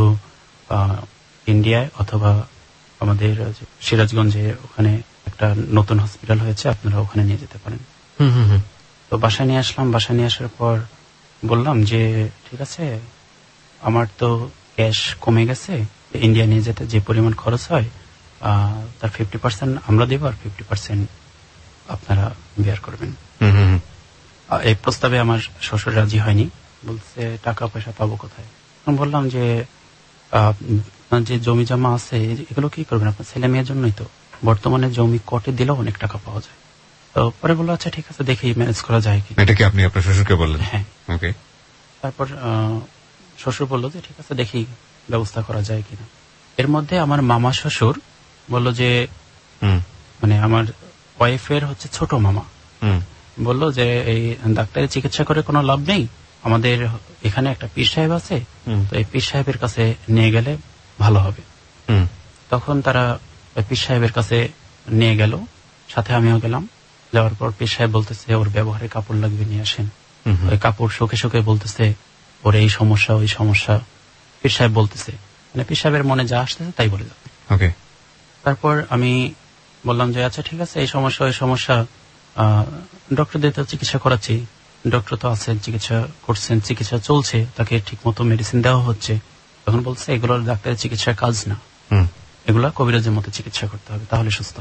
ইন্ডিয়ায় অথবা আমাদের সিরাজগঞ্জে ওখানে একটা নতুন হসপিটাল হয়েছে, আপনারা ওখানে নিয়ে যেতে পারেন। তো বাসায় নিয়ে আসলাম। বাসায় নিয়ে আসার পর বললাম যে ঠিক আছে, আমার তো ক্যাশ কমে গেছে, ইন্ডিয়া নিয়ে যেতে যে পরিমাণ খরচ হয় তার 50% আমরা দেব, আর 50% আপনারা বেয়ার করবেন। এই প্রস্তাবে আমার শ্বশুর রাজি হয়নি, বলছে টাকা পয়সা পাবো কোথায়? আমি বললাম যে যে জমি জমা আছে এগুলো কি করবেন, আপনার ছেলে মেয়ের জন্যই তো, বর্তমানে জমি কটে দিলেও অনেক টাকা পাওয়া যায়। তো পরে বললো আচ্ছা ঠিক আছে, দেখি ম্যানেজ করা যায় কি। এটা কি আপনি আপনার শ্বশুরকে বললেন? হ্যাঁ। ওকে। তারপর শ্বশুর বললো যে ঠিক আছে, দেখি ব্যবস্থা করা যায় কিনা। এর মধ্যে আমার মামা শ্বশুর বললো যে মানে আমার ওয়াইফের হচ্ছে ছোট মামা বললো যে এই ডাক্তারের চিকিৎসা করে কোনো লাভ নেই, আমাদের এখানে একটা পীর সাহেব আছে, তো এই পীর সাহেবের কাছে নিয়ে গেলে ভালো হবে। তখন তারা পীর সাহেবের কাছে নিয়ে গেল, সাথে আমিও গেলাম। যাওয়ার পর পীর সাহেব বলতেছে ওর ব্যবহারে কাপড় লাগবে, নিয়ে আসেন। ওই কাপড় শুকে শুকে বলতেছে ওর এই সমস্যা ওই সমস্যা, পীর সাহেব বলতেছে, মানে পীর সাহেবের মনে যা আসতেছে তাই বলে যাবে। তারপর আমি বললাম যে আচ্ছা ঠিক আছে, এই সমস্যা ওই সমস্যা, ডক্টরদের তো চিকিৎসা করাচ্ছি, ডক্টর তো আছেন, চিকিৎসা করছেন, চিকিৎসা চলছে, তাকে ঠিক মতো মেডিসিন দেওয়া হচ্ছে। তখন বলছে এগুলোর ডাক্তারের চিকিৎসার কাজ না, এগুলা কবিরাজের মতো চিকিৎসা করতে হবে, তাহলে সুস্থ হবে।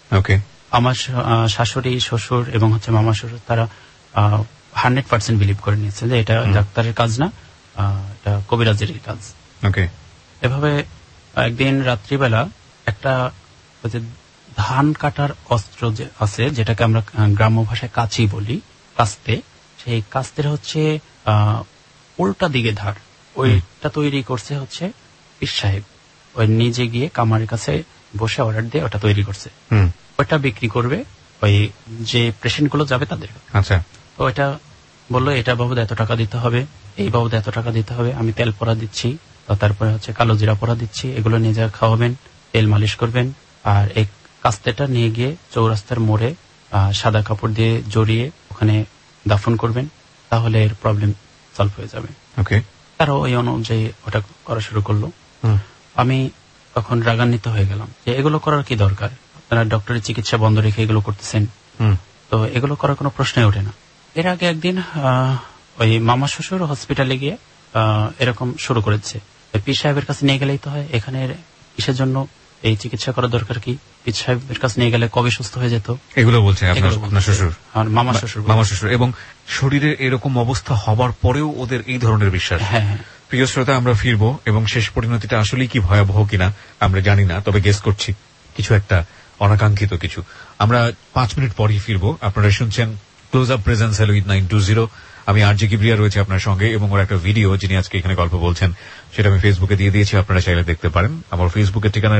ওকে। আমার শাশুড়ি, শ্বশুর এবং হচ্ছে মামা শ্বশুর তারা 100% বিলিভ করে নিয়েছে যে এটা ডাক্তারের কাজ না, এটা কবিরাজেরই কাজ। ওকে। এভাবে একদিন রাত্রিবেলা একটা ধান কাটার অস্ত্র যে আছে, যেটাকে আমরা গ্রাম্য ভাষায় কাঁচি বলি, কাস্তে, সেই কাস্তের হচ্ছে উল্টা দিকে ধার, ওইটা তৈরি করছে হচ্ছে পীর সাহেব। ওই নিজে গিয়ে কামারের কাছে বসে অর্ডার দিয়ে ওটা তৈরি করছে, ওইটা বিক্রি করবে ওই যে পেশেন্ট গুলো যাবে তাদের। আচ্ছা। তো এটা বললো এটা বাবুদ এত টাকা দিতে হবে, এই বাবুদ এত টাকা দিতে হবে, আমি তেল পোড়া দিচ্ছি, তারপরে হচ্ছে কালো জিরা পোড়া দিচ্ছি, এগুলো নিয়ে যা খাওয়াবেন, তেল মালিশ করবেন, আর এই কাস্তেটা নিয়ে গিয়ে চৌরাস্তার মোড়ে সাদা কাপড় দিয়ে জড়িয়ে ওখানে দাফন করবেন, তাহলে এর প্রবলেম সলভ হয়ে যাবে। ওকে। তারা ওই অনুযায়ী ওটা করা শুরু করলো। আমি তখন রাগান্বিত হয়ে গেলাম যে এগুলো করার কি দরকার, আপনারা ডক্টরের চিকিৎসা বন্ধ রেখে এগুলো করতেছেন, তো এগুলো করার কোনো প্রশ্নই ওঠে না। এর আগে একদিন ওই মামা শ্বশুর হসপিটালে গিয়ে এরকম শুরু করেছে, পীর সাহেবের কাছে নিয়ে গেলেই তো হয়, এখানে কিসের জন্য এই চিকিৎসা করা দরকার কি, পীর সাহেবের কাছে নিয়ে গেলে কবে সুস্থ হয়ে যেত, এগুলো বলছে আপনার শ্বশুর, মামা শ্বশুর। এবং শরীরের এরকম অবস্থা হবার পরেও ওদের এই ধরনের বিশ্বাস। হ্যাঁ। প্রিয় শ্রোতা, আমরা ফিরবো এবং শেষ পরিণতিটা আসলেই কি ভয়াবহ কিনা আমরা জানি না, তবে গেস করছি কিছু একটা অনাকাঙ্ক্ষিত কিছু। আমরা 5 মিনিট পরেই ফিরবো। আপনারা শুনছেন ক্লোজ আপ প্রেজেন্স হ্যালো 8920। আমি আরজে কিবরিয়া রয়েছে আপনার সঙ্গে, এবং ওর একটা ভিডিও যিনি আজকে এখানে গল্প বলছেন সেটা আমি ফেসবুকে দিয়ে দিয়েছি, আপনারা চাইলে দেখতে পারেন। আমার ফেসবুকের ঠিকানা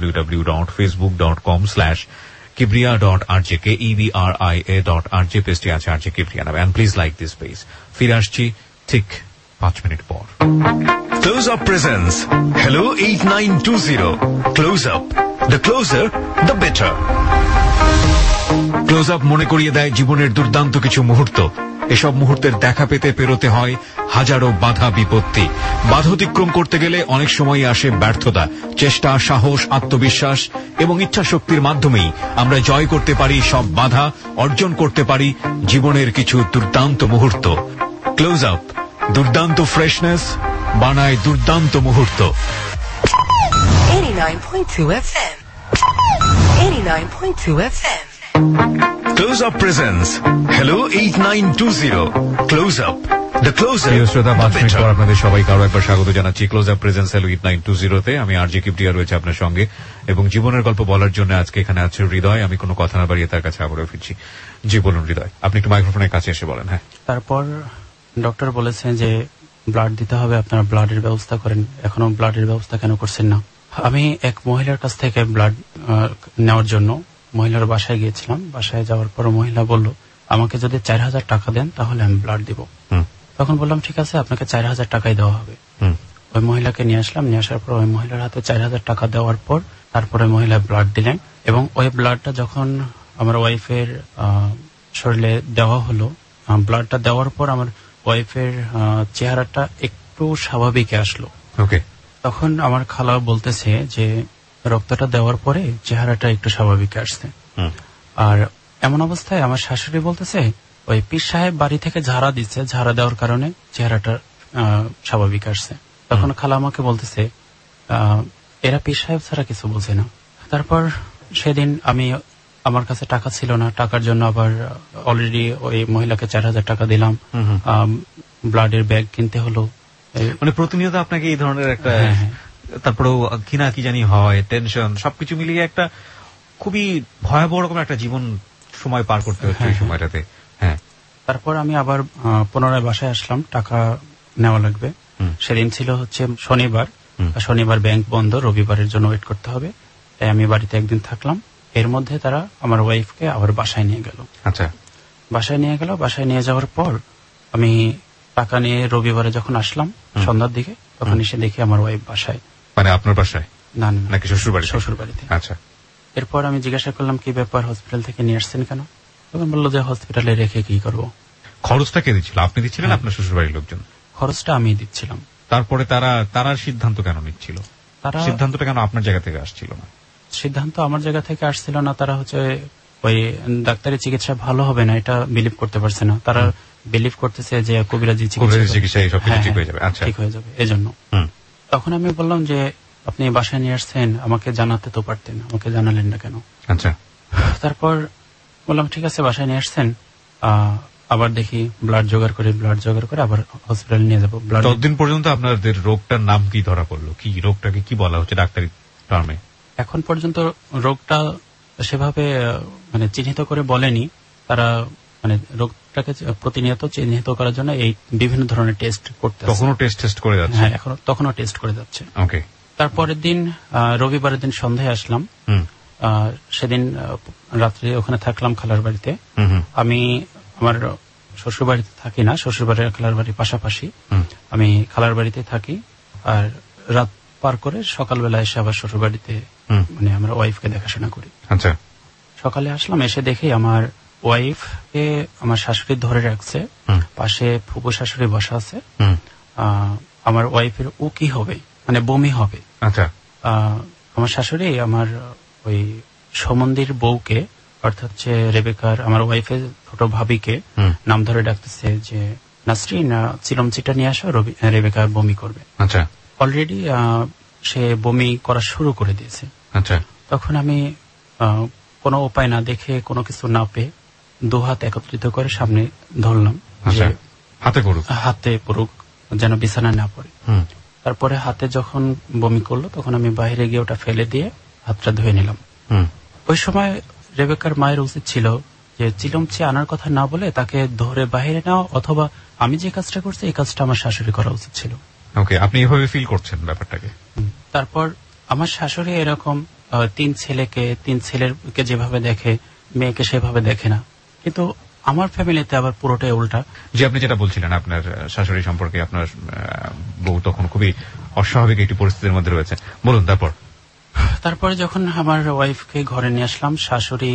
www.facebook.com/kibria.rj, KEBRIA.RJ, পেজটি আছে আরজে কিবরিয়া নামে। And please like this page. ফিরে আসছি ঠিক 5 মিনিট পর। Close Up presents Hello 8920. Close Up. The closer, the better. Close Up মনে করিয়ে দেয় জীবনের দুর্দান্ত কিছু মুহূর্ত। এসব মুহূর্তের দেখা পেতে পেরোতে হয় হাজারো বাধা বিপত্তি। বাধা অতিক্রম করতে গেলে অনেক সময় আসে ব্যর্থতা। চেষ্টা, সাহস, আত্মবিশ্বাস এবং ইচ্ছা শক্তির মাধ্যমেই আমরা জয় করতে পারি সব বাধা, অর্জন করতে পারি জীবনের কিছু দুর্দান্ত মুহূর্ত। ক্লোজ আপ দুর্দান্ত ফ্রেশনেস বানায় দুর্দান্ত মুহূর্ত। 89.2 FM. 89.2 FM. Close Up presents Hello 8920. Close Up. The closer, প্রিয় শ্রোতা, 5 the মিনিট পর better. আপনাদের সবাইকে আরো একবার স্বাগত জানাচ্ছি ক্লোজ আপ প্রেজেন্স হ্যালো 8920-তে। আমি আরজে কিবরিয়া রয়েছে আপনার সঙ্গে, এবং জীবনের গল্প বলার জন্য আজকে এখানে আছে হৃদয়। আমি কোনো কথা না বাড়িয়ে তার কাছে আবারও ফিরছি। জি বলুন হৃদয়, আপনি একটু মাইক্রোফোনের কাছে এসে বলেন। হ্যাঁ। তারপর ডক্টর বলেছেন যে ব্লাড দিতে হবে, আপনারা ব্লাডের ব্যবস্থা করেন, এখনো ব্লাডের ব্যবস্থা কেন করছেন না? আমি এক মহিলার কাছ থেকে ব্লাড নেওয়ার জন্য মহিলার বাসায় গিয়েছিলাম। বাসায় যাওয়ার পর মহিলা বলল, আমাকে যদি 4000 টাকা দেন তাহলে আমি ব্লাড দিব। তখন বললাম ঠিক আছে, আপনাকে 4000 টাকাই দেওয়া হবে। ওই মহিলাকে নিয়ে আসলাম, নিয়ে আসার পর ওই মহিলার হাতে 4000 টাকা দেওয়ার পর তারপরে মহিলা ব্লাড দিলেন, এবং ওই ব্লাডটা যখন আমার ওয়াইফের শরীরে দেওয়া হলো, ব্লাডটা দেওয়ার পর আমার ওয়াইফের চেহারাটা একটু স্বাভাবিক আসলো। ওকে। তখন আমার খালা বলতেছে যে রক্তটা দেওয়ার পরে চেহারাটা একটু স্বাভাবিক আসছে। আর এমন অবস্থায় আমার শাশুড়ি বলতেছে ওই পীর সাহেব বাড়ি থেকে ঝাড়া দিচ্ছে, ঝাড়া দেওয়ার কারণে চেহারাটা স্বাভাবিক আসছে। তখন খালা আমাকে বলতেছে এরা পীর সাহেব ছাড়া কিছু বোঝে না। তারপর সেদিন আমার কাছে টাকা ছিল না, টাকার জন্য আবার অলরেডি ওই মহিলাকে 4000 টাকা দিলাম, ব্লাডের ব্যাগ কিনতে হলো। মানে প্রতিনিয়ত আপনাকে এই ধরনের একটা, তারপরেও কিনা কি জানি হয়, টেনশন, সবকিছু মিলিয়ে একটা খুবই ভয়াবহ রকম একটা জীবন সময় পার করতে হচ্ছে এই সময়টাতে। হ্যাঁ। তারপর আমি আবার পুনরায় বাসায় আসলাম, টাকা নেওয়া লাগবে। সেদিন ছিল হচ্ছে শনিবার, শনিবার ব্যাংক বন্ধ, রবিবারের জন্য ওয়েট করতে হবে। তাই আমি বাড়িতে একদিন থাকলাম। এর মধ্যে তারা আমার ওয়াইফকে আবার বাসায় নিয়ে গেল। আচ্ছা। বাসায় নিয়ে গেল। বাসায় নিয়ে যাওয়ার পর আমি টাকা নিয়ে রবিবারে যখন আসলাম সন্ধ্যার দিকে, তখন এসে দেখি আমার ওয়াইফ বাসায়। মানে আপনার বাসায়? না, নাকি শ্বশুর বাড়ি? শ্বশুর বাড়িতে। আচ্ছা। এরপর আমি জিজ্ঞাসা করলাম কি ব্যাপার, হসপিটাল থেকে নিয়ে আসছেন কেন? তখন বললো যে হসপিটালে রেখে কি করবো। খরচটা কে দিচ্ছিল? আপনি দিচ্ছিলেন? আপনার শ্বশুর বাড়ির লোকজন? খরচটা আমি দিচ্ছিলাম। তারপরে তারা সিদ্ধান্ত কেন নিচ্ছিল? সিদ্ধান্তটা কেন আপনার জায়গা থেকে আসছিল না? সিদ্ধান্ত আমার জায়গা থেকে আসছিল না। তারা হচ্ছে ওই ডাক্তারি চিকিৎসা ভালো হবে না এটা বিলিভ করতে পারছে না। তারা বিলিভ করতেছে যে কবিরাজি চিকিৎসা ঠিক হয়ে যাবে। আচ্ছা, ঠিক হয়ে যাবে এজন্য। তখন আমি বললাম যে আপনি বাসায় নিয়ে আসছেন, আমাকে জানাতে তো পারতেন, আমাকে জানালেন না কেন? আচ্ছা। তারপর বললাম ঠিক আছে, বাসায় নিয়ে আসছেন, আবার দেখি ব্লাড জোগাড় করে আবার হসপিটালে নিয়ে যাবো। ততদিন পর্যন্ত আপনাদের রোগটার নাম কি ধরা পড়লো? কি রোগটাকে কি বলা হচ্ছে ডাক্তারি টার্মে? এখন পর্যন্ত রোগটা সেভাবে মানে চিহ্নিত করে বলেনি তারা, মানে রোগটাকে প্রতিনিয়ত চিহ্নিত করার জন্য এই বিভিন্ন ধরনের টেস্ট করতে। তখনও টেস্ট করে যাচ্ছে? হ্যাঁ, তখনও টেস্ট করে যাচ্ছে। ওকে। তারপরের দিন রবিবারের দিন সন্ধ্যায় আসলাম। সেদিন রাত্রে ওখানে থাকলাম খালার বাড়িতে। আমি আমার শ্বশুর বাড়িতে থাকি না, শ্বশুর বাড়ি খালার বাড়ির পাশাপাশি। আমি খালার বাড়িতে থাকি, আর রাত পার করে সকালবেলা এসে আবার শ্বশুর বাড়িতে মানে আমার ওয়াইফকে দেখাশোনা করি। আচ্ছা। সকালে আসলাম, এসে দেখি আমার ওয়াইফকে আমার শাশুড়ি ধরে রাখছে, পাশে ফুপু শাশুড়ি বসা আছে। আমার ওয়াইফের ও কি হবে, মানে বমি হবে। আচ্ছা। আমার শাশুড়ি আমার ওই সমন্দির বউকে, অর্থাৎ রেবেকার আমার ওয়াইফের ছোট ভাবিকে নাম ধরে ডাকতেছে যে নাসরিন, চিলমচিটা নিয়ে আসো, রেবেকা বমি করবে। আচ্ছা। অলরেডি সে বমি করা শুরু করে দিয়েছে। আচ্ছা। তখন আমি কোনো উপায় না দেখে, কোনো কিছু না পেয়ে দুহাত একত্রিত করে সামনে ধরলাম যে হাতে পড়ুক, যেন বিছানা না পড়ে। তারপরে হাতে যখন বমি করলো তখন আমি বাইরে গিয়ে ওটা ফেলে দিয়ে হাতটা ধুয়ে নিলাম। ওই সময় রেবেকার মায়ের উচিত ছিল যে চিলমচি আনার কথা না বলে তাকে ধরে বাইরে নেওয়া, অথবা আমি যে কাজটা করছি এই কাজটা আমার শাশুড়ি করা উচিত ছিল। ওকে, আপনি এভাবে ফিল করছেন ব্যাপারটাকে? তারপর আমার শাশুড়ি এরকম তিন ছেলেকে যেভাবে দেখে, মেয়েকে সেভাবে দেখে না, কিন্তু আমার ফ্যামিলিতে আবার পুরোটাই উল্টা। যে আপনি যেটা বলছিলেন আপনার শাশুড়ি সম্পর্কে, আপনার বউ তখন খুবই অস্বাভাবিক একটি পরিস্থিতির মধ্যে রয়েছে, বলুন। তারপরে যখন আমার ওয়াইফকে ঘরে নিয়ে আসলাম, শাশুড়ি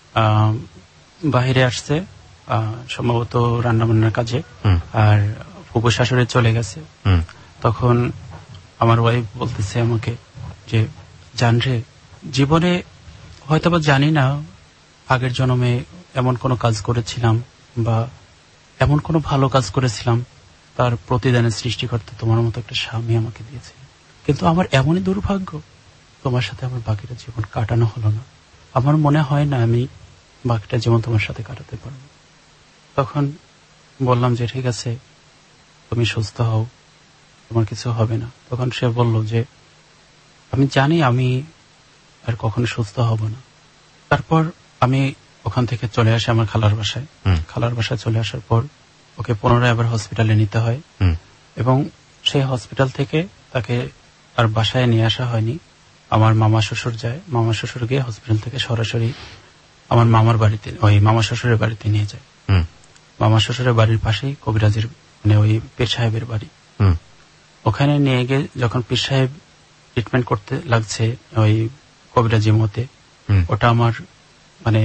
বাহিরে আসছে সম্ভবত রান্নাবান্নার কাজে, আর ফুপু শাশুড়ি চলে গেছে। তখন আমার ওয়াইফ বলতেছে আমাকে যে জানরে, জীবনে হয়তোবা জানি না আগের জন্মে এমন কোনো কাজ করেছিলাম বা এমন কোনো ভালো কাজ করেছিলাম, তার প্রতিদানের সৃষ্টিকর্তা তোমার মতো একটা স্বামী আমাকে দিয়েছে, কিন্তু আমার এমনই দুর্ভাগ্য তোমার সাথে আমার বাকিটা জীবন কাটানো হলো না। আমার মনে হয় না আমি বাকিটা জীবন তোমার সাথে কাটাতে পারবো। তখন বললাম যে ঠিক আছে, তুমি সুস্থ হও, তোমার কিছু হবে না। তখন সে বলল যে আমি জানি আমি আর কখনো সুস্থ হব না। তারপর আমি ওখান থেকে চলে আসি আমার খালার বাসায়। খালার বাসায় চলে আসার পর ওকে পুনরায় আবার হসপিটালে নিতে হয়, এবং সেই হসপিটাল থেকে তাকে আর বাসায় নিয়ে আসা হয়নি। আমার মামা শ্বশুর যায়, মামা শ্বশুর গিয়ে হসপিটাল থেকে সরাসরি আমার মামার বাড়িতে, ওই মামা শ্বশুরের বাড়িতে নিয়ে যায়। মামা শ্বশুরের বাড়ির পাশেই কবিরাজের, মানে ওই পীর সাহেবের বাড়ি। ওখানে নিয়ে গিয়ে যখন পীর সাহেব ট্রিটমেন্ট করতে লাগছে ওই কবিরাজি মতে, ওটা আমার মানে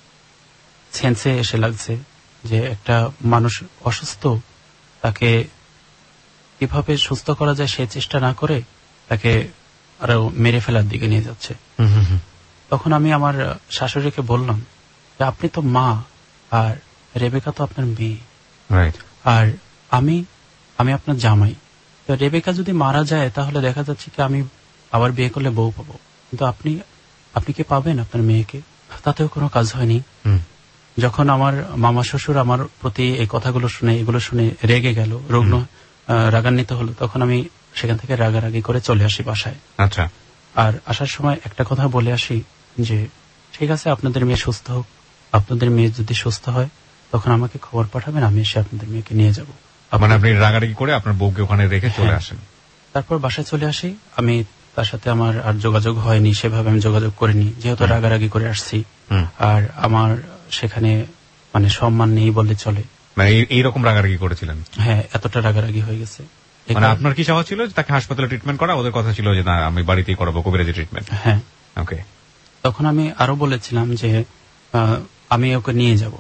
সেন্সে এসে লাগছে যে একটা মানুষ অসুস্থ, তাকে কিভাবে সুস্থ করা যায় সে চেষ্টা না করে তাকে আরো মেরে ফেলার দিকে নিয়ে যাচ্ছে। তখন আমি আমার শাশুড়িকে বললাম যে আপনি তো মা, আর রেবেকা তো আপনার মেয়ে, আর আমি আপনার জামাই। তো রেবেকা যদি মারা যায় তাহলে দেখা যাচ্ছে কি আমি আবার বিয়ে করলে বউ পাবো, কিন্তু আপনি কি পাবেন আপনার মেয়েকে? তাতেও কোনো কাজ হয়নি। যখন আমার মামা শ্বশুর আমার প্রতি এই কথাগুলো শুনে, এগুলো শুনে রেগে গেল, রাগান্বিত হলো, তখন আমি সেখান থেকে রাগারাগি করে চলে আসি বাসায়। আচ্ছা। আর আসার সময় একটা কথা বলে আসি যে ঠিক আছে, আপনাদের মেয়ে সুস্থ হোক, আপনাদের মেয়ে যদি সুস্থ হয় তখন আমাকে খবর পাঠাবেন, আমি এসে আপনাদের মেয়েকে নিয়ে যাব। মানে আপনি রাগারাগি করে আপনার বউকে ওখানে রেখে চলে আসেন? তারপর বাসায় চলে আসি। আমি তার সাথে আমার আর যোগাযোগ হয়নি, সেভাবে আমি যোগাযোগ করিনি, যেহেতু রাগারাগি করে আসছি। আর আমার সেখানে মানে সম্মান নেই বললে চলে। মানে এইরকম রাগারাগি করেছিলেন? হ্যাঁ, এতটা রাগারাগি হয়ে গেছে। মানে আপনার কি চাওয়া ছিল তাকে হাসপাতালে ট্রিটমেন্ট করা? ওদের কথা ছিল যে না, আমি বাড়িতেই করাবো কবিরাজি ট্রিটমেন্ট? হ্যাঁ। ওকে। তখন আমি আরো বলেছিলাম যে আমি ওকে নিয়ে যাব,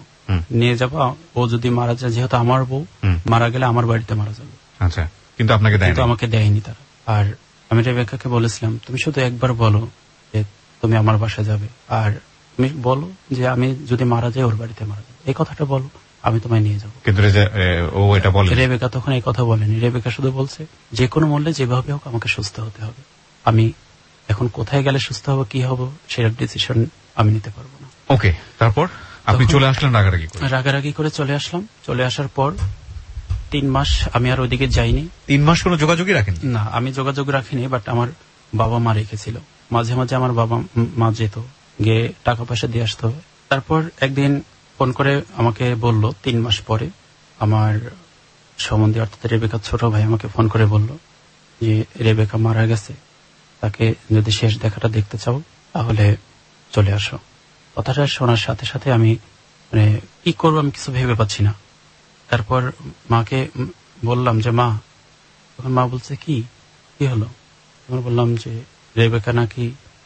ও যদি মারা যায়, যেহেতু আমার বউ, মারা গেলে আমার বাড়িতে মারা যাবে। আচ্ছা। কিন্তু আপনাকে দেয়নি? কিন্তু আমাকে দেয়নি তারা। আর আমি রেবেকাকে বলেছিলাম তুমি শুধু একবার বলো যে তুমি আমার বাসায় যাবে, আর তুমি বলো যে আমি যদি মারা যাই ওর বাড়িতে মারা যাবে, এই কথাটা বলো, আমি তোমায় নিয়ে যাবো। কিন্তু ও এটা বলে? রেবেকা তখন এই কথা বলেনি। রেবেকা শুধু বলছে যে কোনো মূল্যে যেভাবে হোক আমাকে সুস্থ হতে হবে, আমি এখন কোথায় গেলে সুস্থ হবো, কি হবো, সেটার ডিসিশন আমি নিতে পারবো না। ওকে, তারপর আপনি চলে আসলেন রাগারাগি করে চলে আসলাম। চলে আসার পর 3 মাস আমি আর ওইদিকে যাইনি। 3 মাস কোনো যোগাযোগই রাখেন না? আমি যোগাযোগ রাখিনি, বাট আমার বাবা মা রেখেছিল। মাঝে মাঝে আমার বাবা মা যেত, গিয়ে টাকা পয়সা দিয়ে আসতো। তারপর একদিন ফোন করে আমাকে বলল, 3 মাস পরে আমার সম্বন্ধে, অর্থাৎ রেবেকার ছোট ভাই আমাকে ফোন করে বলল যে রেবেকা মারা গেছে, তাকে যদি শেষ দেখাটা দেখতে চাও তাহলে চলে আসো। কথাটা শোনার সাথে সাথে আমি মানে কি করবো আমি কিছু ভেবে পাচ্ছি না। তারপর মাকে বললাম যে মা, তখন মা বলছে কি হলো? তখন বললাম যে রেবেকা নাকি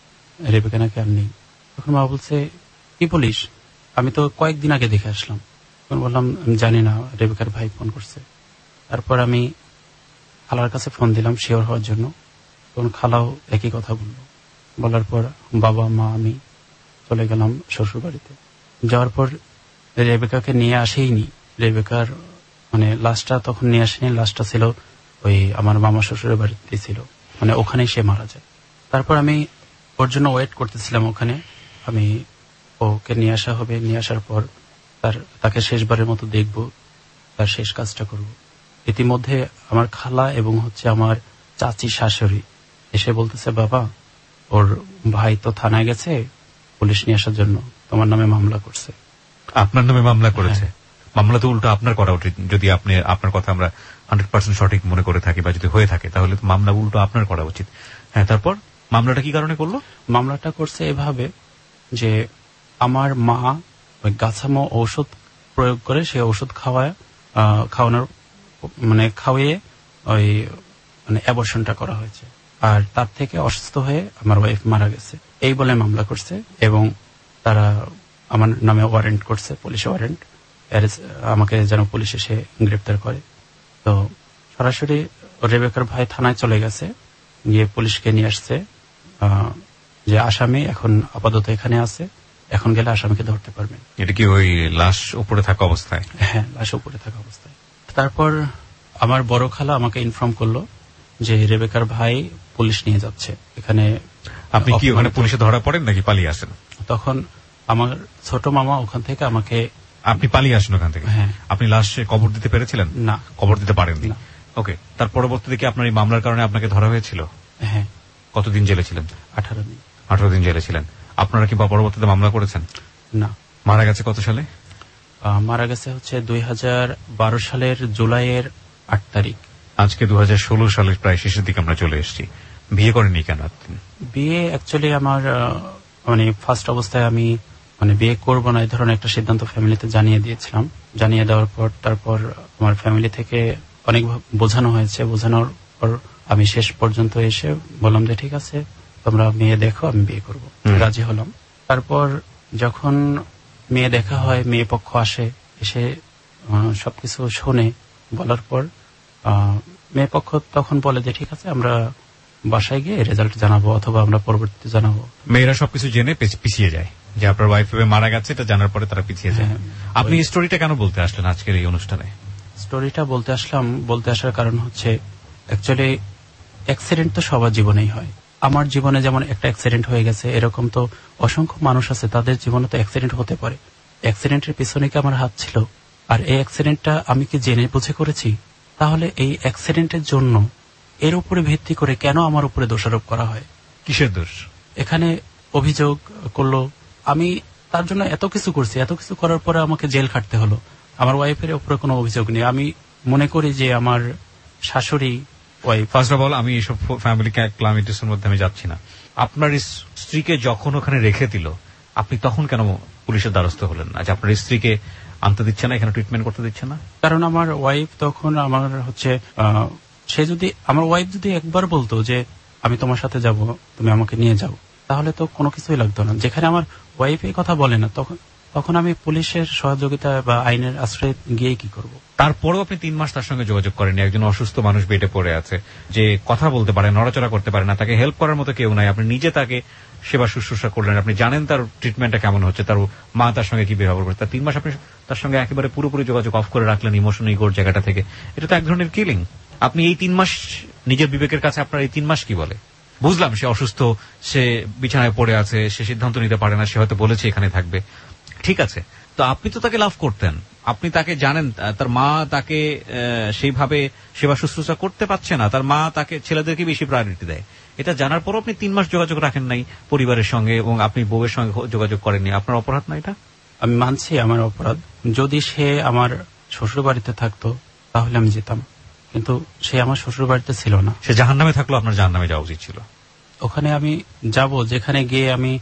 আর নেই। তখন মা বলছে কি বলিস, আমি তো কয়েকদিন আগে দেখে আসলাম। তখন বললাম আমি জানি না, রেবেকার ভাই ফোন করছে। তারপর আমি খালার কাছে ফোন দিলাম শিওর হওয়ার জন্য। তখন খালাও একই কথা বলার পর বাবা মা আমি চলে গেলাম শ্বশুর বাড়িতে। যাওয়ার পর রেবেকাকে নিয়ে আসেইনি। রেবেকার মানে লাশটা তখন নিয়ে আসেনি। লাশটা ছিল ওই আমার মামা শ্বশুরের বাড়িতে ছিল, মানে ওখানেই সে মারা যায়। তারপর আমি ওর জন্য ওয়েট করতেছিলাম ওখানে। আমি ওকে নিয়ে আসা হবে, নিয়ে আসার পর তাকে শেষবারের মতো দেখব, তার শেষ কাজটা করব। ইতিমধ্যে আমার খালা এবং আমার চাচি শাশুড়ি এসে বলতেছে, বাবা ওর ভাই তো থানায় গেছে পুলিশ নিয়ে আসার জন্য, তোমার নামে মামলা করছে। আপনার নামে মামলা করেছে? মামলা তো উল্টো আপনার করা উচিত। যদি আপনি আপনার কথা আমরা 100% সঠিক মনে করে থাকি বা যদি হয়ে থাকে, তাহলে মামলা উল্টো আপনার করা উচিত। হ্যাঁ, তারপর মামলাটা কি কারণে করলো? মামলাটা করছে এভাবে যে আমার মা ওই গাছামো ঔষধ প্রয়োগ করে, সেই ঔষধ খাওয়ানোর মানে খাওয়িয়ে ওই মানে অ্যাবর্শনটা করা হয়েছে, আর তার থেকে অসুস্থ হয়ে আমার ওয়াইফ মারা গেছে, এই বলে মামলা করছে। এবং তারা আমার নামে ওয়ারেন্ট করছে, পুলিশ ওয়ারেন্ট, আমাকে যেন পুলিশ এসে গ্রেপ্তার করে। তো সরাসরি রেবেকার ভাই থানায় চলে গেছে, গিয়ে পুলিশকে নিয়ে আসছে যে আসামি এখন আপাতত এখানে আছে, এখন গেলে আসামিকে ধরতে পারবেন। এটা কি ওই লাশ উপরে থাকা অবস্থায়? হ্যাঁ, লাশ উপরে থাকা অবস্থায়। তারপর আমার বড় খালা আমাকে ইনফর্ম করলো যে রেবেকার ভাই পুলিশ নিয়ে যাচ্ছে এখানে। আপনি কি ওখানে পুলিশে ধরা পড়েন নাকি পালিয়ে আসেন? তখন আমার ছোট মামা ওখান থেকে আমাকে। আপনি পালিয়ে আসেন ওখান থেকে? হ্যাঁ। আপনি লাশে কবর দিতে পেরেছিলেন? না, কবর দিতে পারেননি। ওকে, তার পরবর্তীতে কি আপনার এই মামলার কারণে আপনাকে ধরা হয়েছিল? হ্যাঁ। কতদিন জেলে ছিলেন? 18 দিন। 18 দিন জেলে ছিলেন। আপনারা কি পরবর্তীতে মামলা করেছেন? না। মারা গেছে কত সালে? মারা গেছে 2012 সালের জুলাইয়ের 8 তারিখ। আজকে 2016 সালের প্রায় শেষের দিকে আমরা চলে এসেছি। বিয়ে করেননি কেন আপনি? বিয়ে অ্যাকচুয়ালি আমার মানে ফার্স্ট অবস্থায় আমি মানে বিয়ে করবো না এই ধরনের একটা সিদ্ধান্ত ফ্যামিলিতে জানিয়ে দিয়েছিলাম। জানিয়ে দেওয়ার পর তারপর আমার ফ্যামিলি থেকে অনেক বোঝানো হয়েছে। বোঝানোর পর আমি শেষ পর্যন্ত এসে বললাম যে ঠিক আছে তোমরা মেয়ে দেখো, আমি বিয়ে করব। রাজি হলাম। তারপর যখন মেয়ে দেখা হয়, মেয়ে পক্ষ আসে, এসে সবকিছু শোনে, বলার পর মেয়ে পক্ষ তখন বলে যে ঠিক আছে আমরা বাসায় গিয়ে রেজাল্ট জানাবো অথবা আমরা পরবর্তীতে জানাবো। মেয়েরা সবকিছু জেনে পিছিয়ে যায় যে আপনার ওয়াইফ মারা গেছে, এটা জানার পরে তারা পিছিয়ে যায়। আপনি এই স্টোরিটা কেন বলতে আসলেন আজকের এই অনুষ্ঠানে? স্টোরিটা বলতে আসার কারণ হচ্ছে অ্যাকচুয়ালি অ্যাক্সিডেন্ট তো সবার জীবনেই হয়। আমার জীবনে যেমন একটা অ্যাক্সিডেন্ট হয়ে গেছে, এরকম তো অসংখ্য মানুষ আছে তাদের জীবনে তো অ্যাক্সিডেন্ট হতে পারে। অ্যাক্সিডেন্টের পিছনে কি আমার হাত ছিল? আর এই অ্যাক্সিডেন্টটা আমি কি জেনে বুঝে করেছি? তাহলে এই অ্যাক্সিডেন্টের জন্য এর উপরে ভিত্তি করে কেন আমার উপরে দোষারোপ করা হয়? কিসের দোষ? এখানে অভিযোগ করলো আমি তার জন্য এত কিছু করছি, এত কিছু করার পরে আমাকে জেল খাটতে হলো। আমার ওয়াইফের উপরে কোনো অভিযোগ নেই। আমি মনে করি যে আমার শাশুড়ি ওয়াইফ। ফার্স্ট অফ অল আমি এইসব ফ্যামিলি ক্যালামিটিসের মধ্যে আমি যাচ্ছি না। আপনার স্ত্রীকে যখন ওখানে রেখে দিল, আপনি তখন কেন পুলিশের দ্বারস্থ হলেন না? যে আপনার স্ত্রীকে আনতে দিচ্ছে না, এখানে ট্রিটমেন্ট করতে দিচ্ছে না? কারণ আমার ওয়াইফ তখন আমার আমার ওয়াইফ যদি একবার বলতো যে আমি তোমার সাথে যাব, তুমি আমাকে নিয়ে যাও, তাহলে তো কোনো কিছুই লাগতো না। যেখানে আমার ওয়াইফ এই কথা বলে না, তখন আমি পুলিশের সহযোগিতা বা আইনের আশ্রয় গিয়ে কি করব? তারপরেও আপনি 3 মাস তার সঙ্গে যোগাযোগ করেননি। একজন অসুস্থ মানুষ বেডে পড়ে আছে, যে কথা বলতে পারে, নড়াচড়া করতে পারে না, তাকে হেল্প করার মতো কেউ নাই। আপনি নিজে তাকে সেবা শুশ্রূষা করলেন। আপনি জানেন তার ট্রিটমেন্টটা কেমন হচ্ছে, তার মা তার সঙ্গে কি ব্যবহার করছে। 3 মাস আপনি তার সঙ্গে একেবারে পুরোপুরি যোগাযোগ অফ করে রাখলেন ইমোশনাল ইগোর জায়গাটা থেকে। এটা তো এক ধরনের কিলিং। আপনি এই 3 মাস নিজের বিবেকের কাছে আপনার এই 3 মাস কি বলে? বুঝলাম সে অসুস্থ, সে বিছানায় পড়ে আছে, সে সিদ্ধান্ত নিতে পারে না, সে হয়তো বলেছে এখানে থাকবে, ঠিক আছে। তো আপনি তো তাকে লাভ করতেন, আপনি তাকে জানেন, তার মা তাকে সেইভাবে সেবা শুশ্রূষা করতে পারছে না, তার মা তাকে ছেলেদেরকে বেশি প্রায়োরিটি দেয়। এটা জানার পরও আপনি 3 মাস যোগাযোগ রাখেন নাই পরিবারের সঙ্গে এবং আপনি বউয়ের সঙ্গে যোগাযোগ করেননি, আপনার অপরাধ না এটা? আমি মানছি আমার অপরাধ। যদি সে আমার শ্বশুর বাড়িতে থাকতো তাহলে আমি যেতাম, কিন্তু সে আমার শ্বশুর বাড়িতে ছিল না। সে জাহান্নামে থাকলো, আপনার জাহান্নামে যাওয়া উচিত ছিল। ওখানে আমি যাব, যেখানে গিয়ে আমি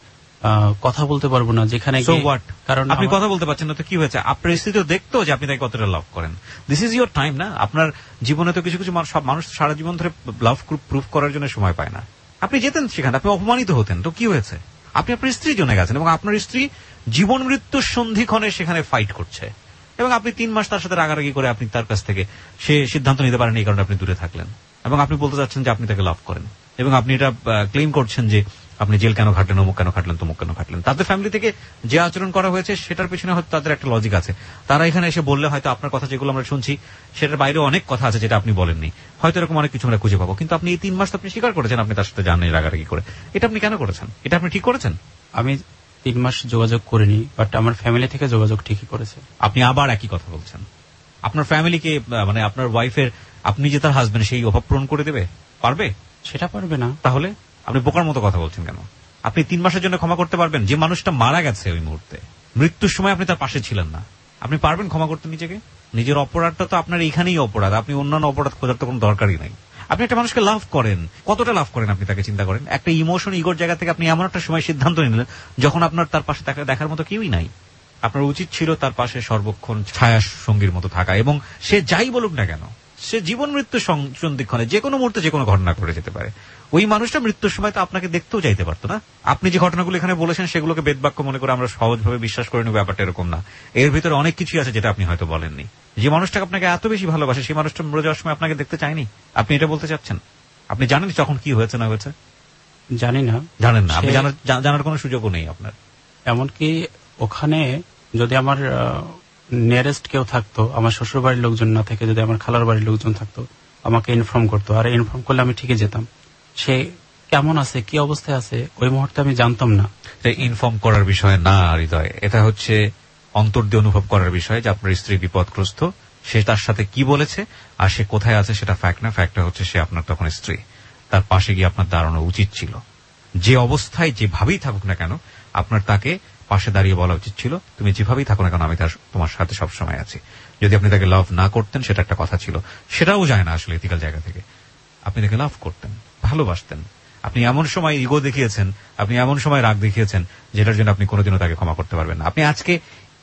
কথা বলতে পারবো না, যেখানে কারণ আপনি কথা বলতে পারছেন না, তো কি হয়েছে? আপনার স্ত্রী তো দেখতো যে আপনি তাকে কতটা লাভ করেন। দিস ইজ ইউর টাইম না? আপনার জীবনে তো কিছু কিছু সব মানুষ সারা জীবন ধরে লাভ প্রুফ করার জন্য সময় পায় না। আপনি যেতেন সেখানে, আপনি অপমানিত হতেন, তো কি হয়েছে? আপনি আপনার স্ত্রীর জন্য গেছেন এবং আপনার স্ত্রী জীবন মৃত্যুর সন্ধিক্ষণে সেখানে ফাইট করছে এবং আপনি 3 মাস তার সাথে রাগারাগি করে আপনি তার কাছ থেকে সে সিদ্ধান্ত নিতে পারেন, এই কারণে আপনি দূরে থাকলেন এবং আপনি বলতে চাচ্ছেন যে আপনি তাকে লাভ করেন এবং আপনি এটা ক্লেম করছেন যে আপনি জেল কেন খাটলেন, অমুক কেন খাটলেন, তমুক কেন খাটলেন। তাদের ফ্যামিলি থেকে যে আচরণ করা হয়েছে সেটার পেছনে হয়তো তাদের একটা লজিক আছে। তারা এখানে এসে বললে হয়তো আপনার কথা যেগুলো আমরা শুনছি সেটার বাইরে অনেক কথা আছে যেটা আপনি বলেননি, হয়তো এরকম অনেক কিছু আমরা খুঁজে পাবো। কিন্তু আপনি এই 3 মাস তো আপনি স্বীকার করেছেন আপনি তার সাথে জানেন রাগারাগি করে। এটা আপনি কেন করেছেন? এটা আপনি ঠিক করেছেন? আমি 3 মাস যোগাযোগ করিনি, বাট আমার ফ্যামিলি থেকে যোগাযোগ ঠিকই করেছে। আপনি আবার একই কথা বলছেন। আপনার ফ্যামিলিকে, মানে আপনার ওয়াইফের, আপনি যে তার হাজবেন্ড, সেই অভাব পূরণ করে দেবে? পারবে? সেটা পারবে না। তাহলে আপনি বোকার মতো কথা বলছেন কেন? আপনি 3 মাসের জন্য ক্ষমা করতে পারবেন? যে মানুষটা মারা গেছে ওই মুহূর্তে, মৃত্যুর সময় আপনি তার পাশে ছিলেন না, আপনি পারবেন ক্ষমা করতে নিজেকে? নিজের অপরাধটা তো আপনার এইখানেই অপরাধ, আপনি অন্যান্য অপরাধ খোঁজার তো কোনো দরকারই নাই। আপনি একটা মানুষকে লাভ করেন, কতটা লাভ করেন আপনি তাকে চিন্তা করেন। একটা ইমোশন, ইগোর জায়গা থেকে আপনি এমন একটা সময় সিদ্ধান্ত নিলেন যখন আপনার তার পাশে দেখার মতো কেউই নাই। আপনার উচিত ছিল তার পাশে সর্বক্ষণ ছায়া সঙ্গীর মতো থাকা এবং সে যাই বলুক না কেন, সে জীবন মৃত্যু সন্ধিক্ষণে যে কোনো মুহূর্তে যে কোনো ঘটনা ঘটে যেতে পারে। ওই মানুষটা মৃত্যুর সময় তো আপনাকে দেখতেও যাইতে পারতো না। আপনি যে ঘটনাগুলো এখানে বলেছেন সেগুলোকে বেদবাক্য মনে করে আমরা সহজভাবে বিশ্বাস করে নেব, ব্যাপারটা এরকম না। এর ভিতরে অনেক কিছুই আছে যেটা আপনি হয়তো বলেননি। যে মানুষটাকে আপনাকে এত বেশি ভালোবাসে সেই মানুষটা মরে যাওয়ার সময় আপনাকে দেখতে চায়নি, আপনি এটা বলতে চাচ্ছেন? আপনি জানেন তখন কি হয়েছে না হয়েছে? জানি না। জানেন না? আপনি জানার কোনো সুযোগও নেই আপনার। এমনকি ওখানে যদি আমার নিয়ারেস্ট কেউ থাকতো, আমার শ্বশুর বাড়ির লোকজন না থেকে যদি আমার খালার বাড়ির লোকজন থাকতো, আমাকে ইনফর্ম করতো, আর ইনফর্ম করলে আমি ঠিকই যেতাম। সে কেমন আছে, কি অবস্থায় আছে, ওই মুহূর্তে আমি জানতাম না। ইনফর্ম করার বিষয় না হৃদয়, এটা হচ্ছে অন্তর দিয়ে অনুভব করার বিষয় যে আপনার স্ত্রী বিপদগ্রস্ত, সে তার সাথে কি বলেছে আর সে কোথায় আছে সেটা ফ্যাক্ট না। ফ্যাক্টটা হচ্ছে সে আপনার তখন স্ত্রী, তার পাশে গিয়ে আপনার দাঁড়ানো উচিত ছিল। যে অবস্থায় যেভাবেই থাকুক না কেন আপনার তাকে পাশে দাঁড়িয়ে বলা উচিত ছিল, তুমি যেভাবেই থাকো না কেন আমি তোমার সাথে সবসময় আছি। যদি আপনি তাকে লাভ না করতেন সেটা একটা কথা ছিল, সেটাও যায় না আসলে এথিক্যাল জায়গা থেকে। আপনি তাকে লাভ করতেন, ভালোবাসতেন, আপনি এমন সময় ইগো দেখিয়েছেন, আপনি এমন সময় রাগ দেখিয়েছেন যেটার জন্য আপনি কোনোদিনও তাকে ক্ষমা করতে পারবেন না। আপনি আজকে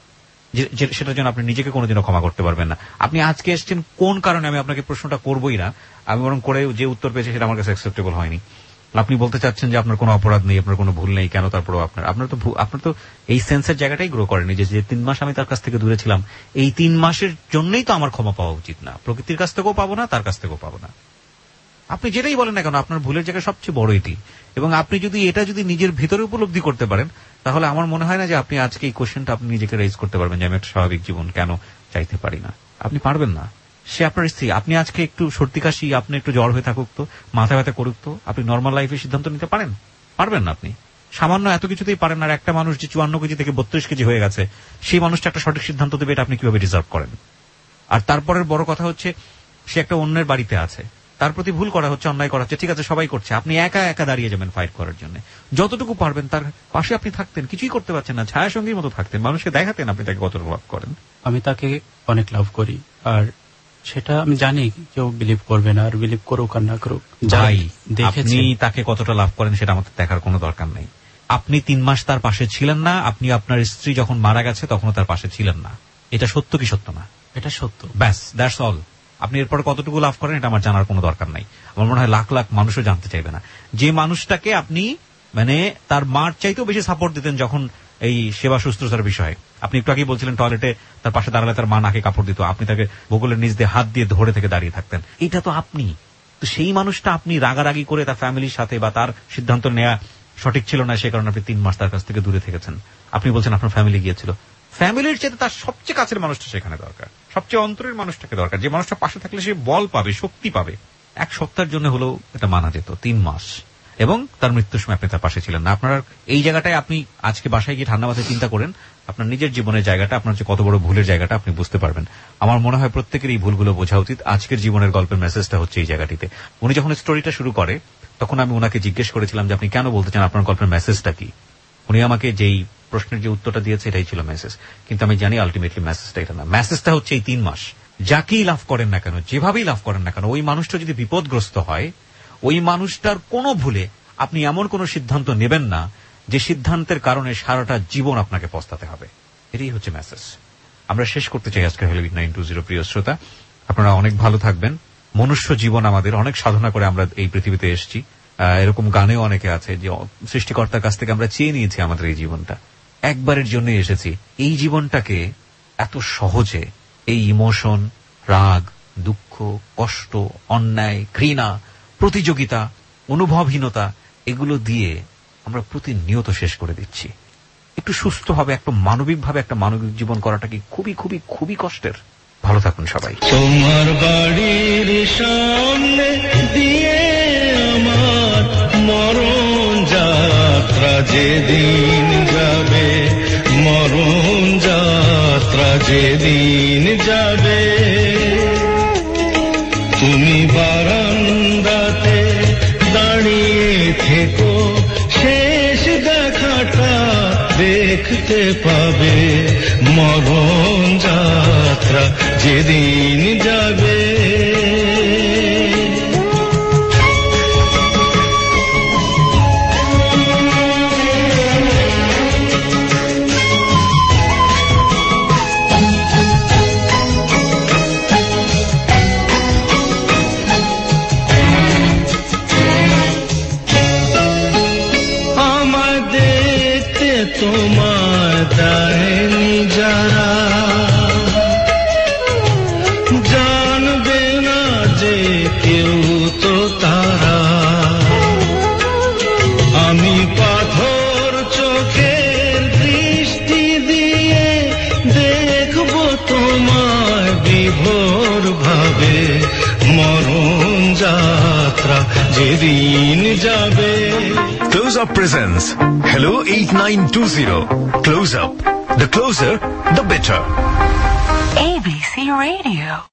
সেটার জন্য আপনি নিজেকে কোনোদিনও ক্ষমা করতে পারবেন না। আপনি আজকে এসছেন কোন কারণে আমি আপনাকে প্রশ্নটা করবোই না, আমি বরং করে যে উত্তর পেয়েছি সেটা আমার কাছে অ্যাকসেপ্টেবল হয়নি। আপনি বলতে চাচ্ছেন যে আপনার কোনো অপরাধ নেই, আপনার কোনো ভুল নেই, কেন তারপরেও আপনার তো এই সেন্সের জায়গাটাই গ্রো করেনি যে 3 মাস আমি তার কাছ থেকে দূরে ছিলাম, এই 3 মাসের জন্যই তো আমার ক্ষমা পাওয়া উচিত না। প্রকৃতির কাছ থেকেও পাবো না, তার কাছ থেকেও পাবো না। আপনি যেটাই বলেন না কেন আপনার ভুলের জায়গা সবচেয়ে বড় এটি, এবং আপনি যদি এটা নিজের ভিতরে উপলব্ধি করতে পারেন তাহলে আমার মনে হয় না যে আপনি আজকে এই কোশ্চেনটা আপনি নিজেকে রেজ করতে পারবেন যে আমি একটা স্বাভাবিক জীবন কেন চাইতে পারি না। আপনি পারবেন না। সে আপনার স্ত্রী, আপনি আজকে একটু সর্দি কাশি, আপনি একটু জ্বর হয়ে থাকুক তো, মাথা ব্যথা করুক তো, আপনি নর্মাল লাইফে সিদ্ধান্ত নিতে পারবেন না। আপনি সামান্য এত কিছুতেই পারেন। আর একটা মানুষ যে 54 কেজি থেকে 32 কেজি হয়ে গেছে সেই মানুষটা একটা সঠিক সিদ্ধান্ত দেবে, এটা আপনি কিভাবে ডিজার্ভ করেন? আর তারপরের বড় কথা হচ্ছে সে একটা অন্যের বাড়িতে আছে, তার প্রতি ভুল করা হচ্ছে, অন্যায় করা হচ্ছে, ঠিক আছে সবাই করছে, আপনি একা একা দাঁড়িয়ে যাবেন ফাইট করার জন্য। যতটুকু পারবেন তার পাশে আপনি থাকতেন, কিছুই করতে পারছেন না, ছায়া সঙ্গীর মতো থাকতেন, মানুষকে দেখাতেন আপনি তাকে কত লাভ করেন। আমি তাকে অনেক লাভ করি, আর সেটা আমি জানি কেউ বিলিভ করবে না, আর বিলিভ করুক আর না করুক, যাই আপনি তাকে কতটা লাভ করেন সেটা আমাদের দেখার কোনো দরকার নেই। আপনি 3 মাস তার পাশে ছিলেন না, আপনি আপনার স্ত্রী যখন মারা গেছে তখনও তার পাশে ছিলেন না। এটা সত্য কি সত্য না? এটা সত্য, ব্যাস, দ্যাটস অল। আপনি এরপর কতটুকু লাভ করেন এটা আমার জানার কোনো দরকার নাই। আমার মনে হয় লাখ লাখ মানুষও জানতে চাইবে না। যে মানুষটাকে আপনি মানে তার মার চাইতেও বেশি সাপোর্ট দিতেন যখন এই সেবা শুশ্রূষার বিষয়ে, আপনি একটু আগেই বলছিলেন টয়লেটে তার পাশে দাঁড়ালে তার মা নাকে কাপড় দিত, আপনি তাকে বগলের নিচ দিয়ে হাত দিয়ে ধরে থেকে দাঁড়িয়ে থাকতেন, এটা তো আপনি। তো সেই মানুষটা আপনি রাগারাগি করে তার ফ্যামিলির সাথে বা তার সিদ্ধান্ত নেওয়া সঠিক ছিল না সে কারণে আপনি 3 মাস তার কাছ থেকে দূরে থেকেছেন। আপনি বলছেন আপনার ফ্যামিলি গিয়েছিল, ফ্যামিলির চেয়ে তার সবচেয়ে কাছের মানুষটা সেখানে দরকার, সবচেয়ে অন্তরের মানুষটাকে দরকার, যে মানুষটা পাশে থাকলে সে বল পাবে, শক্তি পাবে। 1 সপ্তাহের জন্য হলেও এটা মানা যেত, 3 মাস এবং তার মৃত্যুর সময় আপনি তার পাশে ছিলেন না। আপনার এই জায়গাটায় আপনি আজকে বাসায় গিয়ে ঠান্ডা মাথায় চিন্তা করেন আপনার নিজের জীবনের জায়গাটা, আপনার যে কত বড় ভুলের জায়গাটা আপনি বুঝতে পারবেন। আমার মনে হয় প্রত্যেকের এই ভুলগুলো বোঝা উচিত। আজকের জীবনের গল্পের মেসেজটা হচ্ছে এই জায়গাটিতে। উনি যখন স্টোরিটা শুরু করে তখন আমি ওনাকে জিজ্ঞেস করেছিলাম যে আপনি কেন বলতে চান, আপনার গল্পের মেসেজটা কি। উনি আমাকে যেই প্রশ্নের যে উত্তরটা দিয়েছে এটাই ছিল মেসেজ, কিন্তু আমি জানি আলটিমেটলি মেসেজটা এটা না। মেসেজটা হচ্ছে এই 3 মাস যাকেই লাভ করেন না কেন, যেভাবেই লাভ করেন না কেন, ওই মানুষটা যদি বিপদগ্রস্ত হয়, ওই মানুষটার কোনো ভুলে আপনি এমন কোন সিদ্ধান্ত নেবেন না যে সিদ্ধান্তের কারণে সারাটা জীবন আপনাকে পস্তাতে হবে। এটাই হচ্ছে মেসেজ। আমরা শেষ করতে চাই আজকে হ্যালো 8920 প্রিয় শ্রোতা। আপনারা অনেক ভালো থাকবেন। মনুষ্য জীবন আমাদের অনেক সাধনা করে আমরা এই পৃথিবীতে এসেছি। এরকম গানেও অনেকে আছে যে সৃষ্টিকর্তার কাছ থেকে আমরা চেয়ে নিয়েছি আমাদের এই জীবনটা, একবারের জন্য এসেছি। এই জীবনটাকে এত সহজে এই ইমোশন, রাগ, দুঃখ, কষ্ট, অন্যায়, ঘৃণা, প্রতিযোগিতা, অনুভবহীনতা এগুলো দিয়ে আমরা প্রতিনিয়ত শেষ করে দিচ্ছি। একটু সুস্থভাবে, একটু মানবিকভাবে একটা মানবিক জীবন করাটা কি খুবই খুবই খুবই কষ্টের। ভালো থাকুন সবাই। তোমার বাড়ির সামনে দিয়ে আমার মরণ যাত্রা যেদিন যাবে, মরণ যাত্রা যেদিন যাবে, তুমি বারান্দাতে দাঁড়িয়ে থেকো, শেষ দেখাটা দেখতে পাবে, মরণ যাত্রা যেদিন যাবে। আমায় দেখতে তোমার দেয়নি যারা, জানবে না যে কেউ তো তারা। আমি পাথর চোখের দৃষ্টি দিয়ে দেখবো তোমায় বিভোর ভাবে, মরণ যাত্রা যেদিন যাবে। Close Up presents Hello 8920. Close Up. The closer, the better. ABC Radio.